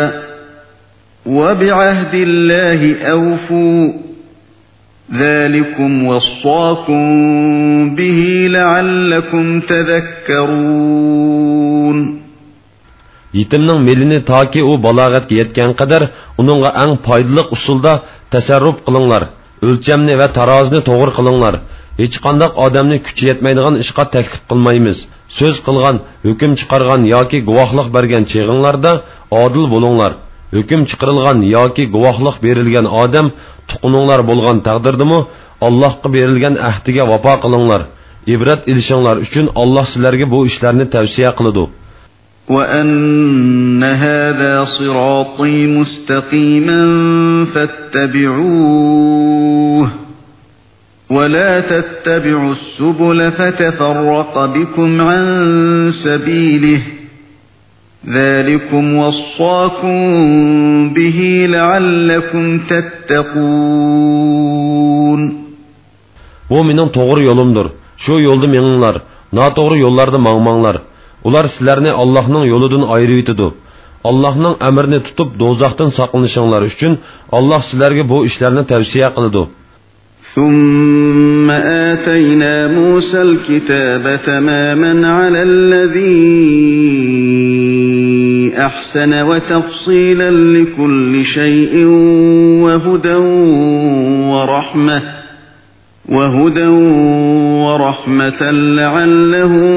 وبعهد الله أوفوا ذلكم وصاكم به لعلكم تذكرون. Yetimning melini toki u balog'atga yetgan qadar uningga eng foydali usulda tasarruf qilinglar. O'lchamni va tarozini to'g'ri qilinglar. Hech qanday odamni kuchi yetmaydigan ishga taklif qilmaymiz. So'z qilgan, hukm chiqargan yoki guvohlik bergan cheg'inglarda odil bo'linglar. Hüküm çıkarılgan yoki guvohlik berilgan odam tuquninglar bo'lgan taqdirdimi Allohga berilgan ahdiga vafo qilinglar. İbrat ilishinglar uchun Alloh sizlarga bu ishlarni tavsiya qiladi. وَأَنَّ هَذَا صِرَاطِي مُسْتَقِيمًا فَاتَّبِعُوهُ وَلَا تَتَّبِعُوا السُّبُلَ فَتَفَرَّقَ بِكُمْ عَن سَبِيلِهِ ذَلِكُمْ وَصَّاكُمْ بِهِ لَعَلَّكُمْ تَتَّقُونَ. Bu mening to'g'ri yo'limdir. Shu yo'lda meninglar. Noto'g'ri yo'llarda mangmanglar. Ular sizlarni Allohning yo'lidan ayirib etadi. Allohning amrini tutib do'zaxdan saqlanishinglar uchun Alloh sizlarga bu ishlarni tavsiya qiladi. ثُمَّ آتَيْنَا مُوسَى الْكِتَابَ تَمَامًا عَلَى الَّذِي أَحْسَنَ وَتَفْصِيلًا لِكُلِّ شَيْءٍ وَهُدًى وَرَحْمَةً لَعَلَّهُمْ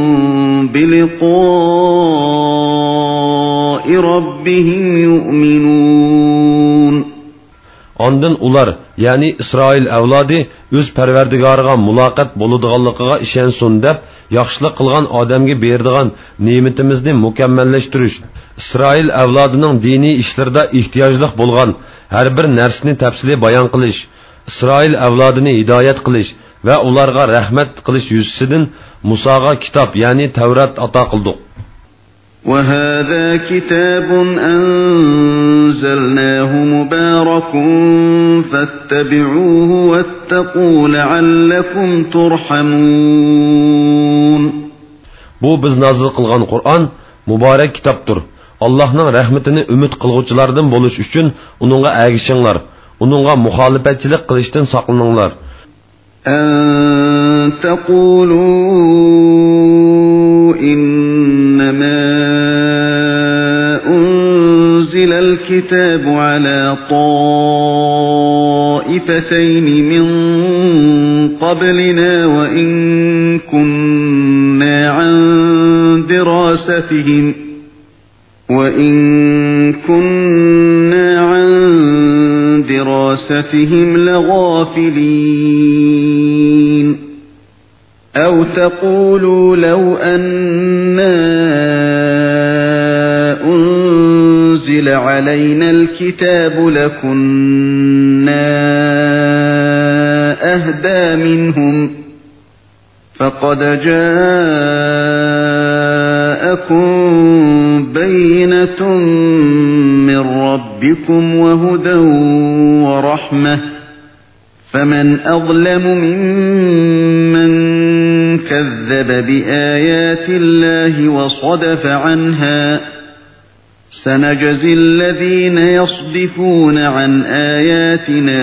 بِلِقَاءِ رَبِّهِمْ يُؤْمِنُونَ. Ondan ular, yani İsrail avlodi o'z Parvardigoriga muloqot bo'ladiganligiga ishonsin deb, yaxshilik qilgan odamga beradigan ne'matimizni mukammallashtirish, İsrail avlodining diniy ishlarida ehtiyojli bo'lgan har bir narsani tafsili bayon qilish, İsrail avlodini hidoyat qilish va ularga rahmat qilish yuzasidan Musoga kitob, ya'ni Tavrat ato qildik. وَهَذَا كِتَابٌ أَنزَلْنَاهُ مُبَارَكٌ فَاتَّبِعُوهُ وَاتَّقُوا لَعَلَّكُمْ تُرْحَمُونَ. Bu biz nazil qilgan Qur'on muborak kitobdir. Allohning rahmatini umid qilguvchilardan bo'lish uchun uningga ergishinglar. Uningga muxolifatchilik qilishdan saqlaninglar. أَن تَقُولُوا إِنَّمَا أُنزِلَ الْكِتَابُ عَلَى طَائِفَتَيْنِ مِنْ قَبْلِنَا وَإِنْ كُنَّا عَنْ دراستهم لغافلين أو تقولوا لو أنا أنزل علينا الكتاب لكنا أهدى منهم فقد جاءكم بينة من ربكم وهدى ورحمة فمن أظلم ممن كذب بآيات الله وصدف عنها سنجزي الذين يصدفون عن آياتنا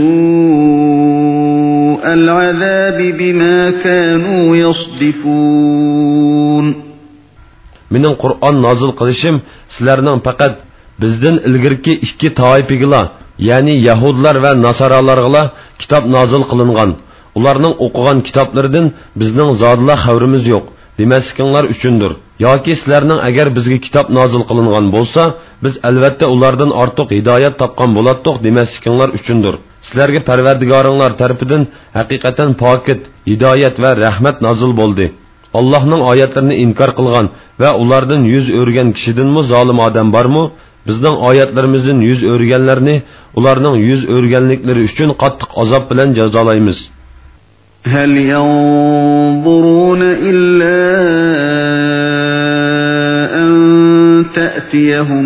سوء العذاب بما كانوا يصدفون. من القرآن نازل قلشم سلرنن فقط bizden ilgirki iki taifigila, yani Yahudlar ve Nasaralargıla kitap nazil kılıngan. Ularning o'qigan kitaplardan bizning zodla xavrimiz yo'q. demaslikinglar uchundir. Yoki sizlarning agar bizga kitob nozil qilingan bo'lsa, biz albatta ulardan ortiq hidoyat topgan bo'latdiq demaslikinglar uchundir. Sizlarga Parvardigoringlar tarafidan haqiqatan pokit, hidoyat va rahmat nozil bo'ldi. Allohning oyatlarini inkor qilgan va ulardan yuz o'rgan kishidanmi zolim odam bormi? Bizning oyatlarimizdan yuz o'rganlarni ularning yuz o'rganliklari uchun qattiq azob bilan jazolaymiz. هل ينظرون إلا أن تأتيهم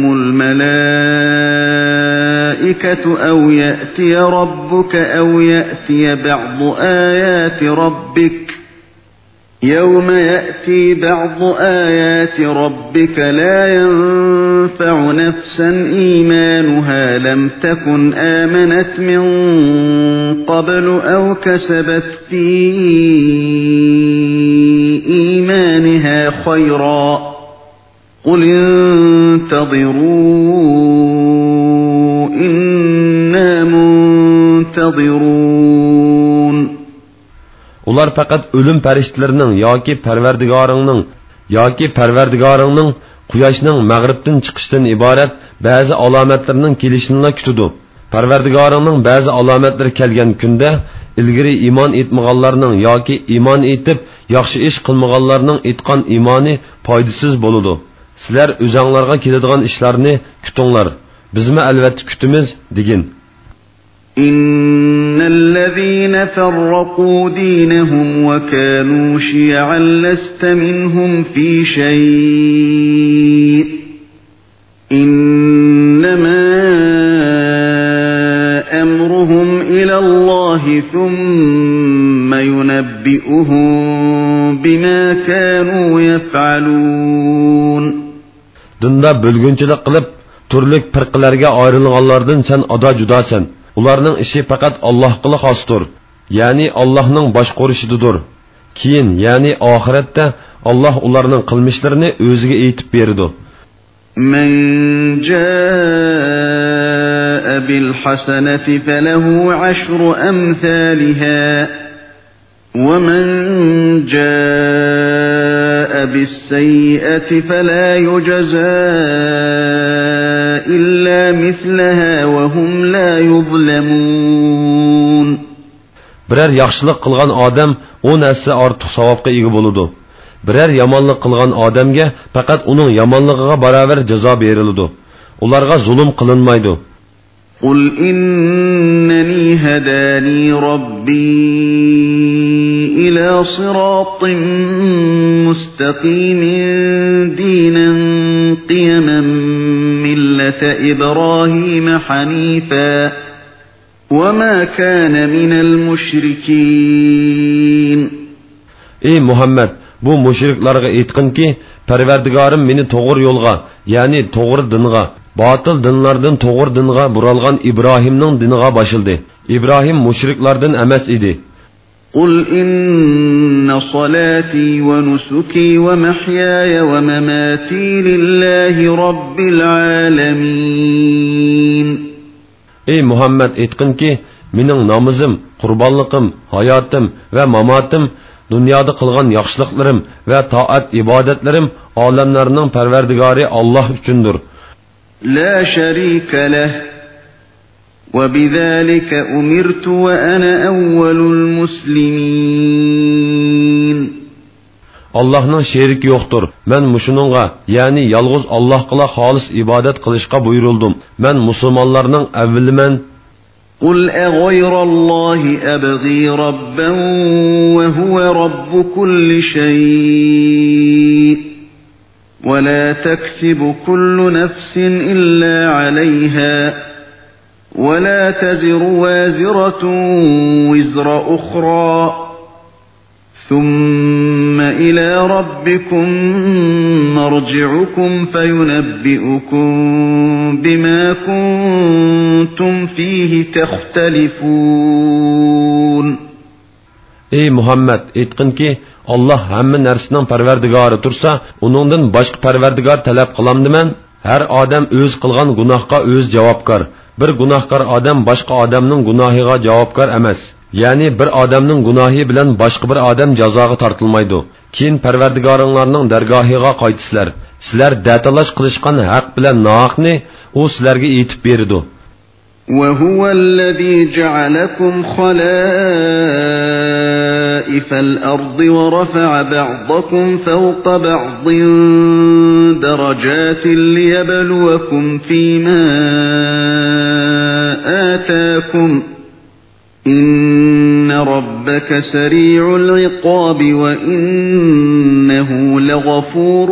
الملائكة أو يأتي ربك أو يأتي بعض آيات ربك يوم يأتي بعض آيات ربك لا ينفع نفسا إيمانها لم تكن آمنت من قبل أو كسبت في إيمانها خيرا قل انتظروا إنا منتظرون. Ular faqat ölüm farishtalarining yoki Parvardigoringning quyoshning mag'ribdan chiqishidan iborat ba'zi alomatlarning kelishini kutadi. Parvardigoringning ba'zi alomatlari kelgan kunda ilgari iymon etmaganlarning yoki iymon etib yaxshi ish qilmaganlarning etgan iymoni foydasiz bo'ladi. Sizlar o'zinglarga keladigan ishlarni kutinglar. Bizmi albatta kutimiz degin. إن الذين فرقوا دينهم وكانوا شيعا لست منهم في شيء إنما أمرهم إلى الله ثم ينبئهم بما كانوا يفعلون. Dinda bölgünçilik qilib turli firqalarga ayrilganlardan sen ada judasan. Ularning ishi faqat Allohga xosdir, ya'ni Allohning boshqarishidir. Keyin, ya'ni oxiratda Alloh ularning qilmishlarini o'ziga aytib berdi. من جاء بالحسنة فله عشر أمثالها ومن جاء بالسيئة فلا يجزى إلا مثلها وهم لا يظلمون. Birer yaxshilik qilgan odam 10 hassa ortiq savobga ega bo'ladi. Birer yomonlik qilgan odamga faqat uning yomonligiga barobar jazo beriladi. Ularga zulm qilinmaydi. قل إنني هداني ربي إلى صراط مستقيم دينا قيما ملة إبراهيم حنيفا وما كان من المشركين. Ey Muhammed, bu müşriklarga aytqinki, Parvardigorim meni to'g'ri yo'lga, ya'ni to'g'ri dinga, batıl dinlardan to'g'ri dinga buralgan İbrahimning diniga boshildi. İbrahim müşriklardan emas edi. قل إن صلاتي ونسكي ومحياي ومماتي لله رب العالمين. Ey Muhammed aytqinki, mening namozim, qurbanliqim, hayotim va mamatim, dunyoda qilgan yaxshiliklarim va toat ibodatlarim olamlarning Parvardigori Alloh uchundir. لا شريك له وبذلك أمرت وأنا أول المسلمين. Allah'ның şeriki yoktur. Men muşununğa, yani yalğız Allah'la halis ibadet kılışqa buyuruldum. Men musulmanlarının evvelimen. قل أغير الله أبغي ربا وهو رب كل شيء ولا تكسب كل نفس إلا عليها ولا تزر وازرة وزر أخرى ثم إلى ربكم مرجعكم فينبئكم بما كنتم فيه تختلفون. Ey Muhammed, aytqin ki, Allah hamma narsaning parvardigori tursa, uningdan boshqa parvardigor talab qilamdiman? Har odam o'z qilgan gunohga o'z javobgar. Bir gunohkor odam boshqa odamning gunohiga javobgar emas. ya'ni bir odamning gunohi bilan boshqa bir odam jazoga tortilmaydi. Keyin Parvardigoringlarning dargohiga qaytisizlar. Sizlar datalash qilishgan haq bilan nohaqni u sizlarga yetib berdi. وهو الذي جعلكم خلائف الأرض ورفع بعضكم فوق بعض درجات ليبلوكم فيما آتاكم إن ربك سريع العقاب وإنه لغفور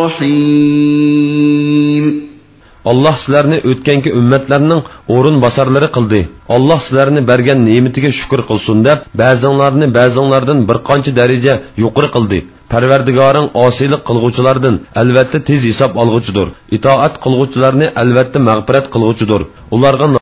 رحيم. Allah sizlarni o'tganki ummatlarning o'rin bosarlari qildi. Allah sizlarni bergan ne'matiga shukr qilsin deb, ba'zinglardan bir qancha daraja yuqori qildi. Parvardigoring osiylik qilguvchilardan albatta tez hisob olg'uchidir. Itoat qilguvchilarni albatta mag'firat qilg'uchidir. Ularga